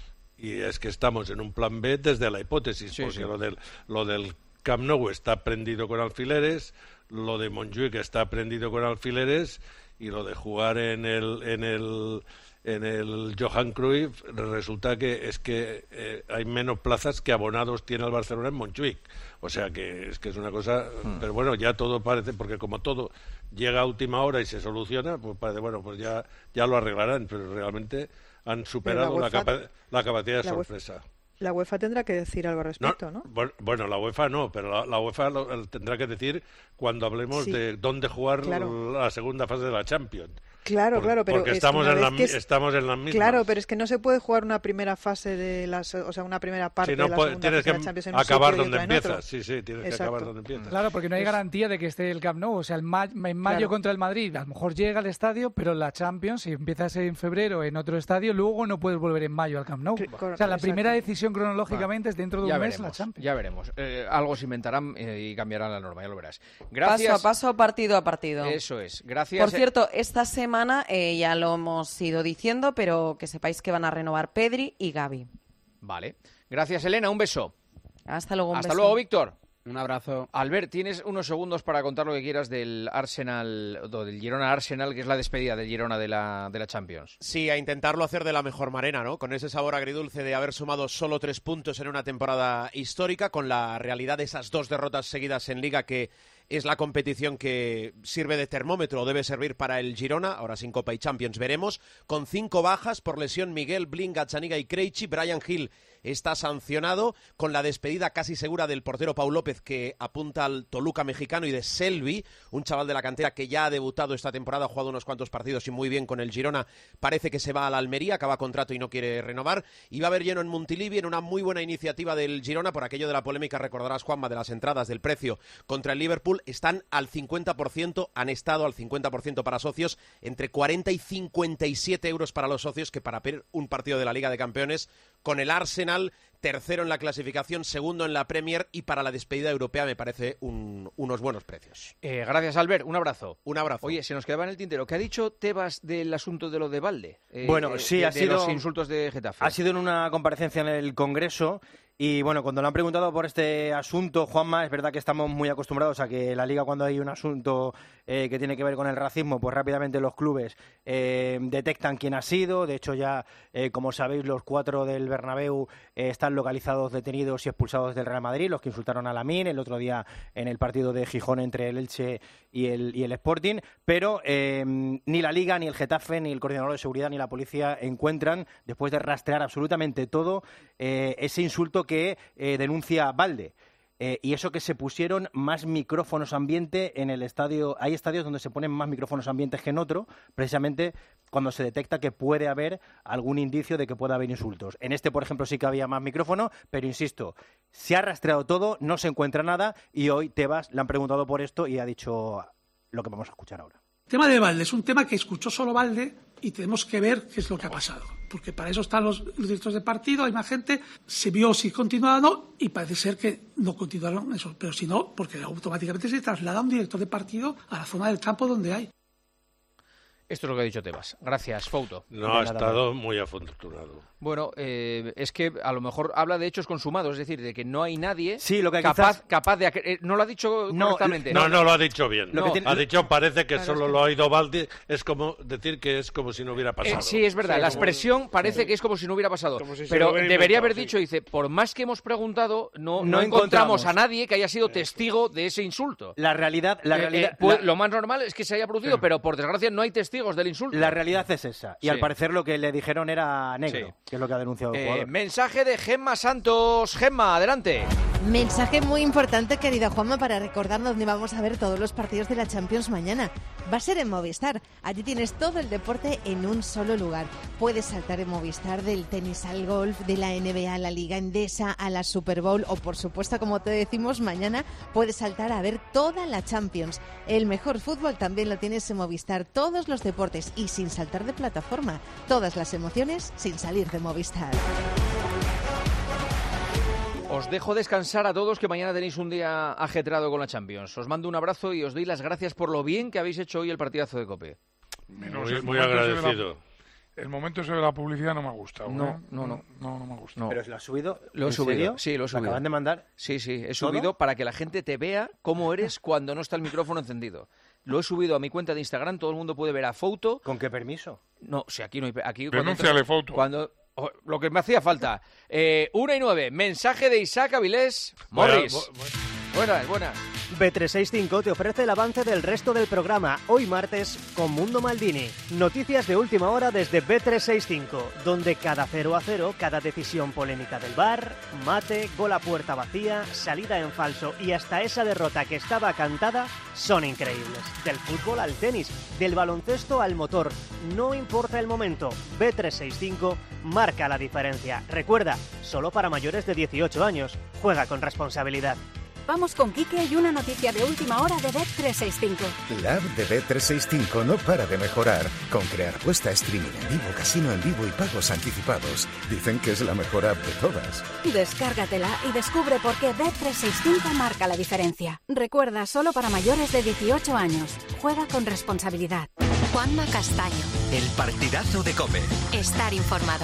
Y es que estamos en un plan B desde la hipótesis, Sí, porque sí. Lo, del, lo del Camp Nou está prendido con alfileres, lo de Montjuic está prendido con alfileres y lo de jugar en el en el en el Johan Cruyff resulta que es que eh, hay menos plazas que abonados tiene el Barcelona en Montjuic. O sea que es que es una cosa, Hmm. pero bueno, ya todo parece, porque como todo llega a última hora y se soluciona, pues parece, bueno, pues ya ya lo arreglarán, pero realmente han superado la, UEFA capa- la capacidad de la UEFA sorpresa. La UEFA tendrá que decir algo al respecto, ¿no? Bueno, bueno, la UEFA no, pero la, la UEFA lo, lo tendrá que decir cuando hablemos Sí. de dónde jugar Claro. la segunda fase de la Champions. Claro, Por- claro, pero porque es que estamos una en vez las que mi- es- estamos en las mismas. Claro, pero es que no se puede jugar una primera fase de las, o sea, una primera parte Sí, no de la puede- segunda tienes fase de que la Champions en un acabar sitio y donde otra en otro. empiezas. Sí, sí, tienes que Exacto. acabar donde empiezas. Claro, porque no hay garantía de que esté el Camp Nou. O sea, el ma- en mayo Claro. contra el Madrid, a lo mejor llega al estadio, pero la Champions, si empiezas en febrero en otro estadio, luego no puedes volver en mayo al Camp Nou. O sea, la primera decisión cronológicamente es dentro de Ya un mes veremos, la Champions. ya veremos. Eh, algo se inventarán eh, y cambiarán la norma, ya lo verás. Paso Gracias. a paso, partido a partido. Eso es. Gracias. Por cierto, esta semana eh, ya lo hemos ido diciendo, pero que sepáis que van a renovar Pedri y Gavi. Vale. Gracias, Elena. Un beso. Hasta luego, un Hasta beso. luego, Víctor. Un abrazo. Albert, tienes unos segundos para contar lo que quieras del Arsenal, o del Girona Arsenal, que es la despedida del Girona de la, de la Champions. Sí, a intentarlo hacer de la mejor manera, ¿no? Con ese sabor agridulce de haber sumado solo tres puntos en una temporada histórica, con la realidad de esas dos derrotas seguidas en Liga, que es la competición que sirve de termómetro o debe servir para el Girona, ahora sin Copa y Champions veremos, con cinco bajas por lesión: Miguel, Blin, Gazzaniga y Krejci. Brian Hill está sancionado, con la despedida casi segura del portero Pau López, que apunta al Toluca mexicano, y de Selvi, un chaval de la cantera que ya ha debutado esta temporada, ha jugado unos cuantos partidos y muy bien con el Girona. Parece que se va a la Almería, acaba contrato y no quiere renovar, y va a haber lleno en Montilivi, en una muy buena iniciativa del Girona, por aquello de la polémica, recordarás, Juanma, de las entradas, del precio contra el Liverpool. Están al cincuenta por ciento, han estado al cincuenta por ciento para socios, entre cuarenta y cincuenta y siete euros para los socios, que para ver un partido de la Liga de Campeones con el Arsenal, tercero en la clasificación, segundo en la Premier, y para la despedida europea me parece un- unos buenos precios. Eh, gracias, Albert. Un abrazo. Un abrazo. Oye, se nos quedaba en el tintero. ¿Qué ha dicho Tebas del asunto de lo de Valde? Eh, Bueno, eh, sí, de, ha de sido- los insultos de Getafe. Ha sido en una comparecencia en el Congreso. Y bueno, cuando le han preguntado por este asunto, Juanma, es verdad que estamos muy acostumbrados a que la Liga, cuando hay un asunto eh, que tiene que ver con el racismo, pues rápidamente los clubes eh, detectan quién ha sido. De hecho, ya, eh, como sabéis, los cuatro del Bernabéu eh, están localizados, detenidos y expulsados del Real Madrid, los que insultaron a Lamine el otro día en el partido de Gijón entre el Elche y el, y el Sporting. Pero eh, ni la Liga, ni el Getafe, ni el coordinador de seguridad, ni la policía encuentran, después de rastrear absolutamente todo, eh, ese insulto que eh, denuncia Valde. Eh, y eso que se pusieron más micrófonos ambiente en el estadio. Hay estadios donde se ponen más micrófonos ambientes que en otro, precisamente cuando se detecta que puede haber algún indicio de que pueda haber insultos. En este, por ejemplo, sí que había más micrófonos, pero insisto, se ha rastreado todo, no se encuentra nada, y hoy Tebas le han preguntado por esto y ha dicho lo que vamos a escuchar ahora. El tema de Valde es un tema que escuchó solo Valde y tenemos que ver qué es lo que ha pasado. Porque para eso están los, los directores de partido, hay más gente, se vio si continuaba o no y parece ser que no continuaron eso. Pero si no, porque automáticamente se traslada un director de partido a la zona del campo donde hay. Esto es lo que ha dicho Tebas. Gracias, Fouto. No ha estado muy afortunado. Bueno, eh, es que a lo mejor habla de hechos consumados, es decir, de que no hay nadie sí, lo que capaz, quizás... capaz de... Eh, ¿No lo ha dicho no, correctamente? No, no, no lo ha dicho bien. No. Ha dicho, parece que claro, solo es que... lo ha oído Valde, es como decir que es como si no hubiera pasado. Eh, sí, es verdad, sí, la como... expresión parece sí. que es como si no hubiera pasado. Si pero debería inventado, haber dicho, sí. dice, por más que hemos preguntado, no, no, no encontramos, encontramos a nadie que haya sido testigo de ese insulto. La realidad... La eh, realidad eh, pues, la... Lo más normal es que se haya producido, sí. pero por desgracia no hay testigos del insulto. La realidad es esa. Y sí. al parecer lo que le dijeron era negro, sí. que es lo que ha denunciado el jugador. Eh, mensaje de Gemma Santos. Gemma, adelante. Mensaje muy importante, querida Juanma, para recordar dónde vamos a ver todos los partidos de la Champions mañana. Va a ser en Movistar. Allí tienes todo el deporte en un solo lugar. Puedes saltar en Movistar del tenis al golf, de la N B A a la Liga Endesa, a la Super Bowl o, por supuesto, como te decimos, mañana puedes saltar a ver toda la Champions. El mejor fútbol también lo tienes en Movistar. Todos los deportes y sin saltar de plataforma. Todas las emociones sin salir de Movistar. Os dejo descansar a todos, que mañana tenéis un día ajetreado con la Champions. Os mando un abrazo y os doy las gracias por lo bien que habéis hecho hoy el partidazo de COPE. Muy, muy, muy agradecido. La, el momento ese de la publicidad no me ha gustado. No, ¿eh? no, no. No, no me ha gustado. No. ¿Pero lo has subido? Lo he subido, serio? sí, lo he subido. ¿Lo acaban de mandar? Sí, sí, he ¿Todo? subido para que la gente te vea cómo eres cuando no está el micrófono encendido. Lo he subido a mi cuenta de Instagram, todo el mundo puede ver a Fouto. ¿Con qué permiso? No, o sea, aquí no hay... Aquí Denúnciale, Fouto. Cuando... Lo que me hacía falta. Eh, una y nueve. Mensaje de Isaac Avilés. Morris. Bueno, bueno. Buenas, buenas. B trescientos sesenta y cinco te ofrece el avance del resto del programa, hoy martes, con Mundo Maldini. Noticias de última hora desde B trescientos sesenta y cinco, donde cada cero a cero, cada decisión polémica del V A R, mate, gol a puerta vacía, salida en falso y hasta esa derrota que estaba cantada, son increíbles. Del fútbol al tenis, del baloncesto al motor, no importa el momento, B trescientos sesenta y cinco marca la diferencia. Recuerda, solo para mayores de dieciocho años, juega con responsabilidad. Vamos con Quique y una noticia de última hora de B trescientos sesenta y cinco. La app de B trescientos sesenta y cinco no para de mejorar, con crear puesta, streaming en vivo, casino en vivo y pagos anticipados. Dicen que es la mejor app de todas. Descárgatela y descubre por qué B trescientos sesenta y cinco marca la diferencia. Recuerda, solo para mayores de dieciocho años. Juega con responsabilidad. Juanma Castaño. El partidazo de COPE. Estar informado.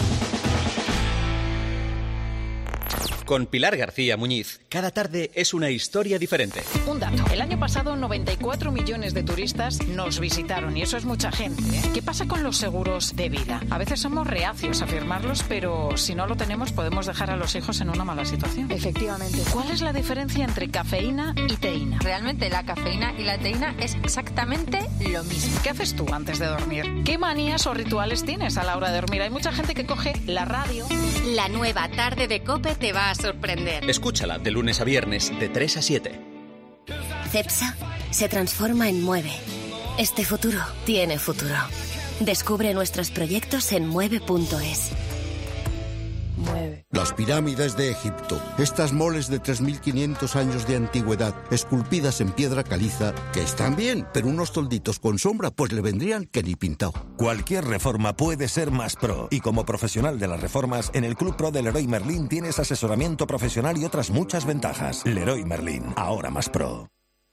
Con Pilar García Muñiz, cada tarde es una historia diferente. Un dato. El año pasado noventa y cuatro millones de turistas nos visitaron y eso es mucha gente, ¿eh? ¿Qué pasa con los seguros de vida? A veces somos reacios a firmarlos, pero si no lo tenemos podemos dejar a los hijos en una mala situación. Efectivamente. ¿Cuál es la diferencia entre cafeína y teína? Realmente la cafeína y la teína es exactamente lo mismo. ¿Qué haces tú antes de dormir? ¿Qué manías o rituales tienes a la hora de dormir? Hay mucha gente que coge la radio. La nueva tarde de COPE te va a sorprender. Escúchala de lunes a viernes de tres a siete. Cepsa se transforma en Mueve. Este futuro tiene futuro. Descubre nuestros proyectos en mueve punto es. Mueve. Las pirámides de Egipto, estas moles de tres mil quinientos años de antigüedad, esculpidas en piedra caliza, que están bien, pero unos tolditos con sombra pues le vendrían que ni pintado. Cualquier reforma puede ser más pro, y como profesional de las reformas, en el Club Pro de Leroy Merlin tienes asesoramiento profesional y otras muchas ventajas. Leroy Merlin, ahora más pro.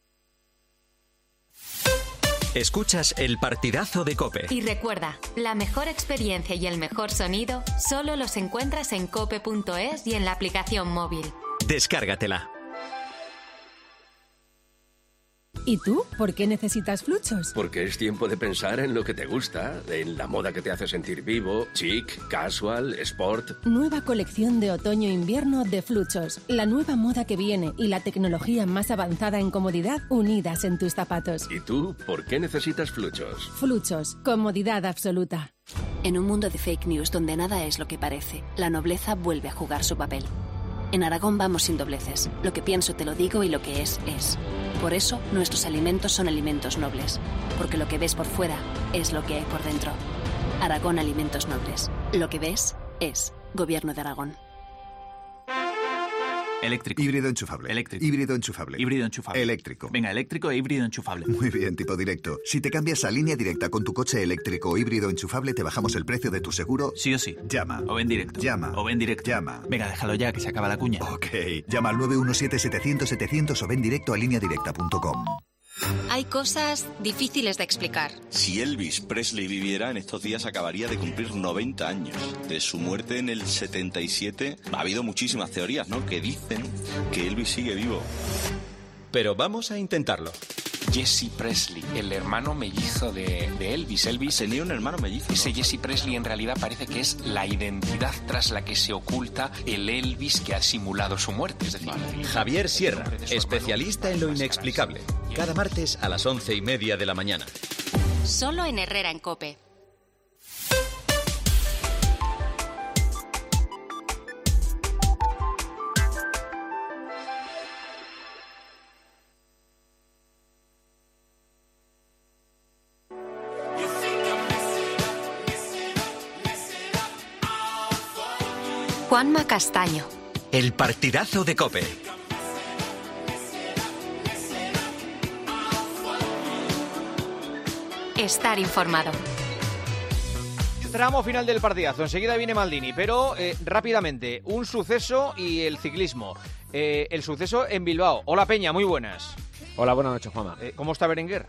Escuchas el partidazo de COPE. Y recuerda, la mejor experiencia y el mejor sonido solo los encuentras en cope punto es y en la aplicación móvil. Descárgatela. ¿Y tú? ¿Por qué necesitas Fluchos? Porque es tiempo de pensar en lo que te gusta, en la moda que te hace sentir vivo, chic, casual, sport. Nueva colección de otoño-invierno de Fluchos. La nueva moda que viene y la tecnología más avanzada en comodidad unidas en tus zapatos. ¿Y tú? ¿Por qué necesitas Fluchos? Fluchos. Comodidad absoluta. En un mundo de fake news donde nada es lo que parece, la nobleza vuelve a jugar su papel. En Aragón vamos sin dobleces. Lo que pienso te lo digo y lo que es, es. Por eso, nuestros alimentos son alimentos nobles. Porque lo que ves por fuera es lo que hay por dentro. Aragón Alimentos Nobles. Lo que ves es. Gobierno de Aragón. Eléctrico. Híbrido enchufable. Eléctrico. Híbrido enchufable. Híbrido enchufable. Eléctrico. Venga, eléctrico e híbrido enchufable. Muy bien, tipo directo. Si te cambias a Línea Directa con tu coche eléctrico o híbrido enchufable, te bajamos el precio de tu seguro. Sí o sí. Llama. O ven directo. Llama. O ven directo. Llama. Venga, déjalo ya, que se acaba la cuña. Ok. Llama al nueve uno siete setecientos setecientos o ven directo a línea directa punto com. Hay cosas difíciles de explicar. Si Elvis Presley viviera, en estos días acabaría de cumplir noventa años. De su muerte en el setenta y siete ha habido muchísimas teorías, ¿no?, que dicen que Elvis sigue vivo. Pero vamos a intentarlo. Jesse Presley, el hermano mellizo de, de Elvis. Elvis tenía un hermano mellizo. Ese ¿no? Jesse Presley en realidad parece que es la identidad tras la que se oculta el Elvis que ha simulado su muerte. Es decir, vale. Javier Sierra, especialista en lo inexplicable. Cada martes a las once y media de la mañana. Solo en Herrera en COPE. Juanma Castaño. El partidazo de COPE. Estar informado. Tramo final del partidazo. Enseguida viene Maldini, pero eh, rápidamente, un suceso y el ciclismo. Eh, el suceso en Bilbao. Hola Peña, muy buenas. Hola, buenas noches, Juanma. Eh, ¿Cómo está Berenguer?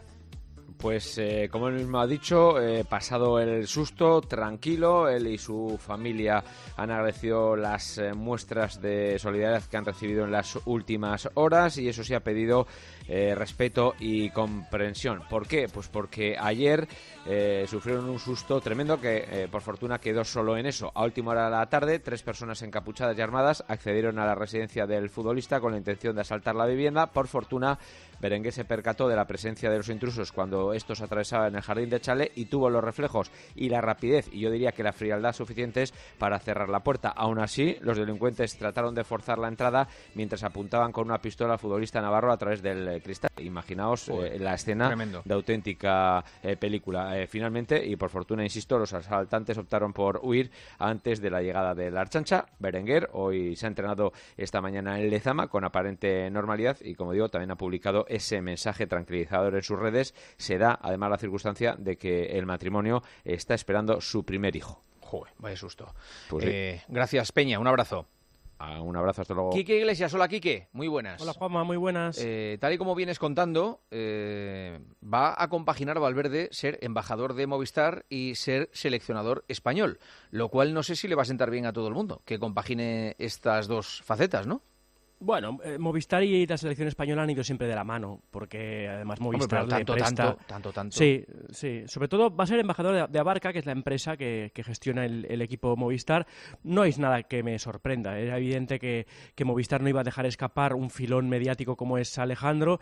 Pues eh, como él mismo ha dicho, eh, pasado el susto, tranquilo. Él y su familia han agradecido las eh, muestras de solidaridad que han recibido en las últimas horas y eso sí ha pedido eh, respeto y comprensión. ¿Por qué? Pues porque ayer eh, sufrieron un susto tremendo que eh, por fortuna quedó solo en eso. A última hora de la tarde, tres personas encapuchadas y armadas accedieron a la residencia del futbolista con la intención de asaltar la vivienda. Por fortuna, Berenguer se percató de la presencia de los intrusos cuando estos atravesaban el jardín de Chale y tuvo los reflejos y la rapidez y yo diría que la frialdad suficientes para cerrar la puerta. Aún así, los delincuentes trataron de forzar la entrada mientras apuntaban con una pistola al futbolista navarro a través del eh, cristal. Imaginaos eh, la escena Tremendo. de auténtica eh, película. Eh, finalmente, y por fortuna, insisto, los asaltantes optaron por huir antes de la llegada de la Archancha. Berenguer hoy se ha entrenado esta mañana en Lezama con aparente normalidad y, como digo, también ha publicado ese mensaje tranquilizador en sus redes. Se da además la circunstancia de que el matrimonio está esperando su primer hijo. Joder, vaya susto. Pues eh, sí. Gracias, Peña. Un abrazo. Ah, un abrazo, hasta luego. Quique Iglesias, hola Quique, muy buenas. Hola Juanma, muy buenas. Eh, tal y como vienes contando, eh, va a compaginar Valverde ser embajador de Movistar y ser seleccionador español, lo cual no sé si le va a sentar bien a todo el mundo, que compagine estas dos facetas, ¿no? Bueno, eh, Movistar y la selección española han ido siempre de la mano, porque además Movistar Hombre, pero tanto, le presta... tanto, tanto, tanto. Sí, sí. Sobre todo va a ser embajador de, de Abarca, que es la empresa que, que gestiona el, el equipo Movistar. No es nada que me sorprenda. Era evidente que, que Movistar no iba a dejar escapar un filón mediático como es Alejandro,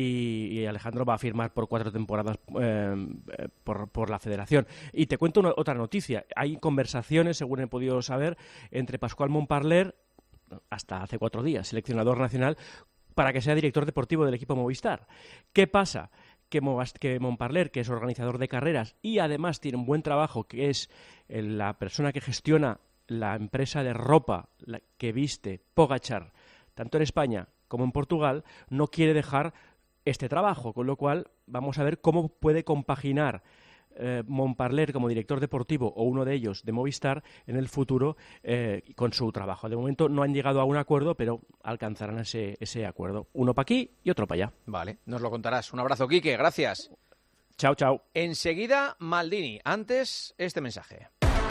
y, y Alejandro va a firmar por cuatro temporadas eh, por, por la federación. Y te cuento una, otra noticia. Hay conversaciones, según he podido saber, entre Pascual Montparler, hasta hace cuatro días, seleccionador nacional, para que sea director deportivo del equipo Movistar. ¿Qué pasa? Que, que Montparler, que es organizador de carreras y además tiene un buen trabajo, que es la persona que gestiona la empresa de ropa la que viste Pogačar, tanto en España como en Portugal, no quiere dejar este trabajo, con lo cual vamos a ver cómo puede compaginar Eh, Montparler como director deportivo o uno de ellos de Movistar en el futuro eh, con su trabajo. De momento no han llegado a un acuerdo, pero alcanzarán ese, ese acuerdo. Uno para aquí y otro para allá. Vale, nos lo contarás. Un abrazo, Quique, gracias. Chao, chao. Enseguida, Maldini. Antes, este mensaje.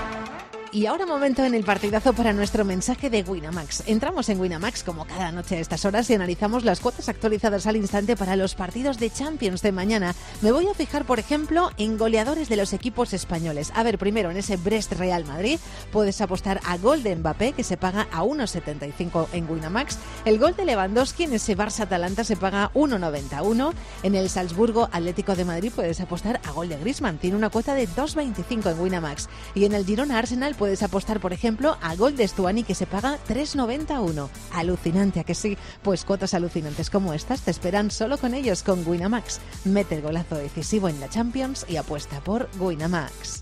Y ahora momento en el partidazo para nuestro mensaje de Winamax. Entramos en Winamax como cada noche a estas horas y analizamos las cuotas actualizadas al instante para los partidos de Champions de mañana. Me voy a fijar, por ejemplo, en goleadores de los equipos españoles. A ver, primero en ese Brest Real Madrid puedes apostar a gol de Mbappé, que se paga a uno setenta y cinco en Winamax. El gol de Lewandowski en ese Barça Atalanta se paga uno noventa y uno. En el Salzburgo Atlético de Madrid puedes apostar a gol de Griezmann, tiene una cuota de dos veinticinco en Winamax. Y en el Girona Arsenal puedes apostar, por ejemplo, a gol de Stuani, que se paga tres noventa y uno. Alucinante, ¿a que sí? Pues cuotas alucinantes como estas te esperan solo con ellos, con Winamax. Mete el golazo decisivo en la Champions y apuesta por Winamax.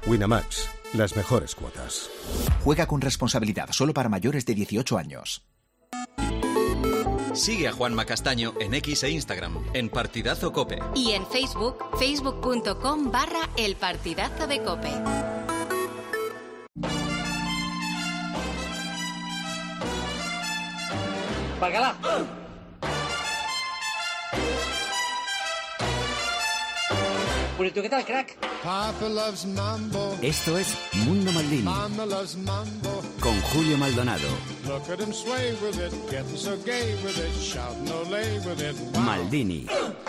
Winamax, las mejores cuotas. Juega con responsabilidad, solo para mayores de dieciocho años. Sigue a Juanma Castaño en X e Instagram, en Partidazo Cope. Y en Facebook, facebook.com barra El Partidazo de Cope. ¡Bacala! Purito, ¿qué tal, crack? Esto es Mundo Maldini con Julio Maldonado. Maldini.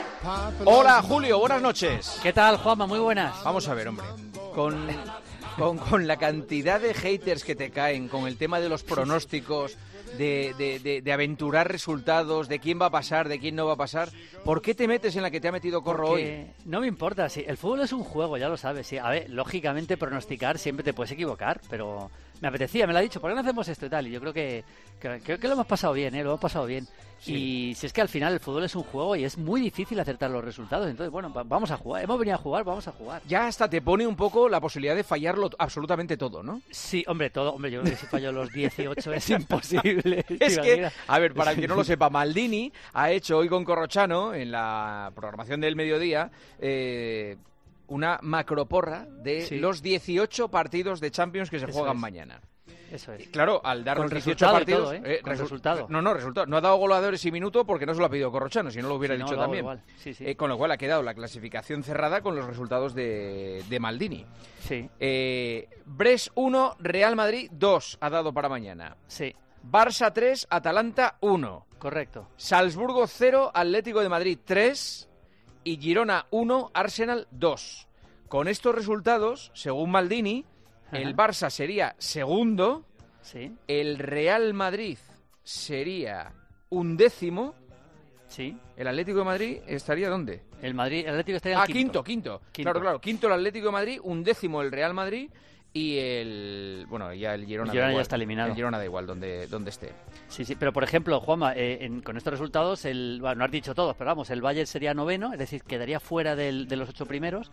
Hola, Julio, buenas noches. ¿Qué tal, Juanma? Muy buenas. Vamos a ver, hombre. Con, con, con la cantidad de haters que te caen, con el tema de los pronósticos, de, de, de, de aventurar resultados, de quién va a pasar, de quién no va a pasar, ¿por qué te metes en la que te ha metido Corro Porque hoy? No me importa, sí. El fútbol es un juego, ya lo sabes. Sí. A ver, lógicamente pronosticar siempre te puedes equivocar, pero me apetecía, me lo ha dicho, ¿por qué no hacemos esto y tal? Y yo creo que, que, que, que lo hemos pasado bien, ¿eh? Lo hemos pasado bien. Sí. Y si es que al final el fútbol es un juego y es muy difícil acertar los resultados, entonces bueno, vamos a jugar, hemos venido a jugar, vamos a jugar. Ya hasta te pone un poco la posibilidad de fallarlo absolutamente todo, ¿no? Sí, hombre, todo, hombre, yo creo que si fallo los dieciocho es imposible. Es que, a ver, para el que no lo sepa, Maldini ha hecho hoy con Corrochano, en la programación del mediodía, eh, una macroporra de sí. los dieciocho partidos de Champions que se Eso juegan es. mañana. Eso es. Claro, al dar los dieciocho partidos... Todo, ¿eh? Eh, Con resu resultado. No, no, resultado. No ha dado goleadores y minuto porque no se lo ha pedido Corrochano, si no lo hubiera sí, dicho no, también. Igual. Sí, sí. Eh, con lo cual ha quedado la clasificación cerrada con los resultados de, de Maldini. Sí. Eh, Brest uno, Real Madrid dos ha dado para mañana. Sí. Barça tres, Atalanta uno. Correcto. Salzburgo cero, Atlético de Madrid tres y Girona uno, Arsenal dos. Con estos resultados, según Maldini, Ajá. el Barça sería segundo, sí. el Real Madrid sería undécimo, sí. el Atlético de Madrid estaría ¿dónde? El Madrid, el Atlético estaría ah, el quinto. quinto, quinto. quinto. Claro, claro, quinto el Atlético de Madrid, undécimo el Real Madrid y el... Bueno, ya el Girona, el Girona da igual, ya está eliminado. El Girona da igual donde, donde esté. Sí, sí, pero por ejemplo, Juanma, eh, en, con estos resultados, el, bueno, no has dicho todos, pero vamos, el Bayern sería noveno, es decir, quedaría fuera del, de los ocho primeros.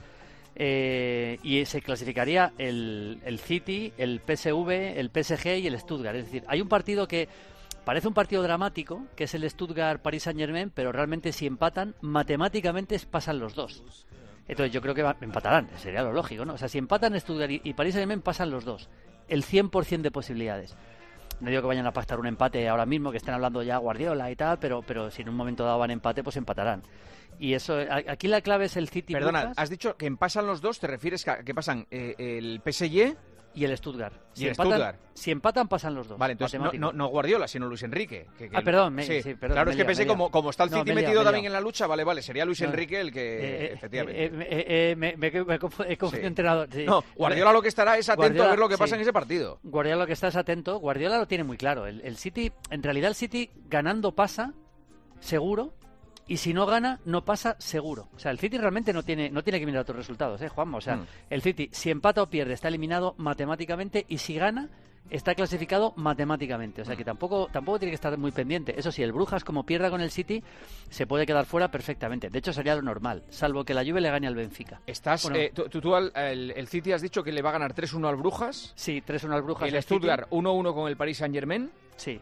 Eh, y se clasificaría el, el City, el P S V, el P S G y el Stuttgart. Es decir, hay un partido que parece un partido dramático, que es el Stuttgart-Paris Saint-Germain, pero realmente si empatan, matemáticamente pasan los dos. Entonces yo creo que va, empatarán, sería lo lógico, ¿no? O sea, si empatan Stuttgart y, y Paris Saint-Germain, pasan los dos. El cien por ciento de posibilidades. No digo que vayan a pactar un empate ahora mismo, que estén hablando ya Guardiola y tal, pero, pero si en un momento dado van empate, pues empatarán. Y eso, aquí la clave es el City. Perdona, Brujas. has dicho que pasan los dos, ¿te refieres a que pasan eh, el P S G y el Stuttgart? Y si el empatan, Stuttgart. Si empatan, pasan los dos. Vale, entonces no, no, no Guardiola, sino Luis Enrique. Que, que ah, perdón, me, sí. sí, perdón. Claro, es que pensé, como, como está el City no, metido liado, también en la lucha, vale, vale, sería Luis no. Enrique el que, eh, efectivamente. Eh, eh, eh, me, me, me, me he confundido sí. entrenador. Sí. No, Guardiola lo que estará es atento Guardiola, a ver lo que pasa sí. en ese partido. Guardiola lo que está es atento. Guardiola lo tiene muy claro. El, el City, en realidad el City ganando pasa, seguro. Y si no gana, no pasa seguro. O sea, el City realmente no tiene no tiene que mirar otros resultados, ¿eh, Juanma? O sea, mm. el City, si empata o pierde, está eliminado matemáticamente. Y si gana, está clasificado matemáticamente. O sea, que tampoco tampoco tiene que estar muy pendiente. Eso sí, el Brujas, como pierda con el City, se puede quedar fuera perfectamente. De hecho, sería lo normal, salvo que la Juve le gane al Benfica. Estás bueno, eh, tú, tú al, el, el City has dicho que le va a ganar tres uno al Brujas. Sí, tres uno al Brujas. El Stuttgart uno uno con el Paris Saint-Germain. Sí.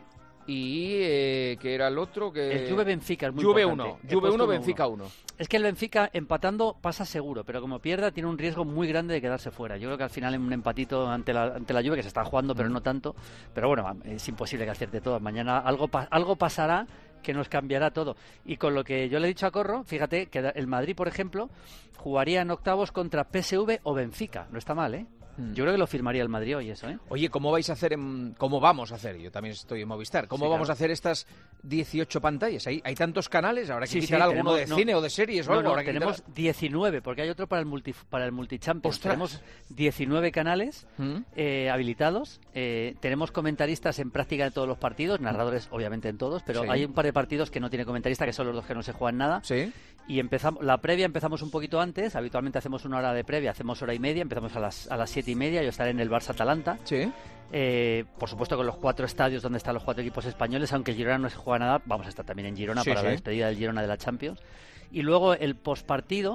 Y eh, que era el otro que... El Juve Benfica es muy Juve importante. uno, Juve uno, Benfica uno. Es que el Benfica empatando pasa seguro, pero como pierda tiene un riesgo muy grande de quedarse fuera. Yo creo que al final en un empatito ante la, ante la Juve, que se está jugando, pero no tanto. Pero bueno, es imposible que acierte todo. Mañana algo, algo pasará que nos cambiará todo. Y con lo que yo le he dicho a Corro, fíjate que el Madrid, por ejemplo, jugaría en octavos contra P S V o Benfica. No está mal, ¿eh? Yo creo que lo firmaría el Madrid hoy eso, ¿eh? Oye, ¿cómo vais a hacer, en, cómo vamos a hacer? Yo también estoy en Movistar. ¿Cómo sí, vamos claro. a hacer estas dieciocho pantallas? ¿Hay, hay tantos canales? ¿Habrá que sí, quitar sí, alguno tenemos, de no, cine o de series o no, algo? No, ¿Habrá que tenemos quitar... diecinueve, porque hay otro para el multi para el multichampions. Tenemos diecinueve canales ¿Mm? eh, habilitados. Eh, tenemos comentaristas en práctica de todos los partidos, narradores obviamente en todos, pero sí. hay un par de partidos que no tiene comentarista, que son los dos que no se juegan nada. Sí. Y empezamos la previa empezamos un poquito antes. Habitualmente hacemos una hora de previa, hacemos hora y media. Empezamos a las a las siete y media. Yo estaré en el Barça-Atalanta. Sí. Eh, por supuesto con los cuatro estadios donde están los cuatro equipos españoles, aunque el Girona no se juega nada, vamos a estar también en Girona sí, para sí. la despedida del Girona de la Champions. Y luego el postpartido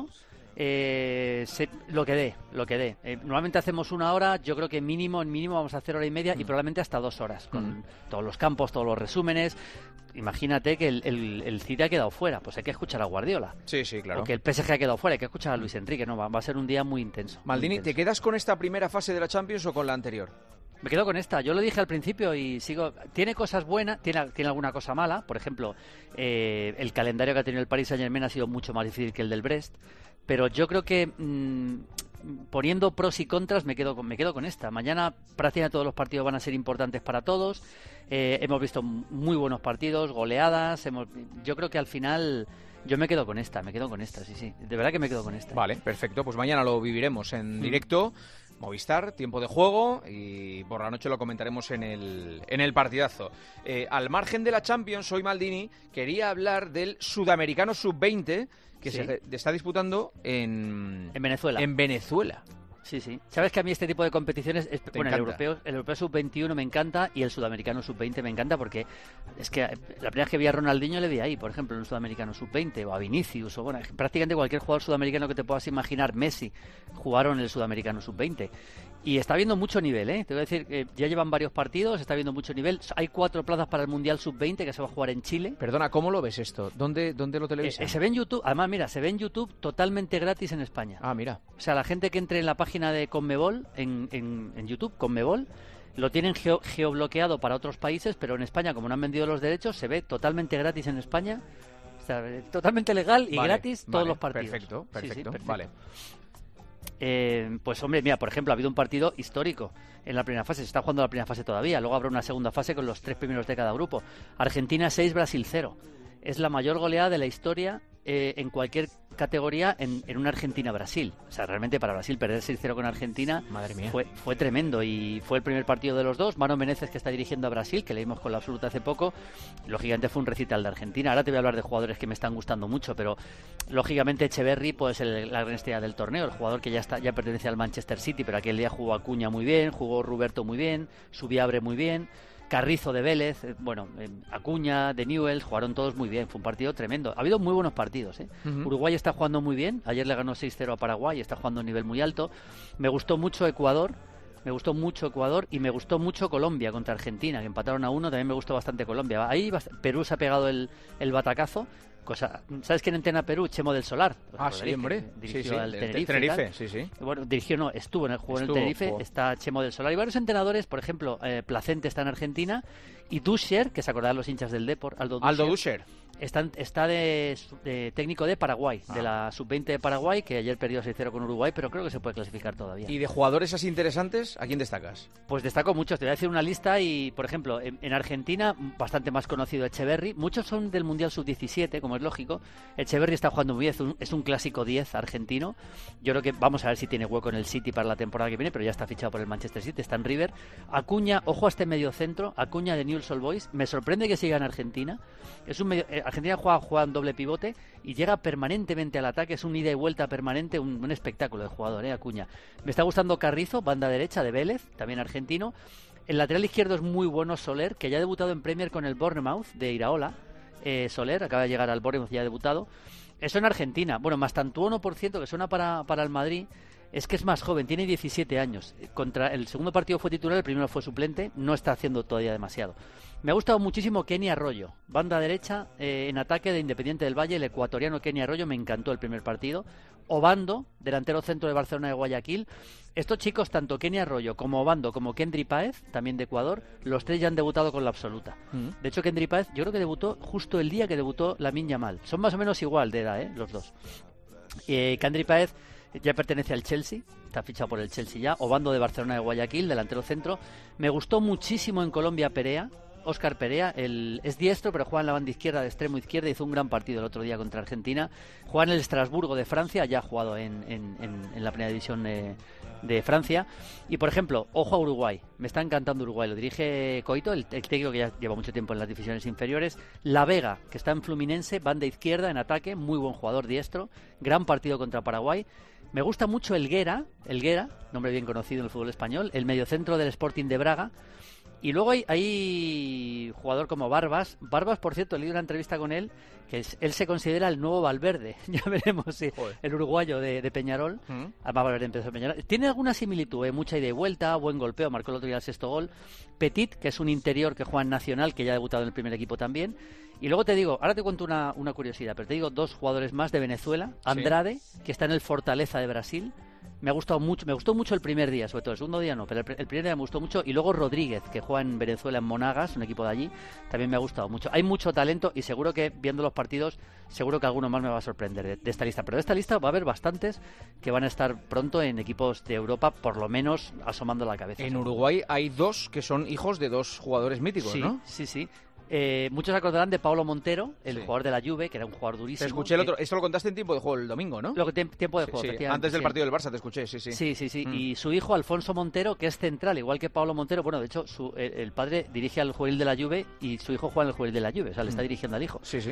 Eh, se, lo que dé, lo que dé. Eh, normalmente hacemos una hora, yo creo que mínimo, en mínimo vamos a hacer hora y media mm. y probablemente hasta dos horas, con mm. todos los campos, todos los resúmenes. Imagínate que el, el, el City ha quedado fuera, pues hay que escuchar a Guardiola. Sí, sí, claro. O que el P S G ha quedado fuera, hay que escuchar a Luis Enrique. No, va, va a ser un día muy intenso. Maldini, muy intenso. ¿te quedas con esta primera fase de la Champions o con la anterior? Me quedo con esta. Yo lo dije al principio y sigo. Tiene cosas buenas, tiene, tiene alguna cosa mala. Por ejemplo, eh, el calendario que ha tenido el Paris Saint-Germain ha sido mucho más difícil que el del Brest. Pero yo creo que mmm, poniendo pros y contras me quedo con, me quedo con esta. Mañana prácticamente todos los partidos van a ser importantes para todos. Eh, hemos visto muy buenos partidos, goleadas. Hemos, yo creo que al final yo me quedo con esta, me quedo con esta, sí, sí. De verdad que me quedo con esta. Vale, perfecto. Pues mañana lo viviremos en mm. directo. Movistar, tiempo de juego, y por la noche lo comentaremos en el, en el partidazo. Eh, al margen de la Champions, soy Maldini, quería hablar del Sudamericano sub veinte que ¿Sí? se está disputando en, en Venezuela. En Venezuela. Sí, sí. Sabes que a mí este tipo de competiciones, es, bueno, el europeo, el europeo sub veintiuno me encanta y el sudamericano sub veinte me encanta porque es que la primera vez que vi a Ronaldinho le vi ahí, por ejemplo, en un sudamericano sub veinte, o a Vinicius, o bueno, prácticamente cualquier jugador sudamericano que te puedas imaginar, Messi, jugaron en el sudamericano sub veinte. Y está habiendo mucho nivel, ¿eh? Te voy a decir que ya llevan varios partidos, está habiendo mucho nivel. Hay cuatro plazas para el Mundial sub veinte que se va a jugar en Chile. Perdona, ¿cómo lo ves esto? ¿Dónde, dónde lo televisan? Eh, se ve en YouTube, además, mira, se ve en YouTube totalmente gratis en España. Ah, mira. O sea, la gente que entre en la página de Conmebol, en, en, en YouTube, Conmebol, lo tienen geo, geobloqueado para otros países, pero en España, como no han vendido los derechos, se ve totalmente gratis en España. O sea, totalmente legal y vale, gratis todos vale, los partidos. Perfecto, perfecto, sí, sí, perfecto. Vale. Eh, pues hombre, mira, por ejemplo, ha habido un partido histórico en la primera fase, se está jugando la primera fase todavía, luego habrá una segunda fase con los tres primeros de cada grupo. Argentina seis, Brasil cero. Es la mayor goleada de la historia eh, en cualquier categoría en, en una Argentina-Brasil. O sea, realmente para Brasil perder seis cero con Argentina Madre mía. Fue, fue tremendo y fue el primer partido de los dos. Mano Menezes, que está dirigiendo a Brasil, que leímos con la absoluta hace poco, lógicamente fue un recital de Argentina. Ahora te voy a hablar de jugadores que me están gustando mucho, pero lógicamente Echeverri pues el, la gran estrella del torneo, el jugador que ya está ya pertenece al Manchester City, pero aquel día jugó Acuña muy bien, jugó Roberto muy bien, Subiabre muy bien, Carrizo de Vélez, eh, bueno, eh, Acuña, de Newell's, jugaron todos muy bien, fue un partido tremendo. Ha habido muy buenos partidos, ¿eh? Uh-huh. Uruguay está jugando muy bien, ayer le ganó seis cero a Paraguay, está jugando a un nivel muy alto. Me gustó mucho Ecuador, me gustó mucho Ecuador y me gustó mucho Colombia contra Argentina, que empataron a uno, también me gustó bastante Colombia. Ahí Perú se ha pegado el, el batacazo. Cosa, ¿sabes quién entrena a Perú? Chemo del Solar. Ah, sí, hombre. Dirigió sí, sí, al Tenerife. Tenerife sí, sí. Bueno, dirigió, no, estuvo en el juego estuvo, en el Tenerife, jugó. Está Chemo del Solar. Y varios entrenadores, por ejemplo, eh, Placente está en Argentina y Duscher, que se acordarán los hinchas del Depor, Aldo Duscher. Aldo Duscher. Está, está de, de técnico de Paraguay, ah. de la sub veinte de Paraguay, que ayer perdió seis cero con Uruguay, pero creo que se puede clasificar todavía. ¿Y de jugadores así interesantes, a quién destacas? Pues destaco muchos, te voy a decir una lista y, por ejemplo, en, en Argentina, bastante más conocido Echeverri, muchos son del Mundial sub diecisiete, como es lógico. Echeverri está jugando muy bien, es un, es un clásico diez argentino. Yo creo que vamos a ver si tiene hueco en el City para la temporada que viene, pero ya está fichado por el Manchester City, está en River. Acuña, ojo a este medio centro, Acuña de Newell's Old Boys, me sorprende que siga en Argentina. Es un medio, eh, Argentina juega, juega en doble pivote y llega permanentemente al ataque, es un ida y vuelta permanente, un, un espectáculo de jugador, eh, Acuña. Me está gustando Carrizo, banda derecha de Vélez, también argentino. El lateral izquierdo es muy bueno Soler, que ya ha debutado en Premier con el Bournemouth de Iraola. Eh, Soler acaba de llegar al Bournemouth, ya ha debutado. Eso en Argentina. Bueno, Mastantuono, por cierto, que suena para, para el Madrid, es que es más joven, tiene diecisiete años. Contra el segundo partido fue titular, el primero fue suplente, no está haciendo todavía demasiado. Me ha gustado muchísimo Kenny Arroyo, banda derecha eh, en ataque de Independiente del Valle, el ecuatoriano Kenny Arroyo, me encantó el primer partido. Obando, delantero centro de Barcelona de Guayaquil. Estos chicos, tanto Kenny Arroyo como Obando como Kendry Páez, también de Ecuador, los tres ya han debutado con la absoluta. Mm. De hecho, Kendry Páez yo creo que debutó justo el día que debutó Lamine Yamal. Son más o menos igual de edad, ¿eh? Los dos. Eh, Kendry Páez ya pertenece al Chelsea, está fichado por el Chelsea ya. Obando de Barcelona de Guayaquil, delantero centro. Me gustó muchísimo en Colombia Perea. Óscar Perea, el, es diestro, pero juega en la banda izquierda, de extremo izquierda, hizo un gran partido el otro día contra Argentina. Juega en el Estrasburgo de Francia, ya ha jugado en, en, en, en la primera división de, de Francia. Y, por ejemplo, ojo a Uruguay, me está encantando Uruguay, lo dirige Coito, el, el técnico que ya lleva mucho tiempo en las divisiones inferiores. La Vega, que está en Fluminense, banda izquierda, en ataque, muy buen jugador diestro, gran partido contra Paraguay. Me gusta mucho Helguera, Helguera, nombre bien conocido en el fútbol español, el mediocentro del Sporting de Braga. Y luego hay, hay jugador como Barbas. Barbas, por cierto, he leído una entrevista con él, que es, él se considera el nuevo Valverde. Ya veremos si Joder. el uruguayo de, de Peñarol. ¿Mm? Además, Valverde empezó en Peñarol. Tiene alguna similitud, ¿eh? Mucha ida y vuelta, buen golpeo, marcó el otro día el sexto gol. Petit, que es un interior que juega en Nacional, que ya ha debutado en el primer equipo también. Y luego te digo, ahora te cuento una, una curiosidad, pero te digo dos jugadores más de Venezuela. Andrade, sí. que está en el Fortaleza de Brasil. Me ha gustado mucho, me gustó mucho el primer día, sobre todo el segundo día no, pero el, el primer día me gustó mucho. Y luego Rodríguez, que juega en Venezuela, en Monagas, un equipo de allí, también me ha gustado mucho. Hay mucho talento y seguro que viendo los partidos, seguro que alguno más me va a sorprender de, de esta lista. Pero de esta lista va a haber bastantes que van a estar pronto en equipos de Europa, por lo menos asomando la cabeza. En Uruguay hay dos que son hijos de dos jugadores míticos, sí, ¿no? Sí, sí. Eh, muchos acordarán de Paulo Montero, el sí. jugador de la Juve, que era un jugador durísimo. Te escuché el otro, esto lo contaste en tiempo de juego el domingo, ¿no? Lo que tiempo de juego, sí, sí. Antes del sí. partido del Barça te escuché, sí, sí. Sí, sí, sí. Mm. Y su hijo, Alfonso Montero, que es central, igual que Paulo Montero. Bueno, de hecho, su, el, el padre dirige al juvenil de la Juve y su hijo juega en el juvenil de la Juve. O sea, le está dirigiendo al hijo. Sí, sí.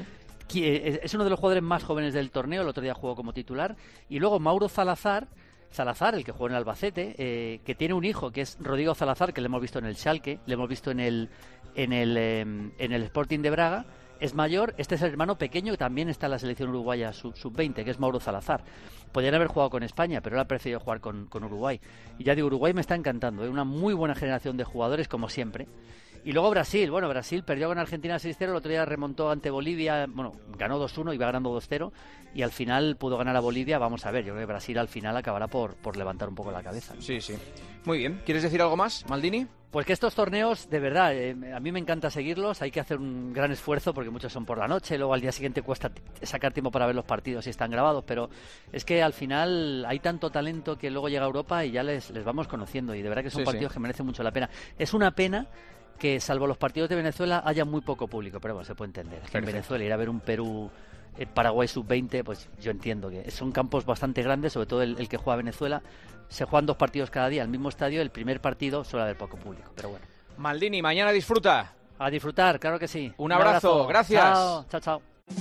Es uno de los jugadores más jóvenes del torneo. El otro día jugó como titular. Y luego Mauro Salazar, Salazar, el que juega en el Albacete, eh, que tiene un hijo que es Rodrigo Salazar, que le hemos visto en el Schalke, le hemos visto en el, en el, eh, en el Sporting de Braga. Es mayor, este es el hermano pequeño que también está en la selección uruguaya sub veinte, que es Mauro Salazar. Podrían haber jugado con España, pero él ha preferido jugar con, con Uruguay. Y ya digo, Uruguay me está encantando, es ¿eh? una muy buena generación de jugadores, como siempre. Y luego Brasil, bueno, Brasil perdió con Argentina seis cero, el otro día remontó ante Bolivia, bueno, ganó dos uno, iba ganando dos cero, y al final pudo ganar a Bolivia. Vamos a ver, yo creo que Brasil al final acabará por, por levantar un poco la cabeza. Sí, sí. Muy bien. ¿Quieres decir algo más, Maldini? Pues que estos torneos, de verdad, eh, a mí me encanta seguirlos, hay que hacer un gran esfuerzo porque muchos son por la noche, luego al día siguiente cuesta sacar tiempo para ver los partidos si están grabados, pero es que al final hay tanto talento que luego llega a Europa y ya les, les vamos conociendo, y de verdad que son sí, partidos sí. que merecen mucho la pena. Es una pena que, salvo los partidos de Venezuela, haya muy poco público, pero bueno, se puede entender. Es que en Venezuela ir a ver un Perú, eh, Paraguay sub veinte, pues yo entiendo que son campos bastante grandes, sobre todo el, el que juega Venezuela. Se juegan dos partidos cada día al mismo estadio, el primer partido suele haber poco público, pero bueno. Maldini, mañana disfruta. A disfrutar, claro que sí. Un, un abrazo, abrazo, gracias. Chao, chao, chao.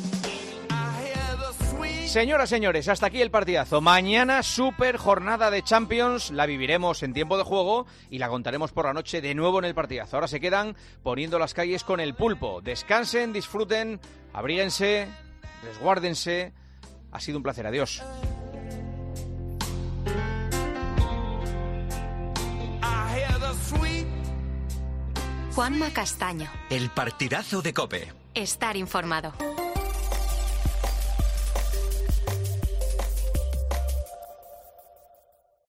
Señoras, señores, hasta aquí el partidazo. Mañana super jornada de Champions, la viviremos en tiempo de juego y la contaremos por la noche de nuevo en el partidazo. Ahora se quedan poniendo las calles con el pulpo. Descansen, disfruten, abríguense, resguárdense. Ha sido un placer, adiós. Juanma Castaño. El partidazo de COPE. Estar informado.